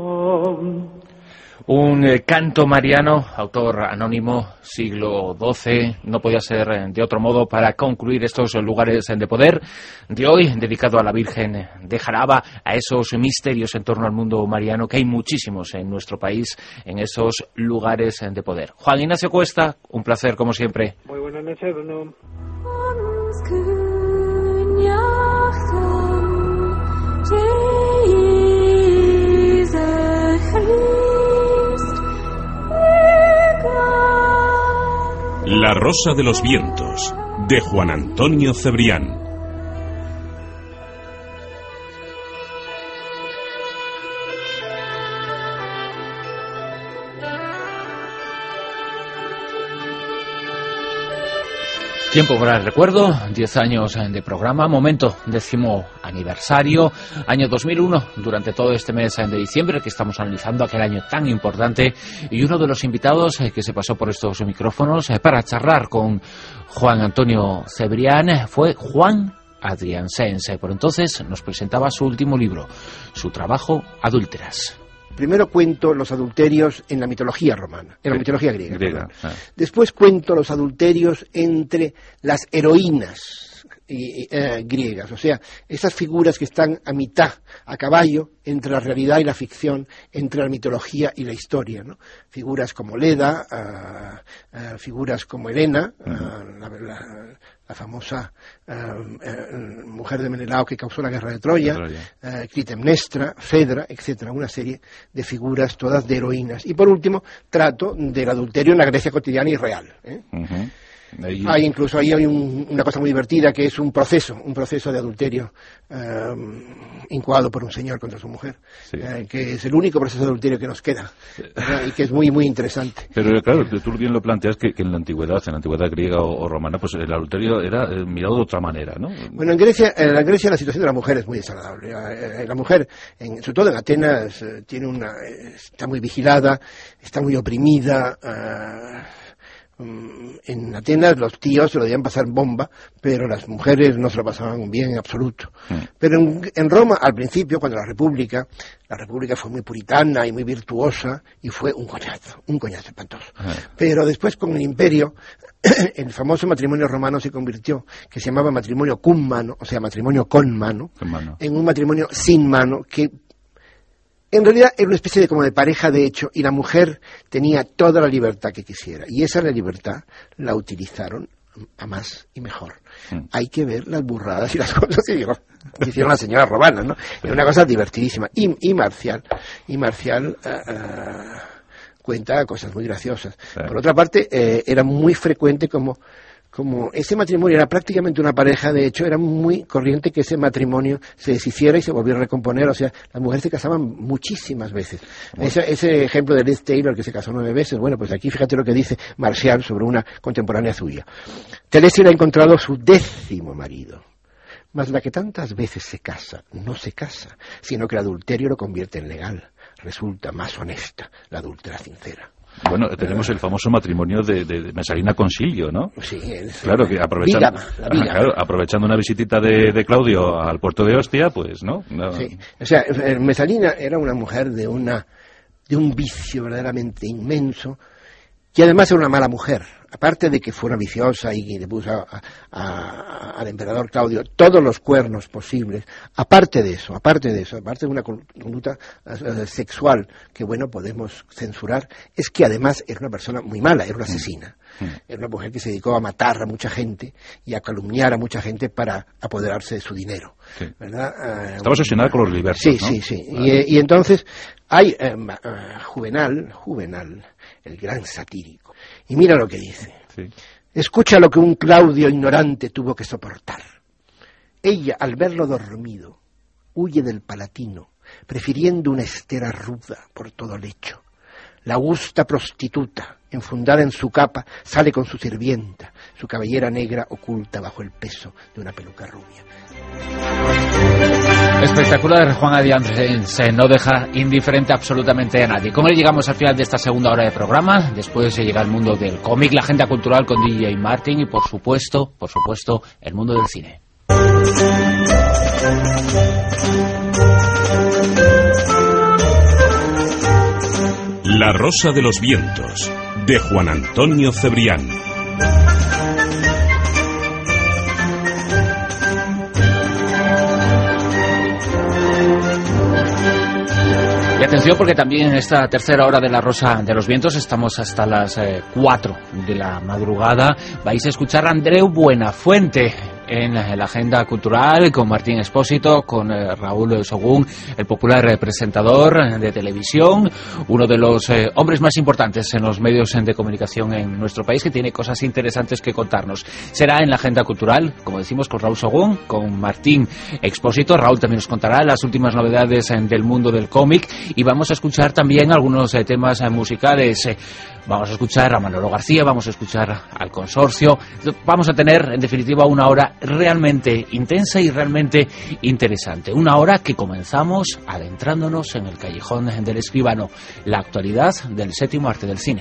Un canto mariano, autor anónimo, siglo XII, no podía ser de otro modo para concluir estos lugares de poder de hoy, dedicado a la Virgen de Jaraba, a esos misterios en torno al mundo mariano, que hay muchísimos en nuestro país, en esos lugares de poder. Juan Ignacio Cuesta, un placer como siempre. Muy buenas noches, Bruno. La Rosa de los Vientos, de Juan Antonio Cebrián. Tiempo para el recuerdo, 10 años de programa, momento, 10º aniversario, año 2001, durante todo este mes de diciembre que estamos analizando aquel año tan importante, y uno de los invitados que se pasó por estos micrófonos para charlar con Juan Antonio Cebrián fue Juan Adriansens. Por entonces nos presentaba su último libro, su trabajo Adúlteras. Primero cuento los adulterios en la mitología romana, en la mitología griega. Después cuento los adulterios entre las heroínas griegas, o sea, esas figuras que están a mitad, a caballo, entre la realidad y la ficción, entre la mitología y la historia, ¿no? Figuras como Leda, figuras como Helena, la famosa mujer de Menelao que causó la guerra de Troya, Clitemnestra, Fedra, etcétera, una serie de figuras todas de heroínas. Y por último, trato del adulterio en la Grecia cotidiana y real, ¿eh? Hay una cosa muy divertida que es un proceso de adulterio incoado por un señor contra su mujer, que es el único proceso de adulterio que nos queda, y que es muy muy interesante. Pero claro, tú bien lo planteas que en la antigüedad griega o romana, pues el adulterio era mirado de otra manera, ¿no? Bueno, en Grecia la situación de la mujer es muy desagradable. La mujer, sobre todo en Atenas, está muy vigilada, está muy oprimida. En Atenas los tíos se lo debían pasar bomba, pero las mujeres no se lo pasaban bien en absoluto. Pero en Roma, al principio, cuando la República fue muy puritana y muy virtuosa, y fue un coñazo espantoso. Pero después, con el Imperio, el famoso matrimonio romano se convirtió, que se llamaba matrimonio cum mano, o sea, matrimonio con mano, en un matrimonio sin mano, que en realidad era una especie de pareja de hecho, y la mujer tenía toda la libertad que quisiera, y esa la libertad la utilizaron a más y mejor. Hay que ver las burradas y las cosas que hicieron las señoras romanas, ¿no? Era una cosa divertidísima. Y Marcial, cuenta cosas muy graciosas. Por otra parte, era muy frecuente como ese matrimonio era prácticamente una pareja, de hecho, era muy corriente que ese matrimonio se deshiciera y se volviera a recomponer. O sea, las mujeres se casaban muchísimas veces. Ese ejemplo de Liz Taylor, que se casó 9 veces, bueno, pues aquí fíjate lo que dice Martial sobre una contemporánea suya. Telesforo ha encontrado su 10º marido. Mas la que tantas veces se casa, no se casa, sino que el adulterio lo convierte en legal. Resulta más honesta la adúltera sincera. Bueno, tenemos el famoso matrimonio de Mesalina con Silvio, ¿no? Sí, claro, que aprovechando una visitita de Claudio al puerto de Ostia, pues, ¿no? Sí, o sea, Mesalina era una mujer de un vicio verdaderamente inmenso, y además era una mala mujer. Aparte de que fuera viciosa y le puso al emperador Claudio todos los cuernos posibles, aparte de una conducta sexual que, bueno, podemos censurar, es que además era una persona muy mala, era una asesina. Era una mujer que se dedicó a matar a mucha gente y a calumniar a mucha gente para apoderarse de su dinero. Sí. ¿Verdad? Estaba obsesionada con los libertos, ¿no? Sí. Y entonces hay Juvenal, el gran satírico. Y mira lo que dice. Sí. Escucha lo que un Claudio ignorante tuvo que soportar. Ella, al verlo dormido, huye del Palatino, prefiriendo una estera ruda por todo lecho. La augusta prostituta, enfundada en su capa, sale con su sirvienta, su cabellera negra oculta bajo el peso de una peluca rubia. Espectacular, Juan Adián, se no deja indiferente absolutamente a nadie. Con él llegamos al final de esta segunda hora de programa. Después se llega el mundo del cómic, la agenda cultural con DJ Martin y por supuesto, el mundo del cine. La Rosa de los Vientos, de Juan Antonio Cebrián. Y atención, porque también en esta tercera hora de La Rosa de los Vientos estamos hasta las 4 de la madrugada. Vais a escuchar a Andreu Buenafuente en la agenda cultural con Martín Expósito, con Raúl Sogún, el popular presentador de televisión, uno de los hombres más importantes en los medios de comunicación en nuestro país, que tiene cosas interesantes que contarnos. Será en la agenda cultural, como decimos, con Raúl Sogún, con Martín Expósito. Raúl también nos contará las últimas novedades del mundo del cómic y vamos a escuchar también algunos temas musicales. Vamos a escuchar a Manolo García, vamos a escuchar al Consorcio. Vamos a tener, en definitiva, una hora realmente intensa y realmente interesante. Una hora que comenzamos adentrándonos en el callejón del escribano, la actualidad del séptimo arte del cine.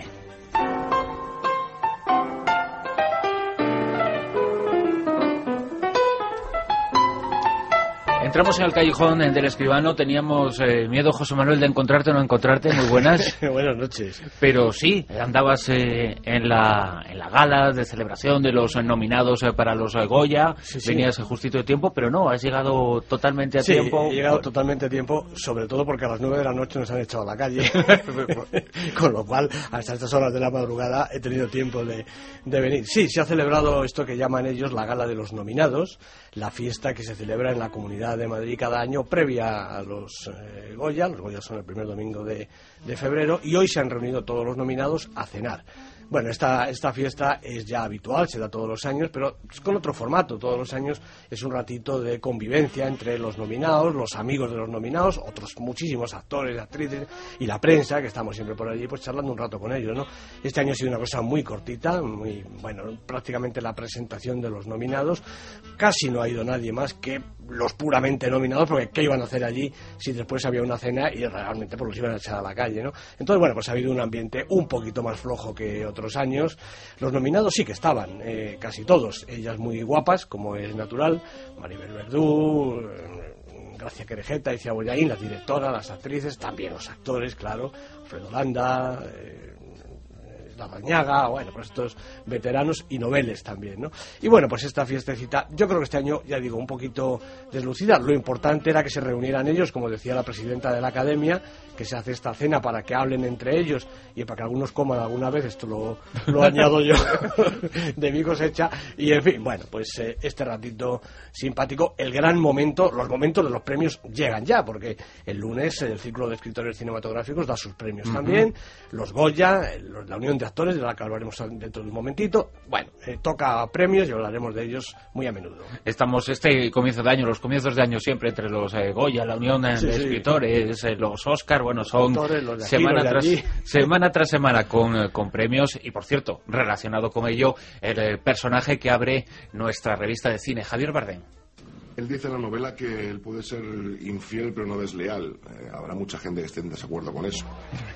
Entramos en el callejón del escribano. Teníamos miedo, José Manuel, de encontrarte o no encontrarte. Muy buenas. Buenas noches. Pero sí, andabas en la gala de celebración de los nominados para los Goya. Sí. Venías justito de tiempo, pero no, has llegado totalmente a tiempo. Sí, he llegado totalmente a tiempo, sobre todo porque a las 9 de la noche nos han echado a la calle. Con lo cual, hasta estas horas de la madrugada he tenido tiempo de venir. Sí, se ha celebrado esto que llaman ellos la gala de los nominados, la fiesta que se celebra en la Comunidad de Madrid cada año previa a los Goya. Los Goya son el primer domingo de febrero y hoy se han reunido todos los nominados a cenar. Bueno, esta fiesta es ya habitual, se da todos los años, pero con otro formato. Todos los años es un ratito de convivencia entre los nominados, los amigos de los nominados, otros muchísimos actores, actrices y la prensa, que estamos siempre por allí, pues charlando un rato con ellos, ¿no? Este año ha sido una cosa muy cortita, prácticamente la presentación de los nominados. Casi no ha ido nadie más que los puramente nominados, porque ¿qué iban a hacer allí si después había una cena y realmente pues los iban a echar a la calle, ¿no? Entonces, bueno, pues ha habido un ambiente un poquito más flojo que otros años. Los nominados sí que estaban, casi todos, ellas muy guapas, como es natural, Maribel Verdú, Gracia Querejeta, Icía Bollaín, las directoras, las actrices, también los actores, claro, Alfredo Landa, Larrañaga, bueno, pues estos veteranos y noveles también, ¿no? Y bueno, pues esta fiestecita, yo creo que este año, ya digo, un poquito deslucida. Lo importante era que se reunieran ellos, como decía la presidenta de la Academia, que se hace esta cena para que hablen entre ellos y para que algunos coman alguna vez, esto lo añado yo de mi cosecha, y en fin, bueno, pues este ratito simpático, el gran momento, los momentos de los premios llegan ya, porque el lunes el Círculo de Escritores Cinematográficos da sus premios también, los Goya, la Unión de Actores, de la que hablaremos dentro de un momentito. Bueno, toca premios y hablaremos de ellos muy a menudo. Estamos este comienzo de año, los comienzos de año siempre entre los Goya, la Unión de Escritores, los Oscar, bueno, son semana tras semana con premios. Y por cierto, relacionado con ello, el personaje que abre nuestra revista de cine, Javier Bardem. Él dice en la novela que él puede ser infiel pero no desleal. Habrá mucha gente que esté en desacuerdo con eso.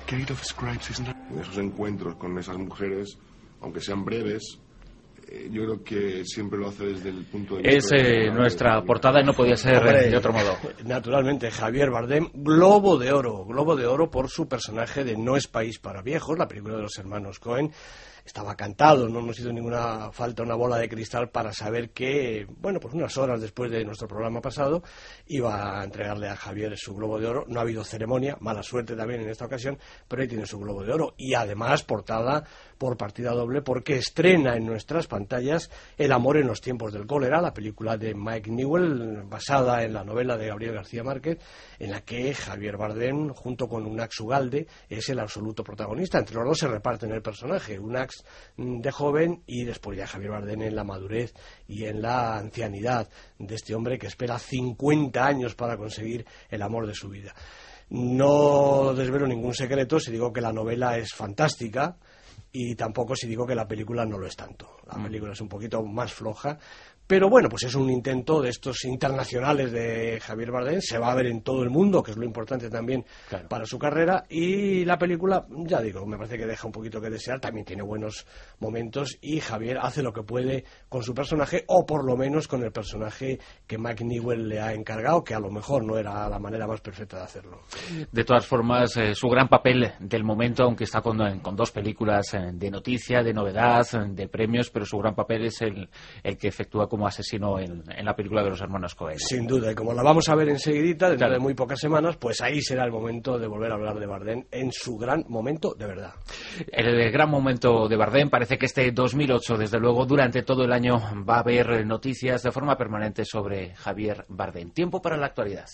En esos encuentros con esas mujeres, aunque sean breves, yo creo que siempre lo hace desde el punto de vista... Es nuestra portada y no podía ser de otro modo. Naturalmente, Javier Bardem, Globo de Oro por su personaje de No es país para viejos, la película de los hermanos Coen. Estaba cantado, no hemos sido ninguna falta una bola de cristal para saber que, bueno, pues unas horas después de nuestro programa pasado iba a entregarle a Javier su Globo de Oro. No ha habido ceremonia, mala suerte también en esta ocasión, pero ahí tiene su Globo de Oro y además portada por partida doble porque estrena en nuestras pantallas El amor en los tiempos del cólera, la película de Mike Newell basada en la novela de Gabriel García Márquez, en la que Javier Bardem junto con Unax Ugalde es el absoluto protagonista. Entre los dos se reparten el personaje, Unax de joven y después ya Javier Bardem en la madurez y en la ancianidad de este hombre que espera 50 años para conseguir el amor de su vida. No desvelo ningún secreto si digo que la novela es fantástica y tampoco si digo que la película no lo es tanto. La película es un poquito más floja, pero bueno, pues es un intento de estos internacionales de Javier Bardem. Se va a ver en todo el mundo, que es lo importante también para su carrera, y la película, ya digo, me parece que deja un poquito que desear, también tiene buenos momentos y Javier hace lo que puede con su personaje, o por lo menos con el personaje que Mike Newell le ha encargado, que a lo mejor no era la manera más perfecta de hacerlo. De todas formas, su gran papel del momento, aunque está con dos películas de noticia, de novedad, de premios, pero su gran papel es el que efectúa como asesino en la película de los hermanos Coen. Sin duda, y como la vamos a ver enseguidita, dentro de muy pocas semanas, pues ahí será el momento de volver a hablar de Bardem en su gran momento de verdad. El gran momento de Bardem, parece que este 2008, desde luego, durante todo el año va a haber noticias de forma permanente sobre Javier Bardem. Tiempo para la actualidad.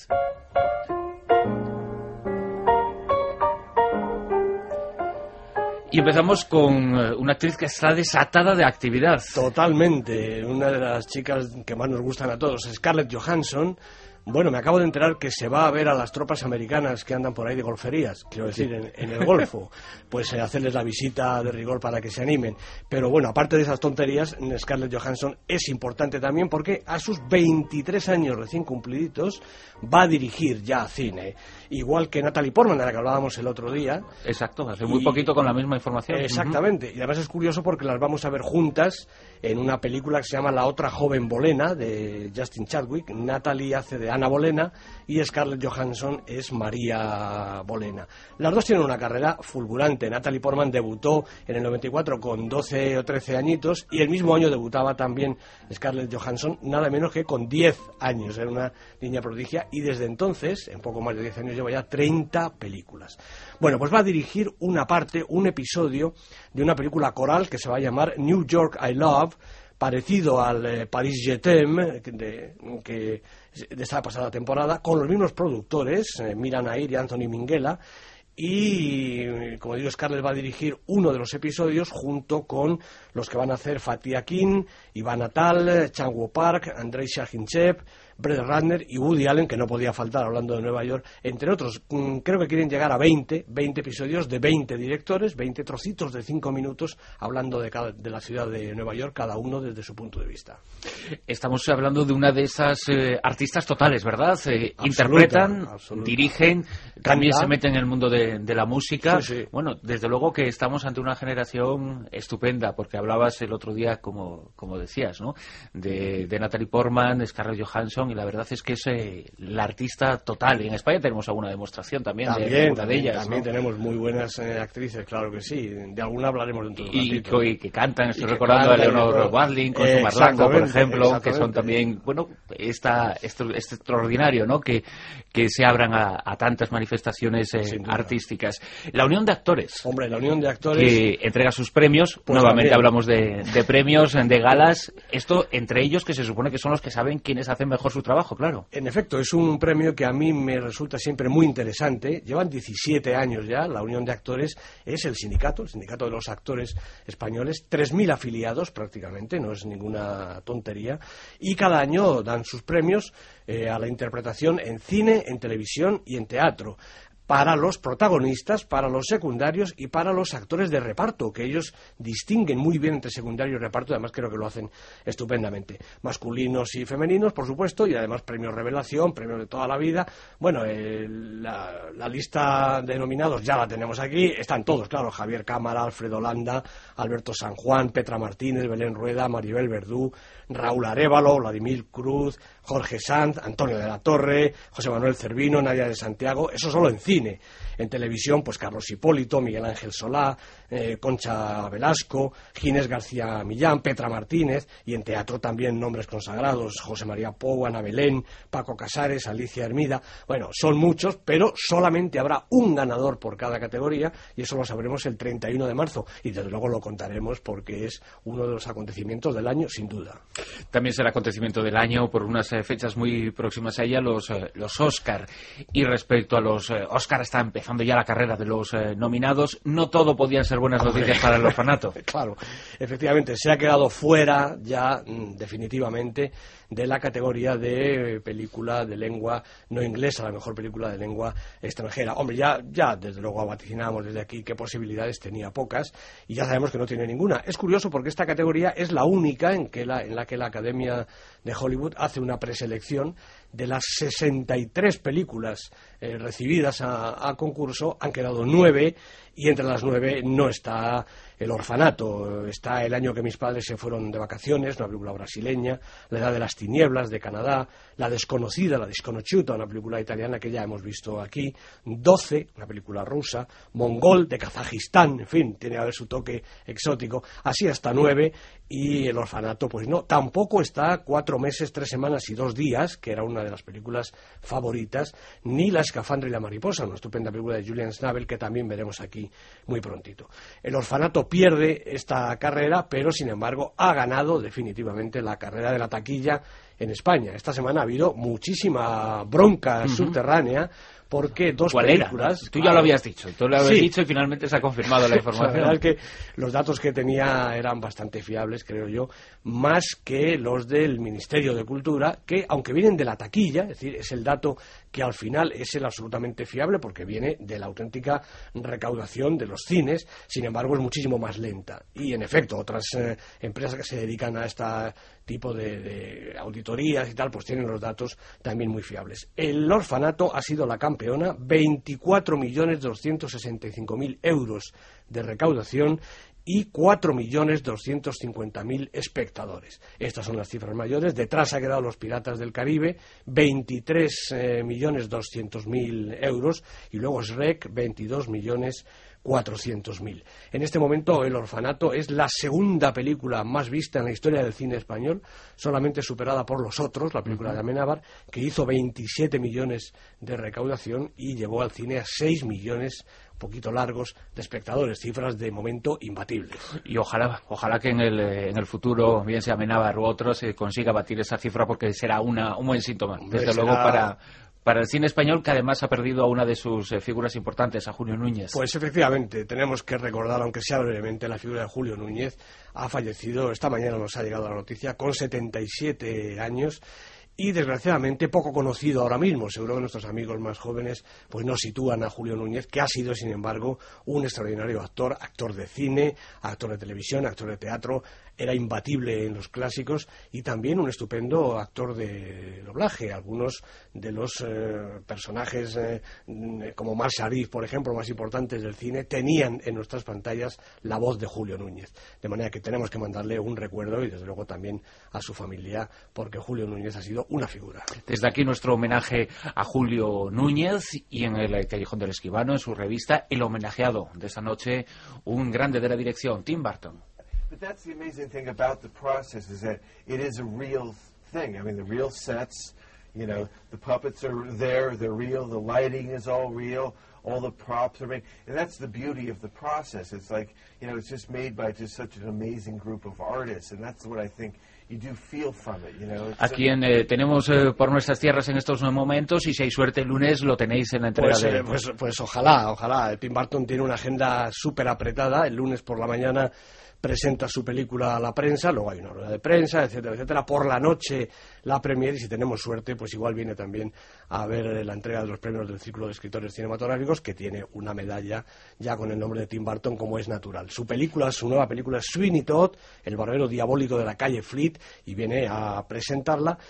Y empezamos con una actriz que está desatada de actividad. Totalmente. Una de las chicas que más nos gustan a todos, Scarlett Johansson. Bueno, me acabo de enterar que se va a ver a las tropas americanas que andan por ahí de golferías, quiero decir, en el Golfo, pues hacerles la visita de rigor para que se animen. Pero bueno, aparte de esas tonterías, Scarlett Johansson es importante también porque a sus 23 años recién cumpliditos va a dirigir ya cine, igual que Natalie Portman, de la que hablábamos el otro día. Exacto, hace muy poquito con la misma información. Exactamente, y además es curioso porque las vamos a ver juntas en una película que se llama La otra joven Bolena, de Justin Chadwick. Natalie hace de Ana Bolena y Scarlett Johansson es María Bolena. Las dos tienen una carrera fulgurante. Natalie Portman debutó en el 94 con 12 o 13 añitos y el mismo año debutaba también Scarlett Johansson, nada menos que con 10 años. Era una niña prodigia y desde entonces, en poco más de 10 años, lleva ya 30 películas. Bueno, pues va a dirigir una parte, un episodio de una película coral que se va a llamar New York I Love, parecido al Paris Je t'aime de esta pasada temporada, con los mismos productores, Mira Nair y Anthony Minghella, y como digo, Scarlett va a dirigir uno de los episodios junto con los que van a hacer Fatih Akin, Iván Atal, Chang-woo Park, Andrei Shahidchev, Brett Ratner y Woody Allen, que no podía faltar hablando de Nueva York, entre otros. Creo que quieren llegar a 20 episodios de 20 directores, 20 trocitos de 5 minutos hablando de la ciudad de Nueva York, cada uno desde su punto de vista. Estamos hablando de una de esas artistas totales, ¿verdad? Interpretan, dirigen, también se meten en el mundo de la música. Sí. Bueno, desde luego que estamos ante una generación estupenda, porque hablabas el otro día, como decías, ¿no? De Natalie Portman, de Scarlett Johansson, y la verdad es que es la artista total. Y en España tenemos alguna demostración también de una de ellas. También ¿no? tenemos muy buenas actrices, claro que sí. De alguna hablaremos dentro de un ratito. Y que cantan, estoy recordando a Leonor Watling con su Marlango, por ejemplo, que son también, bueno, esto es extraordinario, ¿no? Que se abran a tantas manifestaciones artísticas. La Unión de Actores. Hombre, la Unión de Actores... Que entrega sus premios, pues nuevamente también hablamos de premios, de galas, esto entre ellos que se supone que son los que saben quiénes hacen mejor su trabajo, claro. En efecto, es un premio que a mí me resulta siempre muy interesante. Llevan 17 años ya, la Unión de Actores es el sindicato de los actores españoles, 3.000 afiliados prácticamente, no es ninguna tontería, y cada año dan sus premios a la interpretación en cine, en televisión y en teatro, para los protagonistas, para los secundarios y para los actores de reparto, que ellos distinguen muy bien entre secundario y reparto, además creo que lo hacen estupendamente. Masculinos y femeninos, por supuesto, y además premios revelación, premios de toda la vida. Bueno, la lista de nominados ya la tenemos aquí, están todos, claro, Javier Cámara, Alfredo Landa, Alberto San Juan, Petra Martínez, Belén Rueda, Maribel Verdú, Raúl Arévalo, Vladimir Cruz, Jorge Sanz, Antonio de la Torre, José Manuel Cervino, Nadia de Santiago, eso solo en cine. En televisión, pues Carlos Hipólito, Miguel Ángel Solá, Concha Velasco, Ginés García Millán, Petra Martínez, y en teatro también nombres consagrados, José María Pou, Ana Belén, Paco Casares, Alicia Hermida. Bueno, son muchos, pero solamente habrá un ganador por cada categoría, y eso lo sabremos el 31 de marzo, y desde luego lo contaremos porque es uno de los acontecimientos del año, sin duda. También será acontecimiento del año por unas fechas muy próximas a ella, los Oscar. Y respecto a los Oscar, está empezando ya la carrera de los nominados. No todo podían ser buenas noticias para el orfanato. Claro, efectivamente, se ha quedado fuera ya definitivamente de la categoría de película de lengua no inglesa, la mejor película de lengua extranjera. Hombre, ya desde luego vaticinamos desde aquí qué posibilidades tenía, pocas, y ya sabemos que no tiene ninguna. Es curioso porque esta categoría es la única en la que la Academia de Hollywood hace una preselección. De las 63 películas recibidas a concurso, han quedado 9, y entre las 9 no está El orfanato. Está El año que mis padres se fueron de vacaciones, una película brasileña, La edad de las tinieblas, de Canadá, La desconocida, La disconosciuta, una película italiana que ya hemos visto aquí, 12, una película rusa, Mongol, de Kazajistán, en fin, tiene que haber su toque exótico, así hasta 9, y El orfanato, pues no, tampoco está 4 meses, 3 semanas y 2 días, que era una de las películas favoritas, ni La escafandra y la mariposa, una estupenda película de Julian Schnabel que también veremos aquí muy prontito. El orfanato pierde esta carrera, pero sin embargo ha ganado definitivamente la carrera de la taquilla en España. Esta semana ha habido muchísima bronca subterránea, porque dos películas... Era? Tú ya lo habías dicho, tú lo habías dicho y finalmente se ha confirmado la información. La verdad es que los datos que tenía eran bastante fiables, creo yo, más que los del Ministerio de Cultura, que aunque vienen de la taquilla, es decir, es el dato que al final es el absolutamente fiable porque viene de la auténtica recaudación de los cines, sin embargo es muchísimo más lenta. Y en efecto, otras empresas que se dedican a este tipo de auditorías y tal, pues tienen los datos también muy fiables. El orfanato ha sido la campeona, 24.265.000 euros de recaudación y 4.250.000 espectadores. Estas son las cifras mayores. Detrás ha quedado Los Piratas del Caribe, 23.200.000 euros, y luego Shrek, 22.400.000. En este momento El orfanato es la segunda película más vista en la historia del cine español, solamente superada por Los otros, la película de Amenábar, que hizo 27 millones de recaudación y llevó al cine a 6 millones, poquito largos, de espectadores, cifras de momento imbatibles. Y ojalá que en el futuro, bien sea Amenábar u otros, se consiga batir esa cifra, porque será un buen síntoma, desde luego, para el cine español, que además ha perdido a una de sus figuras importantes, a Julio Núñez. Pues efectivamente, tenemos que recordar, aunque sea brevemente, la figura de Julio Núñez. Ha fallecido, esta mañana nos ha llegado la noticia, con 77 años, y desgraciadamente poco conocido ahora mismo. Seguro que nuestros amigos más jóvenes pues no sitúan a Julio Núñez, que ha sido sin embargo un extraordinario actor de cine, actor de televisión, actor de teatro, era imbatible en los clásicos, y también un estupendo actor de doblaje. Algunos de los personajes como Mar Sharif, por ejemplo, más importantes del cine, tenían en nuestras pantallas la voz de Julio Núñez, de manera que tenemos que mandarle un recuerdo y desde luego también a su familia, porque Julio Núñez ha sido una figura. Desde aquí nuestro homenaje a Julio Núñez, y en el Callejón del Escribano, en su revista, el homenajeado de esta noche, un grande de la dirección, Tim Burton. But that's the amazing thing about the process, is that it is a real thing. I mean, the real sets, you know, the puppets are there, they're real, the lighting is all real, all the props are made, and that's the beauty of the process. It's like, you know, it's just made by just such an amazing group of artists, and that's what I think you do feel from it, you know. A quien tenemos por nuestras tierras en estos momentos, y si hay suerte el lunes lo tenéis en la entrega de... Pues ojalá. Tim Burton tiene una agenda súper apretada. El lunes por la mañana presenta su película a la prensa, luego hay una rueda de prensa, etcétera, etcétera. Por la noche la premier, y si tenemos suerte, pues igual viene también a ver la entrega de los premios del Círculo de Escritores Cinematográficos, que tiene una medalla ya con el nombre de Tim Burton, como es natural. Su nueva película es Sweeney Todd, el barbero diabólico de la calle Fleet, y viene a presentarla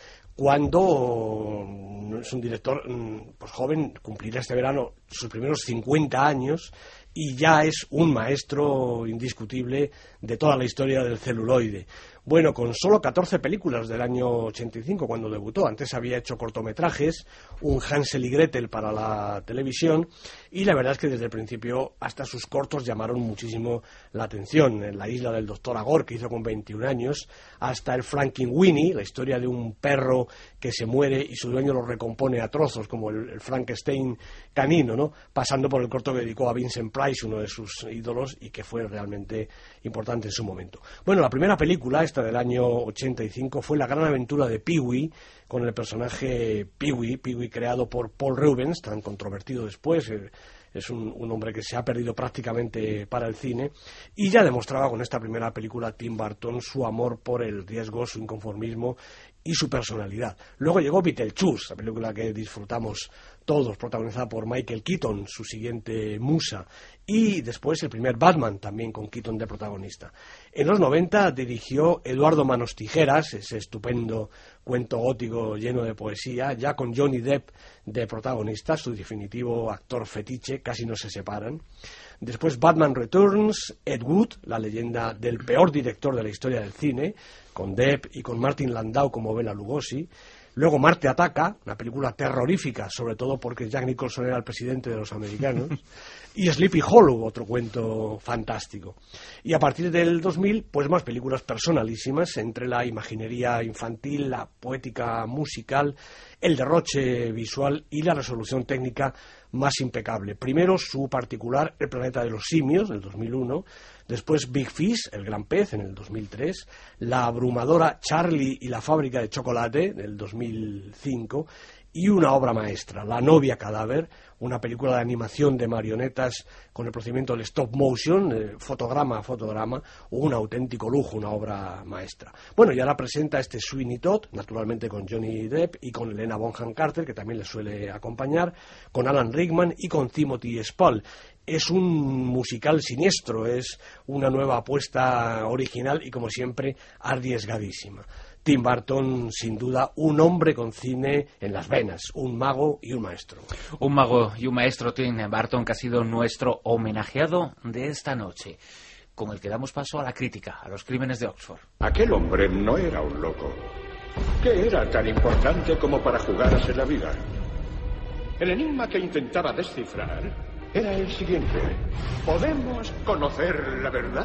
cuando es un director pues joven, cumplirá este verano sus primeros 50 años, y ya es un maestro indiscutible de toda la historia del celuloide. Bueno, con solo 14 películas del año 85 cuando debutó. Antes había hecho cortometrajes, un Hansel y Gretel para la televisión, y la verdad es que desde el principio hasta sus cortos llamaron muchísimo la atención. En La isla del Dr. Agor, que hizo con 21 años, hasta el Frankenweenie, la historia de un perro que se muere y su dueño lo recompone a trozos, como el Frankenstein canino, ¿no? Pasando por el corto que dedicó a Vincent Price, uno de sus ídolos, y que fue realmente importante en su momento. Bueno, la primera película, esta del año 85, fue La gran aventura de Pee-wee, con el personaje Pee-wee creado por Paul Reubens, tan controvertido después. Es un hombre que se ha perdido prácticamente para el cine, y ya demostraba con esta primera película Tim Burton su amor por el riesgo, su inconformismo y su personalidad. Luego llegó Beetlejuice, la película que disfrutamos todos, protagonizada por Michael Keaton, su siguiente musa, y después el primer Batman, también con Keaton de protagonista. En los 90 dirigió Eduardo Manos Tijeras, ese estupendo cuento gótico lleno de poesía, ya con Johnny Depp de protagonista, su definitivo actor fetiche, casi no se separan. Después Batman Returns, Ed Wood, la leyenda del peor director de la historia del cine, con Depp y con Martin Landau como Bela Lugosi. Luego Marte ataca, una película terrorífica, sobre todo porque Jack Nicholson era el presidente de los americanos. Y Sleepy Hollow, otro cuento fantástico. Y a partir del 2000, pues más películas personalísimas, entre la imaginería infantil, la poética musical, el derroche visual y la resolución técnica más impecable. Primero su particular El planeta de los simios, del 2001, después Big Fish, El gran pez, en el 2003, la abrumadora Charlie y la fábrica de chocolate, del 2005, y una obra maestra, La novia cadáver, una película de animación de marionetas con el procedimiento del stop motion, fotograma a fotograma, un auténtico lujo, una obra maestra. Bueno, y ahora presenta este Sweeney Todd, naturalmente con Johnny Depp y con Helena Bonham Carter, que también le suele acompañar, con Alan Rickman y con Timothy Spall. Es un musical siniestro, es una nueva apuesta original y, como siempre, arriesgadísima. Tim Burton, sin duda, un hombre con cine en las venas, un mago y un maestro. Un mago y un maestro, Tim Burton, que ha sido nuestro homenajeado de esta noche, con el que damos paso a la crítica, a los crímenes de Oxford. Aquel hombre no era un loco. ¿Qué era tan importante como para jugarse la vida? El enigma que intentaba descifrar era el siguiente. ¿Podemos conocer la verdad?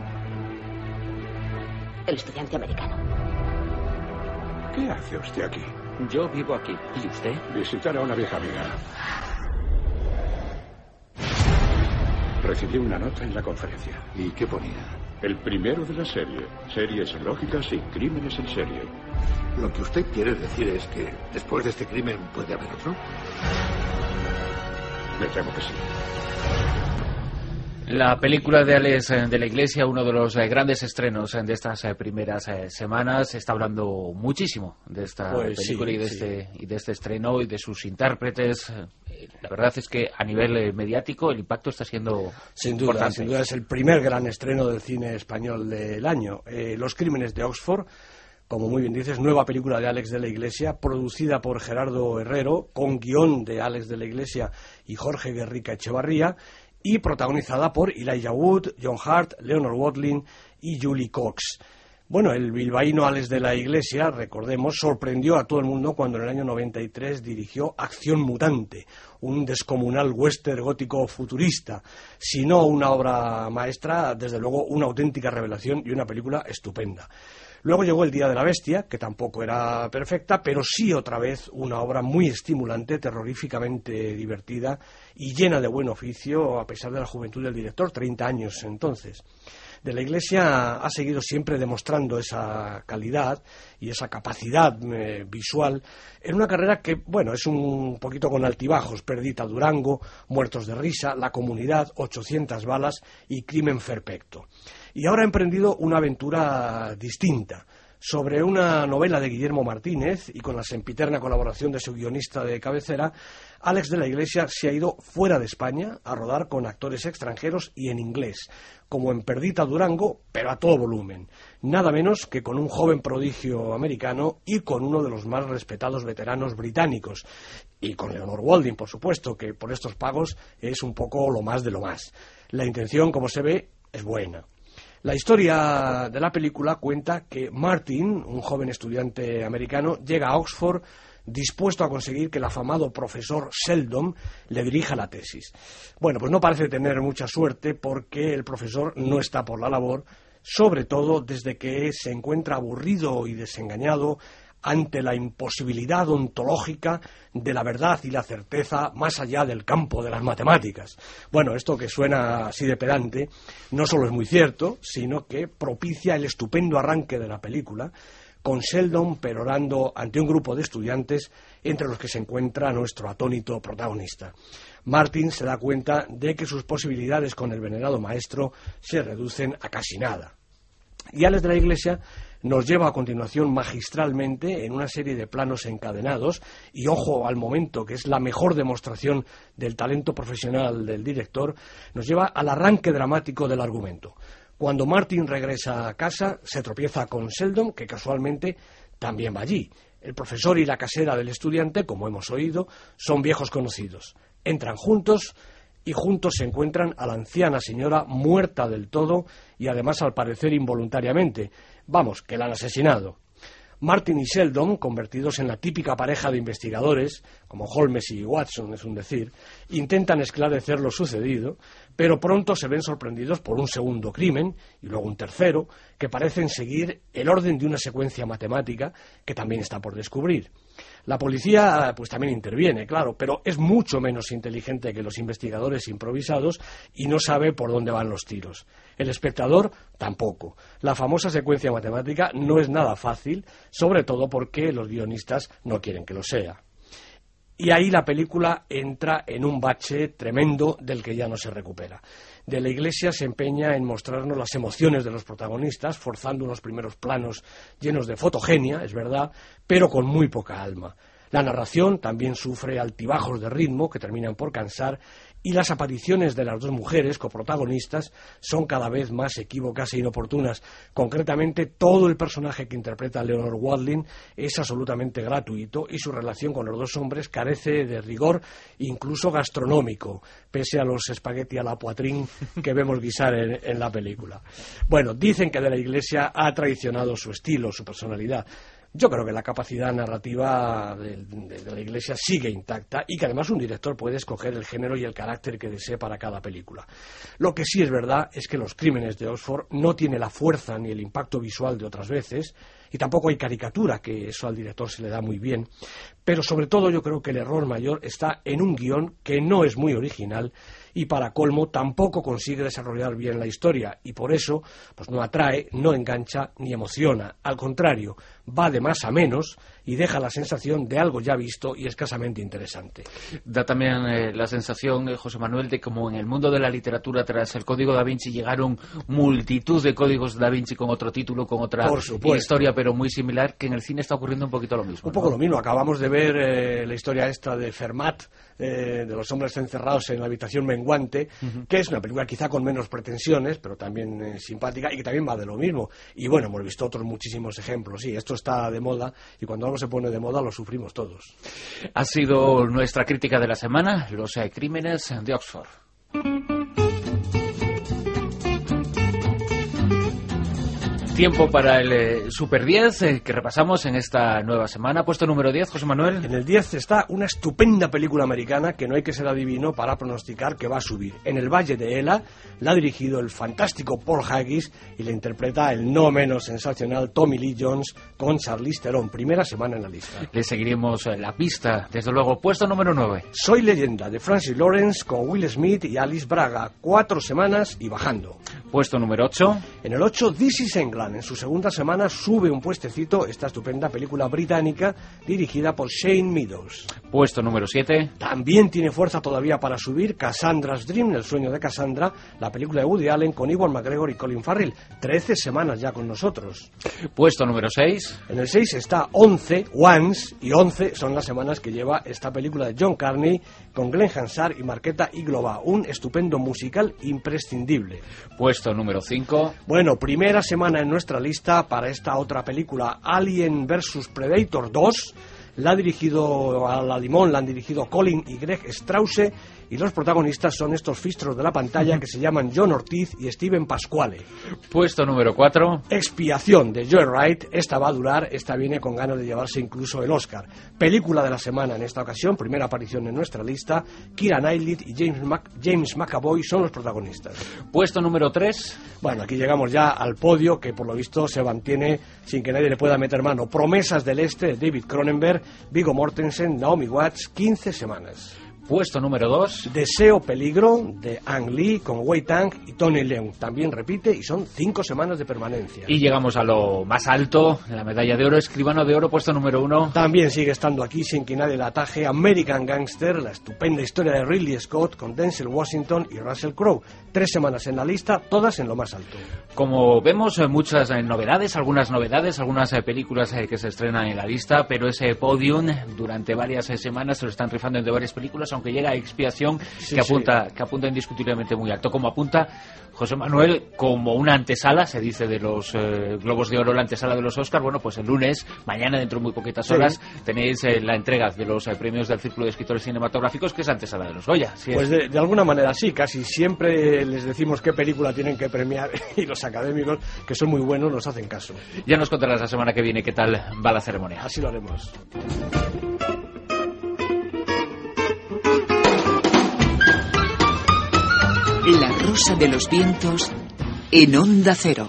El estudiante americano. ¿Qué hace usted aquí? Yo vivo aquí. ¿Y usted? Visitar a una vieja amiga. Recibí una nota en la conferencia. ¿Y qué ponía? El primero de la serie. Series lógicas y crímenes en serie. Lo que usted quiere decir es que después de este crimen puede haber otro. Me temo que sí. La película de Alex de la Iglesia, uno de los grandes estrenos de estas primeras semanas. Se está hablando muchísimo de esta película y de este estreno y de sus intérpretes. La verdad es que a nivel mediático el impacto está siendo importante. Sin duda es el primer gran estreno del cine español del año. Los crímenes de Oxford, como muy bien dices, nueva película de Alex de la Iglesia, producida por Gerardo Herrero, con guión de Alex de la Iglesia y Jorge Guerrica Echevarría, y protagonizada por Elijah Wood, John Hart, Leonard Watling y Julie Cox. Bueno, el bilbaíno Alex de la Iglesia, recordemos, sorprendió a todo el mundo cuando en el año 93 dirigió Acción Mutante, un descomunal western gótico futurista. Si no una obra maestra, desde luego una auténtica revelación y una película estupenda. Luego llegó El Día de la Bestia, que tampoco era perfecta, pero sí otra vez una obra muy estimulante, terroríficamente divertida y llena de buen oficio, a pesar de la juventud del director, 30 años entonces. De la Iglesia ha seguido siempre demostrando esa calidad y esa capacidad visual en una carrera que, bueno, es un poquito con altibajos. Perdita Durango, Muertos de risa, La Comunidad, 800 balas y Crimen perfecto. Y ahora ha emprendido una aventura distinta sobre una novela de Guillermo Martínez y con la sempiterna colaboración de su guionista de cabecera. Alex de la Iglesia se ha ido fuera de España a rodar con actores extranjeros y en inglés, como en Perdita Durango, pero a todo volumen. Nada menos que con un joven prodigio americano y con uno de los más respetados veteranos británicos. Y con Leonard Watling, por supuesto, que por estos pagos es un poco lo más de lo más. La intención, como se ve, es buena. La historia de la película cuenta que Martin, un joven estudiante americano, llega a Oxford dispuesto a conseguir que el afamado profesor Sheldon le dirija la tesis. Bueno, pues no parece tener mucha suerte porque el profesor no está por la labor, sobre todo desde que se encuentra aburrido y desengañado ante la imposibilidad ontológica de la verdad y la certeza más allá del campo de las matemáticas. Bueno, esto que suena así de pedante no solo es muy cierto, sino que propicia el estupendo arranque de la película, con Sheldon perorando ante un grupo de estudiantes entre los que se encuentra nuestro atónito protagonista. Martin se da cuenta de que sus posibilidades con el venerado maestro se reducen a casi nada. Y Alex de la Iglesia nos lleva a continuación magistralmente en una serie de planos encadenados y, ojo al momento, que es la mejor demostración del talento profesional del director, nos lleva al arranque dramático del argumento. Cuando Martin regresa a casa, se tropieza con Sheldon, que casualmente también va allí. El profesor y la casera del estudiante, como hemos oído, son viejos conocidos. Entran juntos y juntos se encuentran a la anciana señora muerta del todo y además al parecer involuntariamente. Vamos, que la han asesinado. Martin y Sheldon, convertidos en la típica pareja de investigadores, como Holmes y Watson, es un decir, intentan esclarecer lo sucedido, pero pronto se ven sorprendidos por un segundo crimen, y luego un tercero, que parecen seguir el orden de una secuencia matemática que también está por descubrir. La policía pues también interviene, claro, pero es mucho menos inteligente que los investigadores improvisados y no sabe por dónde van los tiros. El espectador tampoco. La famosa secuencia matemática no es nada fácil, sobre todo porque los guionistas no quieren que lo sea. Y ahí la película entra en un bache tremendo del que ya no se recupera. De la Iglesia se empeña en mostrarnos las emociones de los protagonistas, forzando unos primeros planos llenos de fotogenia, es verdad, pero con muy poca alma. La narración también sufre altibajos de ritmo que terminan por cansar y las apariciones de las dos mujeres coprotagonistas son cada vez más equívocas e inoportunas. Concretamente, todo el personaje que interpreta Leonard Watling es absolutamente gratuito y su relación con los dos hombres carece de rigor, incluso gastronómico, pese a los espagueti a la poitrine que vemos guisar en la película. Bueno, dicen que de la Iglesia ha traicionado su estilo, su personalidad. Yo creo que la capacidad narrativa de la Iglesia sigue intacta y que además un director puede escoger el género y el carácter que desee para cada película. Lo que sí es verdad es que Los crímenes de Oxford no tiene la fuerza ni el impacto visual de otras veces, y tampoco hay caricatura, que eso al director se le da muy bien. Pero sobre todo yo creo que el error mayor está en un guión que no es muy original y para colmo tampoco consigue desarrollar bien la historia y por eso pues no atrae, no engancha ni emociona. Al contrario, va de más a menos y deja la sensación de algo ya visto y escasamente interesante. Da también la sensación, José Manuel, de como en el mundo de la literatura tras el Código Da Vinci llegaron multitud de códigos Da Vinci con otro título, con otra historia, pero muy similar, que en el cine está ocurriendo un poquito lo mismo. Un poco lo mismo. Acabamos de ver la historia esta de Fermat, de los hombres encerrados en la habitación menguante, que es una película quizá con menos pretensiones, pero también simpática y que también va de lo mismo. Y bueno, hemos visto otros muchísimos ejemplos. Sí, esto está de moda y cuando algo se pone de moda lo sufrimos todos. Ha sido nuestra crítica de la semana, los crímenes de Oxford. Tiempo para el Super 10 que repasamos en esta nueva semana. Puesto número 10, José Manuel. En el 10 está una estupenda película americana que no hay que ser adivino para pronosticar que va a subir. En el Valle de Ela la ha dirigido el fantástico Paul Haggis y la interpreta el no menos sensacional Tommy Lee Jones con Charlize Theron. Primera semana en la lista. Le seguiremos la pista, desde luego. Puesto número 9. Soy leyenda, de Francis Lawrence con Will Smith y Alice Braga. 4 semanas y bajando. Puesto número 8. En el 8, This is England. En su segunda semana sube un puestecito esta estupenda película británica dirigida por Shane Meadows. Puesto número 7. También tiene fuerza todavía para subir Cassandra's Dream, el sueño de Cassandra, la película de Woody Allen con Ewan McGregor y Colin Farrell. 13 semanas ya con nosotros. Puesto número 6. En el 6 está 11, Once, y 11 son las semanas que lleva esta película de John Carney con Glenn Hansard y Markéta Iglova. Un estupendo musical imprescindible. Puesto número 5. Bueno, primera semana en nuestra lista para esta otra película, Alien vs Predator 2. La ha dirigido a la Limón, la han dirigido Colin y Greg Strause y los protagonistas son estos fistros de la pantalla que se llaman John Ortiz y Steven Pasquale. Puesto número 4. Expiación, de Joe Wright. Esta va a durar, esta viene con ganas de llevarse incluso el Oscar. Película de la semana en esta ocasión, primera aparición en nuestra lista. Keira Knightley y James McAvoy son los protagonistas. Puesto número 3. Bueno, aquí llegamos ya al podio que por lo visto se mantiene sin que nadie le pueda meter mano. Promesas del Este, de David Cronenberg, Viggo Mortensen, Naomi Watts, 15 semanas. Puesto número 2. Deseo Peligro, de Ang Lee, con Wei Tang y Tony Leung. También repite y son 5 semanas de permanencia. Y llegamos a lo más alto, la medalla de oro, Escribano de Oro, puesto número 1. También sigue estando aquí sin que nadie la ataje, American Gangster, la estupenda historia de Ridley Scott con Denzel Washington y Russell Crowe. 3 semanas en la lista, todas en lo más alto. Como vemos, muchas novedades, algunas películas que se estrenan en la lista, pero ese podium durante varias semanas se lo están rifando de varias películas, aunque llega a Expiación, sí, que apunta indiscutiblemente muy alto. Como apunta José Manuel, como una antesala, se dice, de los Globos de Oro, la antesala de los Oscars. Bueno, pues el lunes, mañana, dentro de muy poquitas horas, tenéis la entrega de los premios del Círculo de Escritores Cinematográficos, que es antesala de los Goya. ¿Sí? Pues de alguna manera sí, casi siempre les decimos qué película tienen que premiar y los académicos, que son muy buenos, nos hacen caso. Ya nos contarás la semana que viene qué tal va la ceremonia. Así lo haremos. La Rosa de los Vientos en Onda Cero.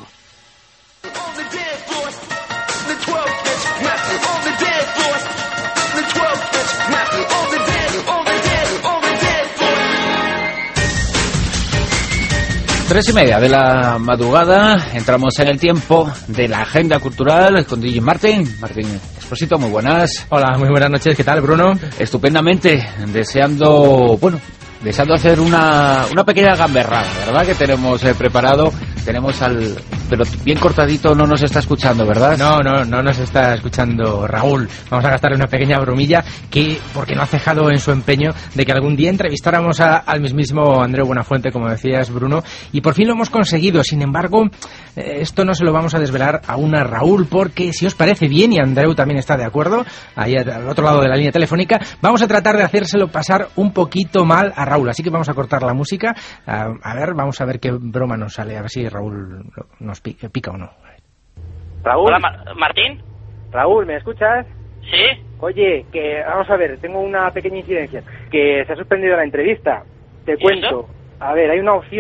Tres y media de la madrugada, entramos en el tiempo de la agenda cultural con DJ Martín Expósito, muy buenas. Hola, muy buenas noches, ¿qué tal, Bruno? Estupendamente, deseando hacer una pequeña gamberrada, ¿verdad? Que tenemos preparado. Tenemos pero bien cortadito, no nos está escuchando, ¿verdad? No nos está escuchando Raúl. Vamos a gastarle una pequeña bromilla porque no ha cejado en su empeño de que algún día entrevistáramos al mismísimo Andreu Buenafuente, como decías, Bruno, y por fin lo hemos conseguido. Sin embargo, esto no se lo vamos a desvelar aún a Raúl, porque si os parece bien, y Andreu también está de acuerdo, ahí al otro lado de la línea telefónica, vamos a tratar de hacérselo pasar un poquito mal a Raúl. Así que vamos a cortar la música, vamos a ver qué broma nos sale, a ver si Raúl nos pica o no. Raúl. Hola, Martín. Raúl, ¿me escuchas? Sí. Oye, que vamos a ver, tengo una pequeña incidencia, que se ha suspendido la entrevista. Te cuento. ¿Eso? A ver, hay una opción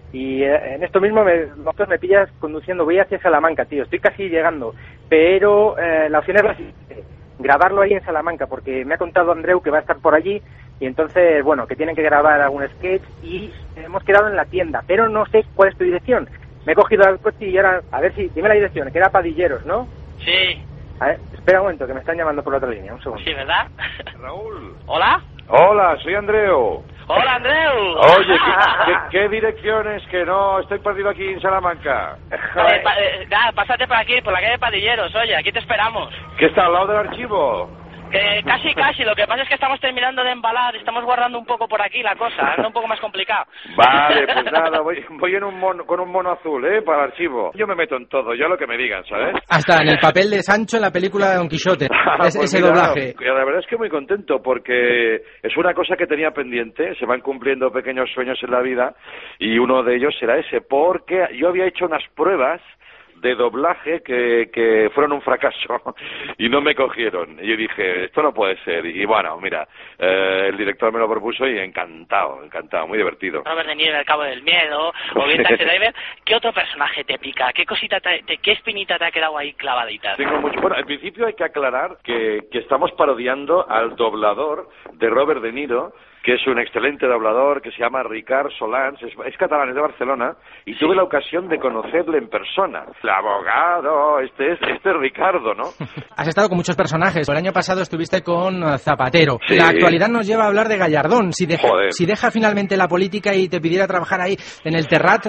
Y en esto mismo me pillas conduciendo, voy hacia Salamanca, tío, estoy casi llegando, pero la opción es la siguiente, grabarlo ahí en Salamanca, porque me ha contado Andreu que va a estar por allí, y entonces, bueno, que tienen que grabar algún sketch, y hemos quedado en la tienda, pero no sé cuál es tu dirección. Me he cogido el coche y ahora, a ver si, dime la dirección, que era Padilleros, ¿no? Sí. A ver, espera un momento, que me están llamando por la otra línea, un segundo. Sí, ¿verdad? Raúl. ¿Hola? Hola, soy Andreu. Hola, Andreu. Oye, ¿qué direcciones? Que no, estoy perdido aquí en Salamanca. Pásate por aquí, por la calle Padilleros, oye, aquí te esperamos. ¿Que está al lado del archivo? Casi, lo que pasa es que estamos terminando de embalar, estamos guardando un poco por aquí la cosa, anda un poco más complicado. Vale, pues nada, voy en con un mono azul, para el archivo. Yo me meto en todo, yo lo que me digan, ¿sabes? Hasta en el papel de Sancho en la película de Don Quijote, ese mira, doblaje. La verdad es que muy contento, porque es una cosa que tenía pendiente, se van cumpliendo pequeños sueños en la vida, y uno de ellos será ese, porque yo había hecho unas pruebas de doblaje que fueron un fracaso y no me cogieron. Y yo dije, esto no puede ser. Y bueno, mira, el director me lo propuso y encantado, muy divertido. Robert De Niro en El Cabo del Miedo, o bien Taxi Driver. ¿Qué otro personaje te pica? ¿Qué cosita, qué espinita te ha quedado ahí clavadita? Tengo mucho. Bueno, al principio hay que aclarar que estamos parodiando al doblador de Robert De Niro, que es un excelente doblador, que se llama Ricard Solans, es catalán, es de Barcelona, y tuve la ocasión de conocerle en persona. El abogado, este es Ricardo, ¿no? Has estado con muchos personajes. El año pasado estuviste con Zapatero. Sí. La actualidad nos lleva a hablar de Gallardón. Si deja finalmente la política y te pidiera trabajar ahí en el Terrat...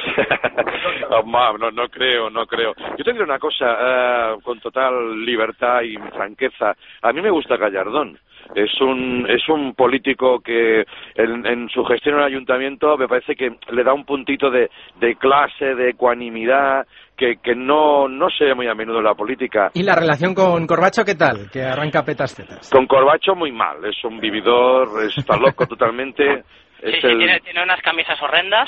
No creo. Yo te diré una cosa, con total libertad y franqueza. A mí me gusta Gallardón. Es un político que en su gestión en el ayuntamiento me parece que le da un puntito de clase, de ecuanimidad, que no se ve muy a menudo en la política. ¿Y la relación con Corbacho qué tal? Que arranca petas tetas. Con Corbacho muy mal, es un vividor, está loco totalmente. Sí, tiene unas camisas horrendas.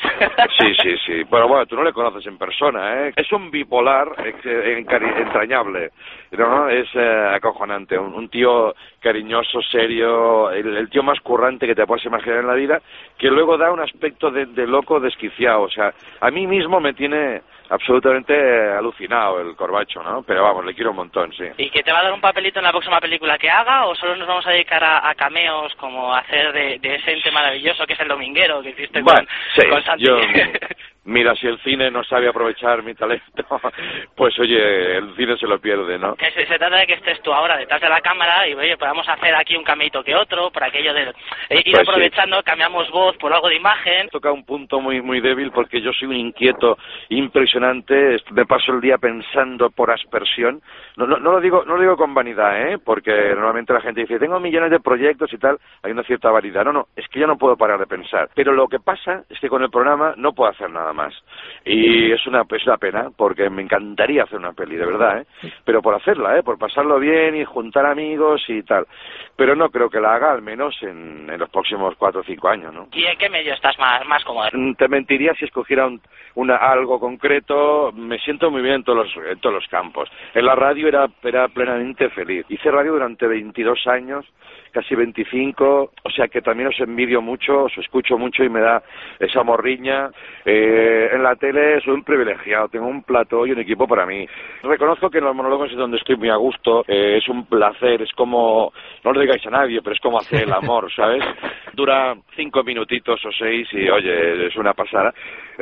Sí. Pero bueno, tú no le conoces en persona, ¿eh? Es un bipolar entrañable, ¿no? Es acojonante. Un tío cariñoso, serio, el tío más currante que te puedas imaginar en la vida, que luego da un aspecto de loco desquiciado. O sea, a mí mismo me tiene absolutamente alucinado el Corbacho, ¿no? Pero vamos, le quiero un montón, sí. ¿Y que te va a dar un papelito en la próxima película que haga, o solo nos vamos a dedicar a cameos, como hacer de ese ente maravilloso que es el Dominguero, que hiciste con Santi? Mira, si el cine no sabe aprovechar mi talento, pues oye, el cine se lo pierde, ¿no? Que se trata de que estés tú ahora detrás de la cámara y, oye, podamos hacer aquí un cameito que otro, por aquello de ir aprovechando, cambiamos voz por algo de imagen. Toca un punto muy débil, porque yo soy un inquieto impresionante, me paso el día pensando por aspersión. No lo digo con vanidad, porque normalmente la gente dice, tengo millones de proyectos y tal, hay una cierta vanidad. No, es que yo no puedo parar de pensar. Pero lo que pasa es que con el programa no puedo hacer nada más. Y es una pena, porque me encantaría hacer una peli, de verdad, pero por hacerla, por pasarlo bien y juntar amigos y tal. Pero no creo que la haga, al menos en los próximos 4 o 5 años, ¿no? ¿Y en qué medio estás más cómodo? Te mentiría si escogiera algo concreto. Me siento muy bien en todos los campos. En la radio era plenamente feliz. Hice radio durante 22 años, casi 25, o sea que también os envidio mucho, os escucho mucho y me da esa morriña. En la tele soy un privilegiado, tengo un plató y un equipo para mí. Reconozco que en los monólogos es donde estoy muy a gusto, es un placer, es como, no lo digáis a nadie, pero es como hacer el amor, ¿sabes? Dura 5 minutitos o 6 y oye, es una pasada.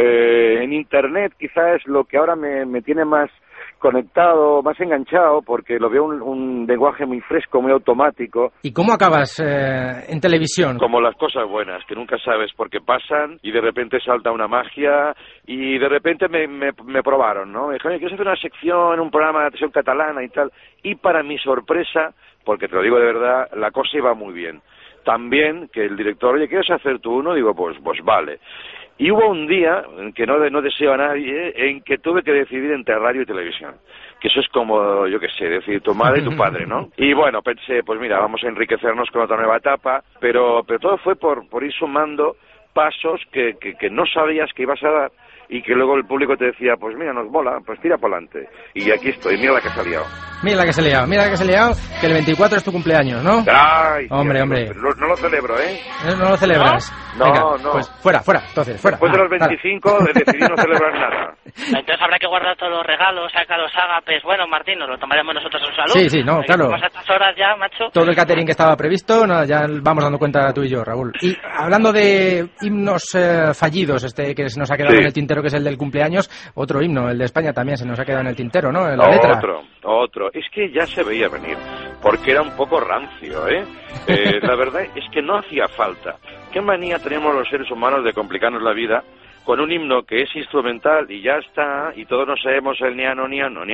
En internet quizás es lo que ahora me tiene más conectado, más enganchado, porque lo veo un lenguaje muy fresco, muy automático. ¿Y cómo acabas en televisión? Como las cosas buenas, que nunca sabes por qué pasan, y de repente salta una magia, y de repente me probaron, ¿no? Me dijeron, ¿quieres hacer una sección, un programa de televisión catalana y tal? Y para mi sorpresa, porque te lo digo de verdad, la cosa iba muy bien. También que el director, oye, ¿quieres hacer tú uno? Digo, pues vale. Y hubo un día, que no deseo a nadie, en que tuve que decidir entre radio y televisión. Que eso es como, yo qué sé, decir tu madre y tu padre, ¿no? Y bueno, pensé, pues mira, vamos a enriquecernos con otra nueva etapa, pero todo fue por ir sumando pasos que no sabías que ibas a dar, y que luego el público te decía, pues mira, nos mola, pues tira para adelante. Y aquí estoy, mira la que se ha liado. Mira la que se ha liado, que el 24 es tu cumpleaños, ¿no? Ay, hombre. No lo celebro, ¿eh? No lo celebras. No, venga, no. Pues fuera, entonces, fuera. Después de los 25 decidí no celebrar nada. Entonces habrá que guardar todos los regalos, sacar los ágapes. Bueno, Martín, nos lo tomaremos nosotros en salud. Sí, no, claro. Estamos a estas horas ya, macho. Todo el catering que estaba previsto, nada, ya vamos dando cuenta tú y yo, Raúl. Y hablando de himnos fallidos, que se nos ha quedado en el tintero, que es el del cumpleaños, otro himno, el de España también se nos ha quedado en el tintero, ¿no? En la letra. Otro. Es que ya se veía venir, porque era un poco rancio, ¿eh? La verdad es que no hacía falta. ¿Qué manía tenemos los seres humanos de complicarnos la vida con un himno que es instrumental y ya está, y todos nos sabemos el niano,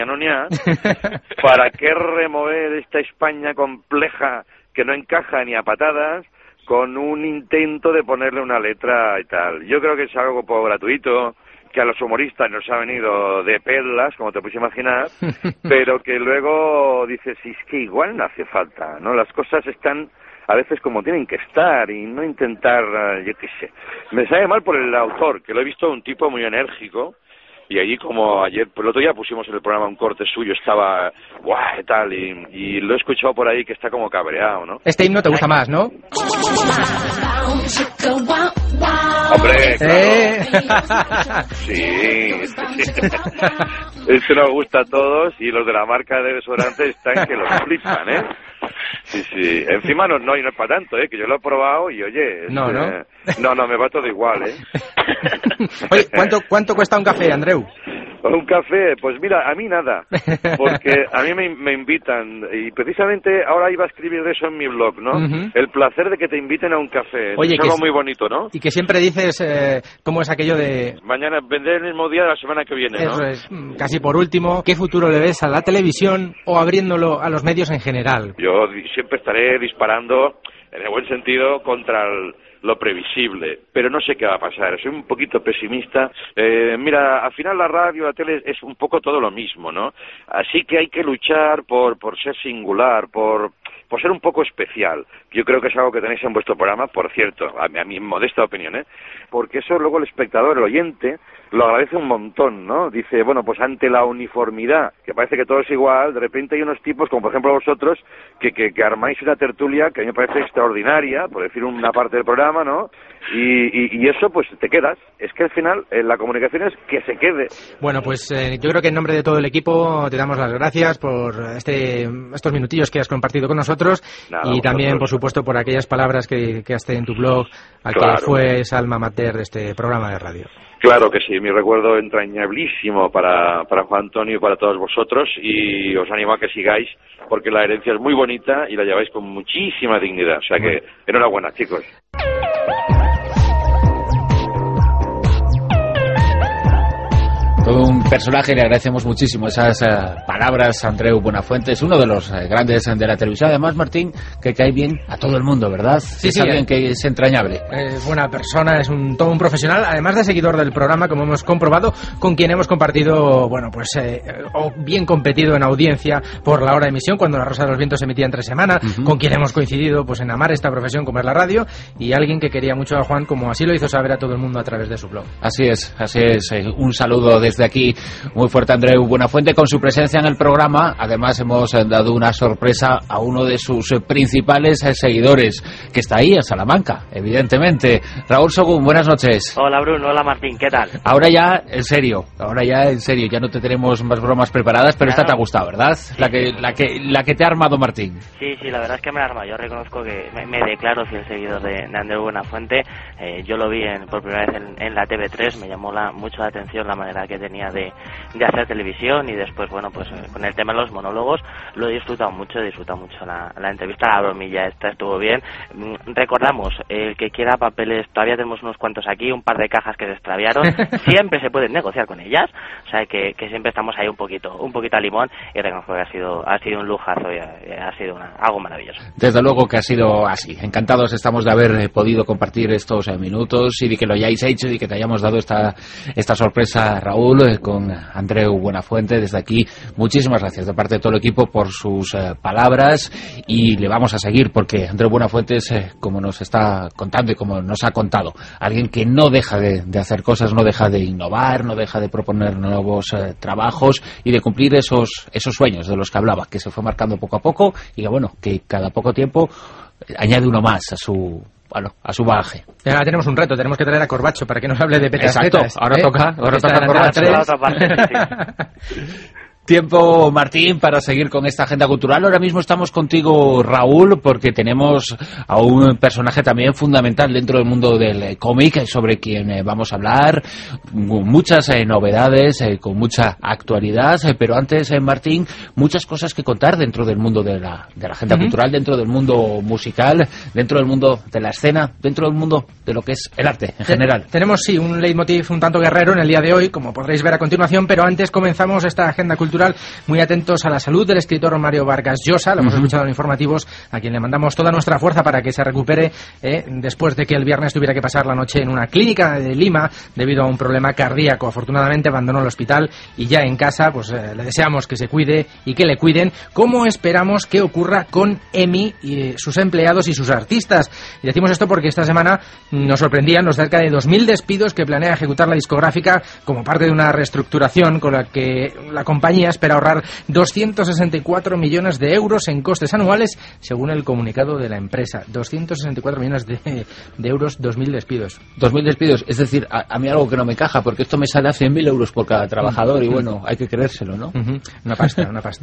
¿para qué remover esta España compleja que no encaja ni a patadas con un intento de ponerle una letra y tal? Yo creo que es algo poco gratuito, que a los humoristas nos ha venido de perlas, como te puedes imaginar, pero que luego dices, es que igual no hace falta, ¿no? Las cosas están a veces como tienen que estar y no intentar, yo qué sé. Me sabe mal por el autor, que lo he visto un tipo muy enérgico, y allí como ayer, pues el otro día pusimos en el programa un corte suyo, estaba guay tal, y lo he escuchado por ahí que está como cabreado, ¿no? Este himno te gusta más, ¿no? Hombre, claro. Sí. Este nos gusta a todos y los de la marca de desodorante están que los flipan, ¿eh? Sí. Encima no es para tanto, que yo lo he probado y oye... No, me va todo igual, Oye, ¿cuánto cuesta un café, Andreu? Un café, pues mira, a mí nada, porque a mí me invitan, y precisamente ahora iba a escribir de eso en mi blog, ¿no? El placer de que te inviten a un café. Oye, es algo muy bonito, ¿no? Y que siempre dices, ¿cómo es aquello de...? Mañana, vender el mismo día de la semana que viene, ¿no? Eso es. Casi por último, ¿qué futuro le ves a la televisión o abriéndolo a los medios en general? Yo siempre estaré disparando, en el buen sentido, contra lo previsible, pero no sé qué va a pasar, soy un poquito pesimista. Mira, al final la radio, la tele es un poco todo lo mismo, ¿no? Así que hay que luchar por ser singular, por ser un poco especial. Yo creo que es algo que tenéis en vuestro programa, por cierto, a mi modesta opinión, porque eso luego el espectador, el oyente, lo agradece un montón, ¿no? Dice, bueno, pues ante la uniformidad, que parece que todo es igual, de repente hay unos tipos, como por ejemplo vosotros, que armáis una tertulia que a mí me parece extraordinaria, por decir una parte del programa, ¿no? Y eso, pues te quedas. Es que al final la comunicación es que se quede. Bueno, pues yo creo que en nombre de todo el equipo te damos las gracias por estos minutillos que has compartido con nosotros. Nada, y también, por supuesto, por aquellas palabras que has en tu blog, al Claro. que fue alma mater de este programa de radio. Claro que sí, mi recuerdo entrañabilísimo para Juan Antonio y para todos vosotros, y os animo a que sigáis, porque la herencia es muy bonita y la lleváis con muchísima dignidad. O sea que, enhorabuena, chicos. Todo un personaje, le agradecemos muchísimo esas palabras a Andreu Buenafuente, es uno de los grandes de la televisión. Además, Martín, que cae bien a todo el mundo, ¿verdad? Sí, es alguien que es entrañable. Es buena persona, es todo un profesional, además de seguidor del programa, como hemos comprobado, con quien hemos compartido, bueno, pues, o bien competido en audiencia por la hora de emisión, cuando La Rosa de los Vientos se emitía entre semana, con quien hemos coincidido pues en amar esta profesión como es la radio, y alguien que quería mucho a Juan, como así lo hizo saber a todo el mundo a través de su blog. Así es. Un saludo desde aquí muy fuerte a Andreu Buenafuente con su presencia en el programa. Además, hemos dado una sorpresa a uno de sus principales seguidores, que está ahí en Salamanca, evidentemente. Raúl Sogún, buenas noches. Hola Bruno, hola Martín, ¿qué tal? Ahora ya en serio, ya no te tenemos más bromas preparadas, pero esta te ha gustado, ¿verdad? Sí. La que te ha armado Martín. Sí, la verdad es que me ha armado. Yo reconozco que me declaro fiel seguidor de Andreu Buenafuente. Yo lo vi por primera vez en la TV3, me llamó mucho la atención la manera que tenía de hacer televisión, y después, bueno, pues con el tema de los monólogos lo he disfrutado mucho la entrevista, la bromilla esta estuvo bien. Recordamos, el que quiera papeles, todavía tenemos unos cuantos aquí, un par de cajas que se extraviaron, siempre se pueden negociar con ellas, o sea que siempre estamos ahí un poquito a limón, y reconozco que ha sido un lujazo y ha sido algo maravilloso. Desde luego que ha sido así. Encantados estamos de haber podido compartir estos minutos y de que lo hayáis hecho y que te hayamos dado esta sorpresa, Raúl. Raúl, con Andreu Buenafuente. Desde aquí, muchísimas gracias de parte de todo el equipo por sus palabras, y le vamos a seguir porque Andreu Buenafuente es, como nos está contando y como nos ha contado, alguien que no deja de hacer cosas, no deja de innovar, no deja de proponer nuevos trabajos y de cumplir esos sueños de los que hablaba, que se fue marcando poco a poco y que, bueno, que cada poco tiempo añade uno más a su bagaje. Y ahora tenemos un reto, tenemos que traer a Corbacho para que nos hable de petas. Exacto, tetas, ahora toca Corbacho. Tiempo, Martín, para seguir con esta agenda cultural. Ahora mismo estamos contigo, Raúl, porque tenemos a un personaje también fundamental dentro del mundo del cómic, sobre quien vamos a hablar. Muchas novedades, con mucha actualidad, pero antes, Martín, muchas cosas que contar dentro del mundo de la agenda cultural, dentro del mundo musical, dentro del mundo de la escena, dentro del mundo de lo que es el arte en general. Tenemos, sí, un leitmotiv un tanto guerrero en el día de hoy, como podréis ver a continuación, pero antes comenzamos esta agenda cultural muy atentos a la salud del escritor Mario Vargas Llosa. Lo hemos escuchado en informativos, a quien le mandamos toda nuestra fuerza para que se recupere después de que el viernes tuviera que pasar la noche en una clínica de Lima debido a un problema cardíaco. Afortunadamente abandonó el hospital y ya en casa pues le deseamos que se cuide y que le cuiden, como esperamos que ocurra con EMI y sus empleados y sus artistas. Y decimos esto porque esta semana nos sorprendían los cerca de 2.000 despidos que planea ejecutar la discográfica como parte de una reestructuración con la que la compañía espera ahorrar 264 millones de euros en costes anuales, según el comunicado de la empresa. 264 millones de euros, 2.000 despidos. 2.000 despidos, es decir, a mí algo que no me encaja, porque esto me sale a 100.000 euros por cada trabajador, y bueno, hay que creérselo, ¿no? Una pasta.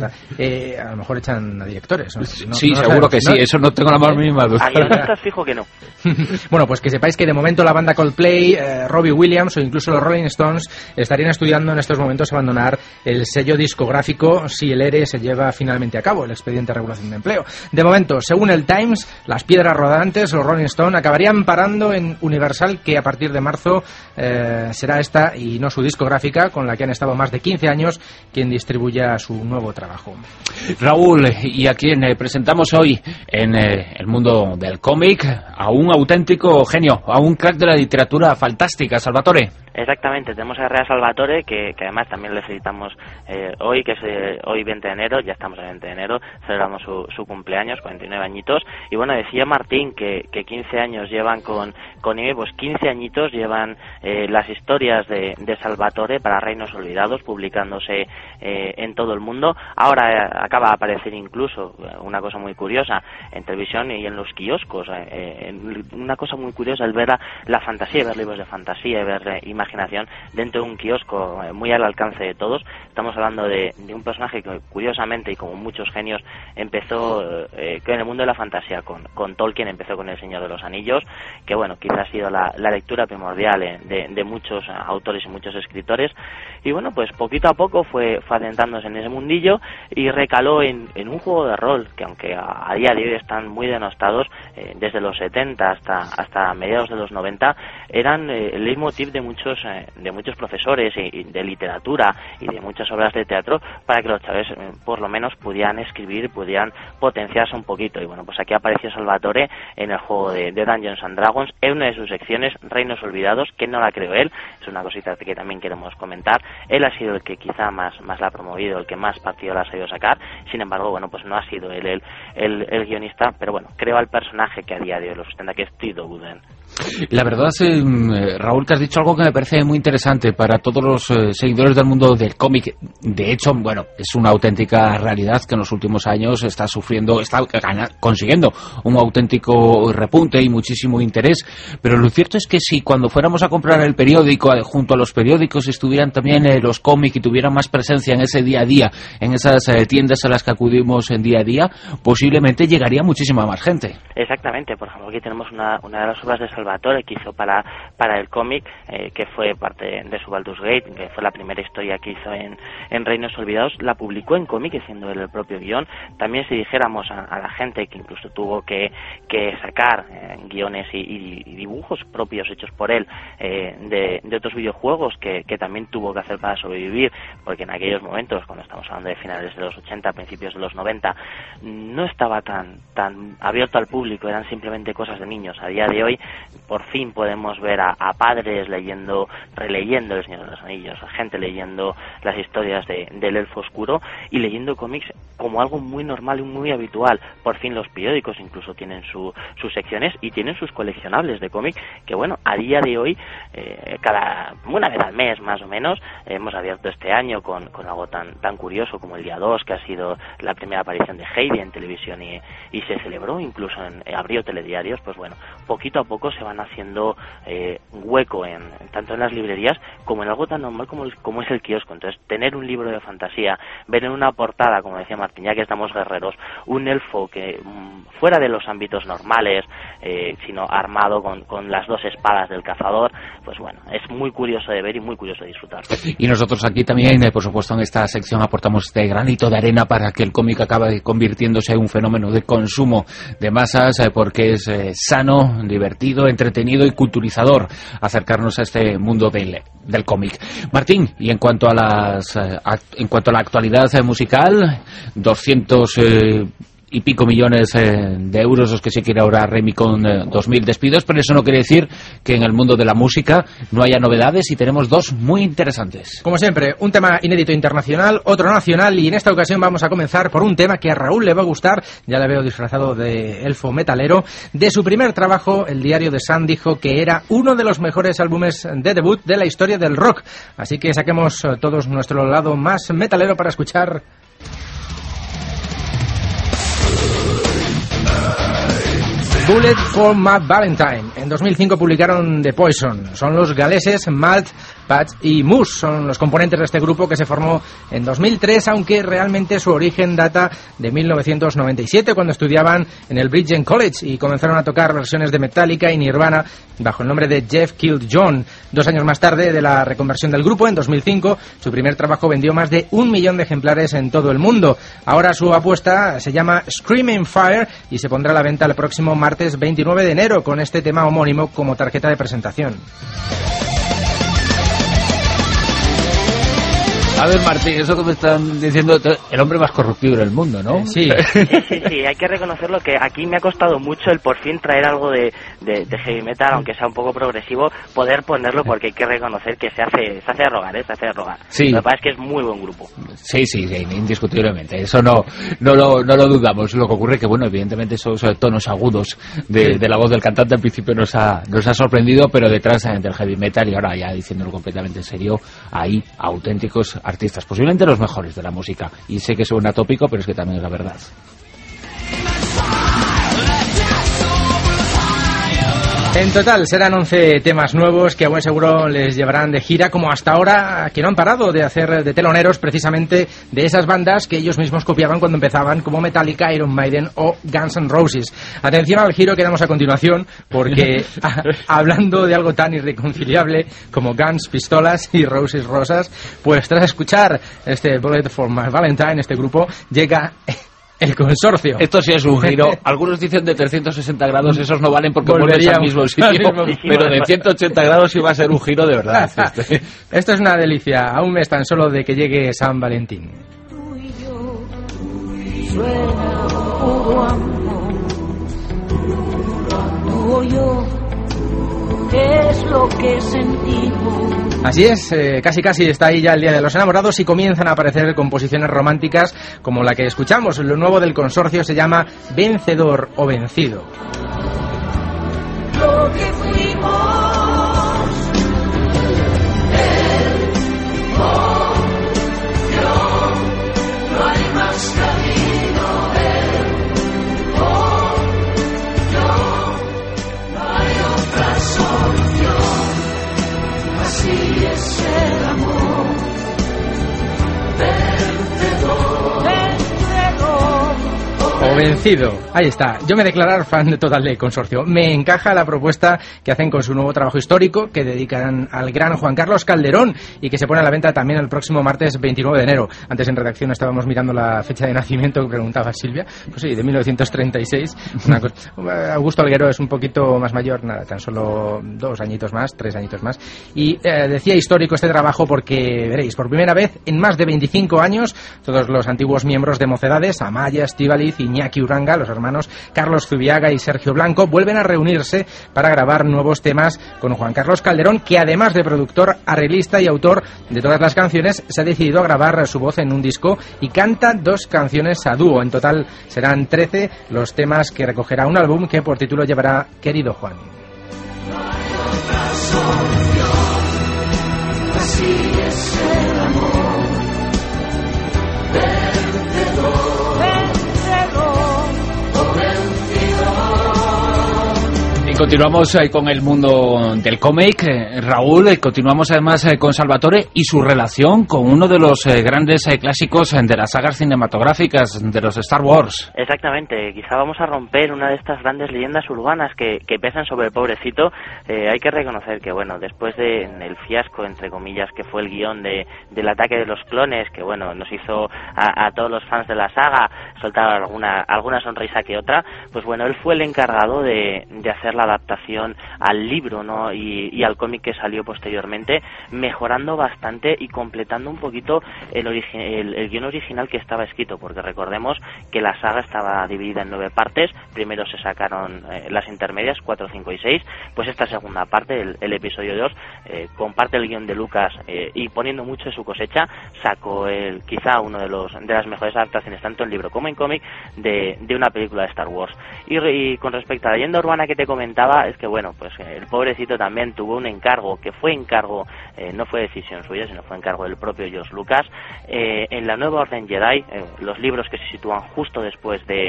A lo mejor echan a directores, ¿no? Sí, seguro que sí, eso no tengo la más mínima duda. A guionistas fijo que no. Bueno, pues que sepáis que de momento la banda Coldplay, Robbie Williams o incluso los Rolling Stones estarían estudiando en estos momentos abandonar el sello discográfico si el ERE se lleva finalmente a cabo, el expediente de regulación de empleo. De momento, según el Times, las piedras rodantes, los Rolling Stones, acabarían parando en Universal, que a partir de marzo será esta y no su discográfica, con la que han estado más de 15 años, quien distribuya su nuevo trabajo. Raúl, y a quien presentamos hoy en el mundo del cómic, a un auténtico genio, a un crack de la literatura fantástica, Salvatore. Exactamente, tenemos a Rea Salvatore, que además también le felicitamos hoy, que es hoy 20 de enero, ya estamos en 20 de enero, celebramos su cumpleaños, 49 añitos, y bueno, decía Martín que 15 años llevan con IME, pues 15 añitos llevan las historias de Salvatore para Reinos Olvidados, publicándose en todo el mundo. Ahora acaba de aparecer incluso una cosa muy curiosa en televisión y en los kioscos, una cosa muy curiosa, el ver la fantasía, ver libros de fantasía, ver imaginación dentro de un kiosco muy al alcance de todos. Estamos hablando de un personaje que curiosamente y como muchos genios empezó en el mundo de la fantasía con Tolkien, empezó con El Señor de los Anillos, que bueno, quizás ha sido la lectura primordial de muchos autores y muchos escritores, y bueno, pues poquito a poco fue adentrándose en ese mundillo y recaló en un juego de rol que, aunque a día de hoy están muy denostados, desde los 70 hasta mediados de los 90 eran el leitmotiv de muchos profesores y de literatura y de muchas obras de teatro, para que los chavales por lo menos pudieran escribir, pudieran potenciarse un poquito. Y bueno, pues aquí apareció Salvatore en el juego de Dungeons and Dragons, en una de sus secciones, Reinos Olvidados, que no la creó él, es una cosita que también queremos comentar. Él ha sido el que quizá más la ha promovido, el que más partido la ha sabido sacar. Sin embargo, bueno, pues no ha sido él el guionista, pero bueno, creó al personaje que a día de hoy lo sustenta, que es Theoden Wooden. La verdad, Raúl, que has dicho algo que me parece muy interesante para todos los seguidores del mundo del cómic. De hecho, bueno, es una auténtica realidad que en los últimos años está consiguiendo un auténtico repunte y muchísimo interés. Pero lo cierto es que si cuando fuéramos a comprar el periódico, junto a los periódicos estuvieran también los cómics y tuvieran más presencia en ese día a día, en esas tiendas a las que acudimos en día a día, posiblemente llegaría muchísima más gente. Exactamente. Por ejemplo, aquí tenemos una de las obras de Salvatore que hizo para el cómic, que fue parte de su Baldur's Gate, que fue la primera historia que hizo en Reinos Olvidados. La publicó en cómic, haciendo él el propio guión. También, si dijéramos a la gente que incluso tuvo que sacar guiones y dibujos propios hechos por él de otros videojuegos que también tuvo que hacer para sobrevivir, porque en aquellos momentos, cuando estamos hablando de finales de los 80, principios de los 90, no estaba tan abierto al público, eran simplemente cosas de niños. A día de hoy por fin podemos ver a padres releyendo El Señor de los Anillos, a gente leyendo las historias del Elfo Oscuro y leyendo cómics como algo muy normal y muy habitual. Por fin los periódicos incluso tienen sus secciones y tienen sus coleccionables de cómic, que bueno, a día de hoy, una vez al mes más o menos, hemos abierto este año con algo tan curioso como el día 2, que ha sido la primera aparición de Heidi en televisión y se celebró, incluso abrió telediarios. Pues bueno, poquito a poco se van haciendo hueco tanto en las librerías como en algo tan normal como es el kiosco. Entonces, tener un libro de fantasía, ver en una portada, como decía Martín, ya que estamos guerreros, un elfo que fuera de los ámbitos normales, sino armado con las dos espadas del cazador, pues bueno, es muy curioso de ver y muy curioso de disfrutar. Y nosotros aquí también, por supuesto, en esta sección aportamos este granito de arena para que el cómic acabe convirtiéndose en un fenómeno de consumo de masas, porque es sano, divertido, entretenido y culturizador acercarnos a este mundo del cómic. Martín, y en cuanto a la actualidad musical, 200 y pico millones de euros los que se quiere ahorrar Remy con 2.000 despidos, pero eso no quiere decir que en el mundo de la música no haya novedades, y tenemos dos muy interesantes. Como siempre, un tema inédito internacional, otro nacional, y en esta ocasión vamos a comenzar por un tema que a Raúl le va a gustar, ya le veo disfrazado de elfo metalero. De su primer trabajo, el diario The Sun dijo que era uno de los mejores álbumes de debut de la historia del rock, así que saquemos todos nuestro lado más metalero para escuchar Bullet for My Valentine. En 2005 publicaron The Poison. Son los galeses Malt, Patch y Moose. Son los componentes de este grupo que se formó en 2003, aunque realmente su origen data de 1997, cuando estudiaban en el Bridgeton College y comenzaron a tocar versiones de Metallica y Nirvana bajo el nombre de Jeff Killed John. 2 años más tarde de la reconversión del grupo, en 2005, su primer trabajo vendió más de 1 millón de ejemplares en todo el mundo. Ahora su apuesta se llama Screaming Fire y se pondrá a la venta el próximo martes 29 de enero con este tema homónimo como tarjeta de presentación. A ver, Martín, eso que me están diciendo, el hombre más corruptible del mundo, ¿no? Sí. Sí, hay que reconocerlo, que aquí me ha costado mucho el por fin traer algo de heavy metal, aunque sea un poco progresivo, poder ponerlo, porque hay que reconocer que se hace rogar, se hace rogar. Sí. Lo que pasa es que es muy buen grupo. Sí, indiscutiblemente, eso no lo dudamos. Lo que ocurre que, bueno, evidentemente esos tonos agudos de la voz del cantante al principio nos ha sorprendido, pero detrás del heavy metal, y ahora ya diciéndolo completamente en serio, hay auténticos artistas, posiblemente los mejores de la música, y sé que suena tópico, pero es que también es la verdad. En total serán 11 temas nuevos que a buen seguro les llevarán de gira, como hasta ahora, que no han parado de hacer de teloneros precisamente de esas bandas que ellos mismos copiaban cuando empezaban, como Metallica, Iron Maiden o Guns N' Roses. Atención al giro que damos a continuación, porque hablando de algo tan irreconciliable como Guns Pistolas y Roses Rosas, pues tras escuchar este Bullet for My Valentine, este grupo, llega el Consorcio. Esto sí es un giro. Algunos dicen de 360 grados, esos no valen porque vuelves al mismo sitio, pero de 180 grados sí va a ser un giro de verdad. Esto es una delicia, a un mes tan solo de que llegue San Valentín. Tú y yo, suena puro amor. Tú y yo, es lo que sentimos. Así es, casi está ahí ya el Día de los Enamorados y comienzan a aparecer composiciones románticas como la que escuchamos. Lo nuevo del Consorcio se llama Vencedor o Vencido. Lo que fuimos, no hay más camino, no hay otra solución. Así es el amor, o vencido. Ahí está. Yo me declarar fan de total del Consorcio. Me encaja la propuesta que hacen con su nuevo trabajo histórico, que dedican al gran Juan Carlos Calderón y que se pone a la venta también el próximo martes 29 de enero. Antes en redacción estábamos mirando la fecha de nacimiento que preguntaba Silvia. Pues sí, de 1936. Augusto Alguero es un poquito más mayor, nada, tan solo 3 añitos más. Y decía histórico este trabajo porque, veréis, por primera vez en más de 25 años, todos los antiguos miembros de Mocedades, Amaya, Estíbaliz, Iñaki Uranga, los hermanos Carlos Zubiaga y Sergio Blanco, vuelven a reunirse para grabar nuevos temas con Juan Carlos Calderón, que además de productor, arreglista y autor de todas las canciones, se ha decidido a grabar su voz en un disco y canta 2 canciones a dúo. En total serán 13 los temas que recogerá un álbum que por título llevará Querido Juan. Así es el amor, vencedor, vencedor, vencedor. Y continuamos con el mundo del cómic, Raúl, continuamos además con Salvatore y su relación con uno de los grandes clásicos de las sagas cinematográficas, de los Star Wars. Exactamente, quizá vamos a romper una de estas grandes leyendas urbanas que pesan sobre el pobrecito. Hay que reconocer que, bueno, después del fiasco, entre comillas, que fue el guión del ataque de los clones, que, bueno, nos hizo a todos los fans de la saga soltar alguna sonrisa que otra, pues bueno, él fue el encargado de hacer la adaptación al libro, ¿no? y al cómic que salió posteriormente, mejorando bastante y completando un poquito el guión original que estaba escrito, porque recordemos que la saga estaba dividida en 9 partes. Primero se sacaron las intermedias 4, 5 y 6, pues esta segunda parte, el episodio 2, comparte el guión de Lucas y poniendo mucho de su cosecha, sacó quizá uno de las mejores adaptaciones, tanto en libro como en cómic, de una película de Star Wars. Y con respecto a la leyenda urbana que te comentaba, es que, bueno, pues el pobrecito también tuvo un encargo, que fue encargo, no fue decisión suya, sino fue encargo del propio George Lucas, en la Nueva Orden Jedi, los libros que se sitúan justo después de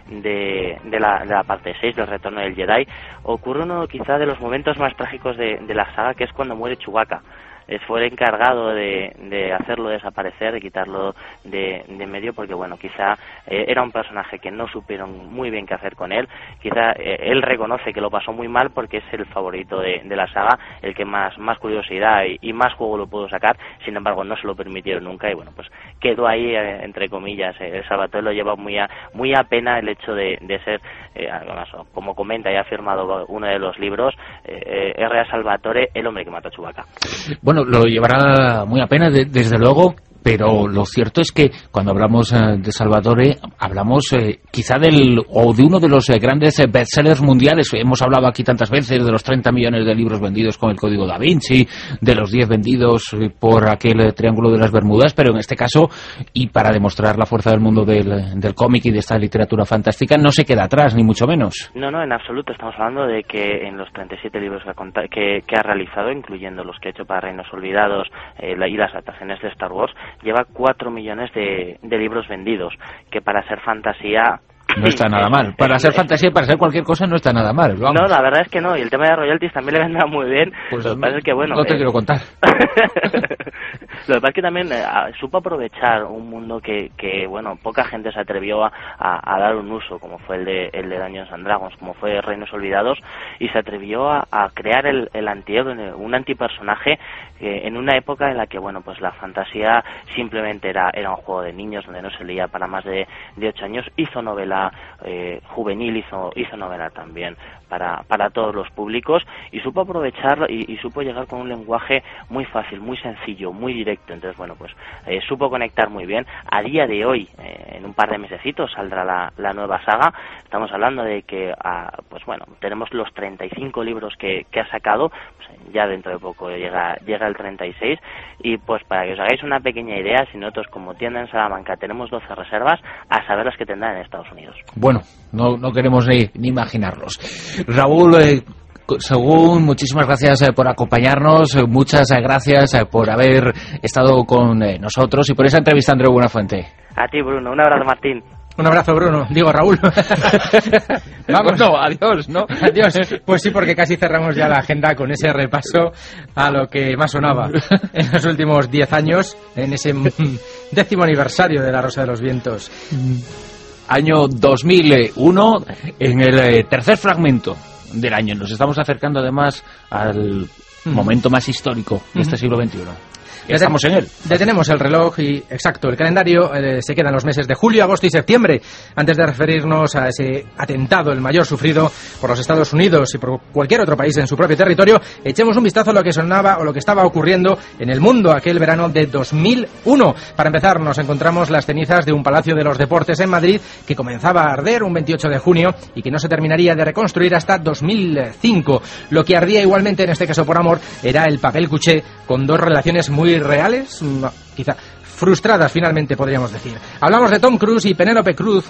la parte 6 del Retorno del Jedi, ocurre uno quizá de los momentos más trágicos de la saga, que es cuando muere Chewbacca. Fue el encargado de hacerlo desaparecer, de quitarlo de medio, porque, bueno, quizá era un personaje que no supieron muy bien qué hacer con él. Quizá él reconoce que lo pasó muy mal porque es el favorito de la saga, el que más curiosidad y más juego lo pudo sacar. Sin embargo, no se lo permitieron nunca y, bueno, pues quedó ahí, entre comillas. El Salvatore lo lleva muy a pena el hecho de ser, además, como comenta y ha firmado uno de los libros, R.A. Salvatore, el hombre que mató a Chewbacca. Bueno, lo llevará muy a pena, desde luego, pero lo cierto es que cuando hablamos de Salvatore, hablamos quizá de uno de los grandes bestsellers mundiales. Hemos hablado aquí tantas veces de los 30 millones de libros vendidos con el Código Da Vinci, de los 10 vendidos por aquel Triángulo de las Bermudas, pero en este caso, y para demostrar la fuerza del mundo del cómic y de esta literatura fantástica, no se queda atrás, ni mucho menos. No, en absoluto. Estamos hablando de que en los 37 libros que ha realizado, incluyendo los que ha hecho para Reinos Olvidados y las adaptaciones de Star Wars, lleva 4 millones de libros vendidos, que para ser fantasía... No está nada mal. Para ser fantasía y para ser cualquier cosa no está nada mal. Vamos. No, la verdad es que no. Y el tema de royalties también le vendrá muy bien. Pues lo que pasa es que, bueno... No te quiero contar. Lo que pasa es que también supo aprovechar un mundo que bueno, poca gente se atrevió a dar un uso, como fue el de Dungeons and Dragons, como fue Reinos Olvidados, y se atrevió a crear el antihéroe, un antipersonaje en una época en la que, bueno, pues la fantasía simplemente era un juego de niños donde no se leía para más de 8 años. Hizo novela juvenil, hizo novela también para todos los públicos, y supo aprovecharlo y supo llegar con un lenguaje muy fácil, muy sencillo, muy directo. Entonces, bueno, pues supo conectar muy bien. A día de hoy, en un par de mesecitos saldrá la nueva saga. Estamos hablando de que pues bueno, tenemos los 35 libros que ha sacado, pues ya dentro de poco llega el 36, y pues para que os hagáis una pequeña idea, si nosotros como tienda en Salamanca tenemos 12 reservas, a saber las que tendrán en Estados Unidos. Bueno, no queremos ni imaginarlos. Raúl, según, muchísimas gracias por acompañarnos, muchas gracias por haber estado con nosotros y por esa entrevista, Andreu Buenafuente. A ti, Bruno, un abrazo, Martín. Un abrazo, Bruno. Digo, Raúl. Vamos, no, adiós, ¿no? Adiós. Pues sí, porque casi cerramos ya la agenda con ese repaso a lo que más sonaba en los últimos 10 años, en ese 10º aniversario de La Rosa de los Vientos. Año 2001, en el tercer fragmento del año. Nos estamos acercando además al momento más histórico de este siglo XXI. Estamos en él. Detenemos el reloj y, exacto, el calendario se quedan los meses de julio, agosto y septiembre. Antes de referirnos a ese atentado, el mayor sufrido por los Estados Unidos y por cualquier otro país en su propio territorio, echemos un vistazo a lo que sonaba o lo que estaba ocurriendo en el mundo aquel verano de 2001. Para empezar, nos encontramos las cenizas de un Palacio de los Deportes en Madrid que comenzaba a arder un 28 de junio y que no se terminaría de reconstruir hasta 2005. Lo que ardía igualmente, en este caso por amor, era el papel cuché, con dos relaciones muy reales, quizá frustradas finalmente podríamos decir. Hablamos de Tom Cruise y Penélope Cruz,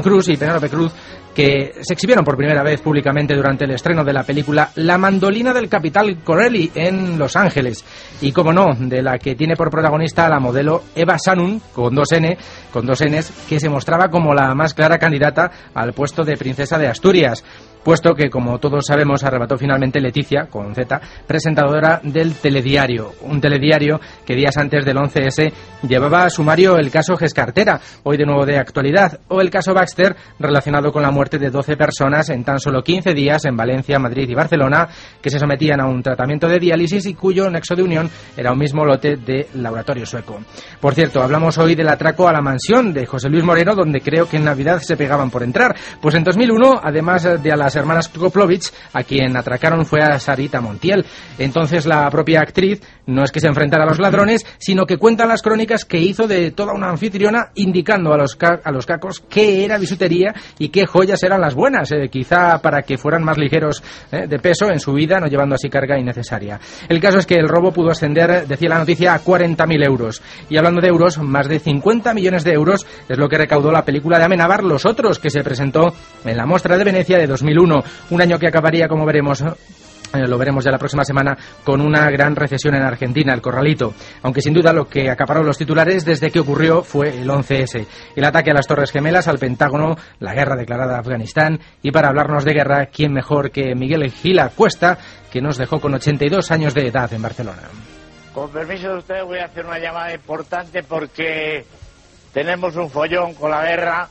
que se exhibieron por primera vez públicamente durante el estreno de la película La mandolina del Capitán Corelli en Los Ángeles. Y como no, de la que tiene por protagonista a la modelo Eva Sanun, con dos Ns, que se mostraba como la más clara candidata al puesto de princesa de Asturias. Puesto que, como todos sabemos, arrebató finalmente Leticia, con Z, presentadora del Telediario. Un telediario que días antes del 11S llevaba a sumario el caso Gescartera, hoy de nuevo de actualidad, o el caso Baxter, relacionado con la muerte de 12 personas en tan solo 15 días en Valencia, Madrid y Barcelona, que se sometían a un tratamiento de diálisis y cuyo nexo de unión era un mismo lote de laboratorio sueco. Por cierto, hablamos hoy del atraco a la mansión de José Luis Moreno, donde creo que en Navidad se pegaban por entrar. Pues en 2001, además de a las hermanas Koplovich, a quien atracaron fue a Sarita Montiel. Entonces la propia actriz no es que se enfrentara a los ladrones, sino que cuenta las crónicas que hizo de toda una anfitriona, indicando a los cacos qué era bisutería y qué joyas eran las buenas, quizá para que fueran más ligeros de peso en su vida, no llevando así carga innecesaria. El caso es que el robo pudo ascender, decía la noticia, a 40.000 euros. Y hablando de euros, más de 50 millones de euros es lo que recaudó la película de Amenábar Los Otros, que se presentó en la Mostra de Venecia de 2001. Un año que acabaría, como veremos, lo veremos ya la próxima semana, con una gran recesión en Argentina, el Corralito. Aunque sin duda lo que acaparó los titulares desde que ocurrió fue el 11S, el ataque a las Torres Gemelas, al Pentágono, la guerra declarada a Afganistán. Y para hablarnos de guerra, ¿quién mejor que Miguel Gila Cuesta, que nos dejó con 82 años de edad en Barcelona? Con permiso de ustedes voy a hacer una llamada importante porque tenemos un follón con la guerra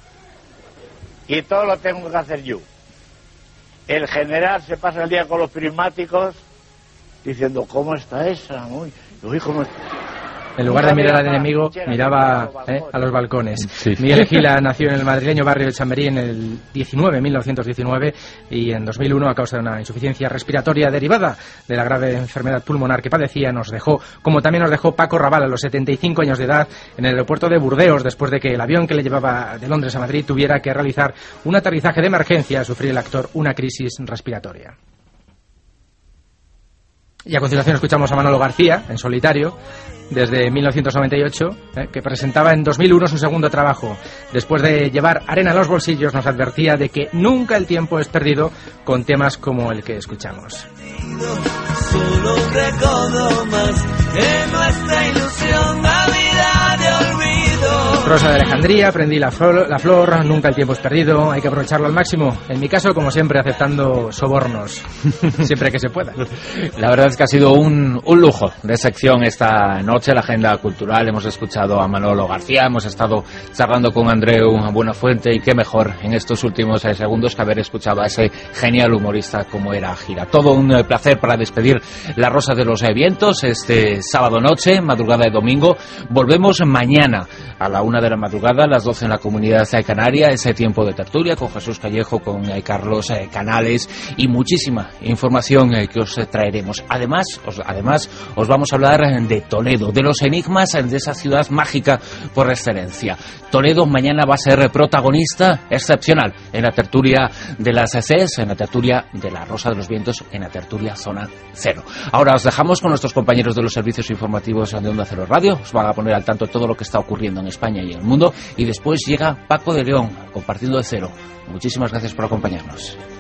y todo lo tengo que hacer yo. El general se pasa el día con los prismáticos diciendo, ¿cómo está esa? Uy, ¿cómo está? En lugar de mirar al enemigo, miraba a los balcones. Sí. Miguel Gila nació en el madrileño barrio de Chamberí en el 1919, y en 2001, a causa de una insuficiencia respiratoria derivada de la grave enfermedad pulmonar que padecía, nos dejó, como también nos dejó Paco Raval a los 75 años de edad en el aeropuerto de Burdeos, después de que el avión que le llevaba de Londres a Madrid tuviera que realizar un aterrizaje de emergencia a sufrir el actor una crisis respiratoria. Y a continuación escuchamos a Manolo García, en solitario, desde 1998, que presentaba en 2001 su segundo trabajo. Después de llevar arena a los bolsillos, nos advertía de que nunca el tiempo es perdido con temas como el que escuchamos. Solo un recodo más en nuestra ilusión, Navidad de olvido. Rosa de Alejandría, prendí la flor, nunca el tiempo es perdido, hay que aprovecharlo al máximo. En mi caso, como siempre, aceptando sobornos, siempre que se pueda. La verdad es que ha sido un lujo de sección esta noche, la agenda cultural. Hemos escuchado a Manolo García, hemos estado charlando con Andreu Buenafuente, y qué mejor en estos últimos segundos que haber escuchado a ese genial humorista como era Gira. Todo un placer para despedir La Rosa de los Vientos este sábado noche, madrugada de domingo. Volvemos mañana a la 1 de la madrugada, a las 12 en la Comunidad Canaria, ese tiempo de tertulia con Jesús Callejo, con Carlos Canales, y muchísima información que os traeremos. Además os vamos a hablar de Toledo, de los enigmas de esa ciudad mágica por excelencia. Toledo mañana va a ser protagonista excepcional en la tertulia de las CES, en la tertulia de La Rosa de los Vientos, en la tertulia Zona Cero. Ahora os dejamos con nuestros compañeros de los servicios informativos de Onda Cero Radio. Os van a poner al tanto de todo lo que está ocurriendo en España y en el mundo, y después llega Paco de León compartiendo de cero. Muchísimas gracias por acompañarnos.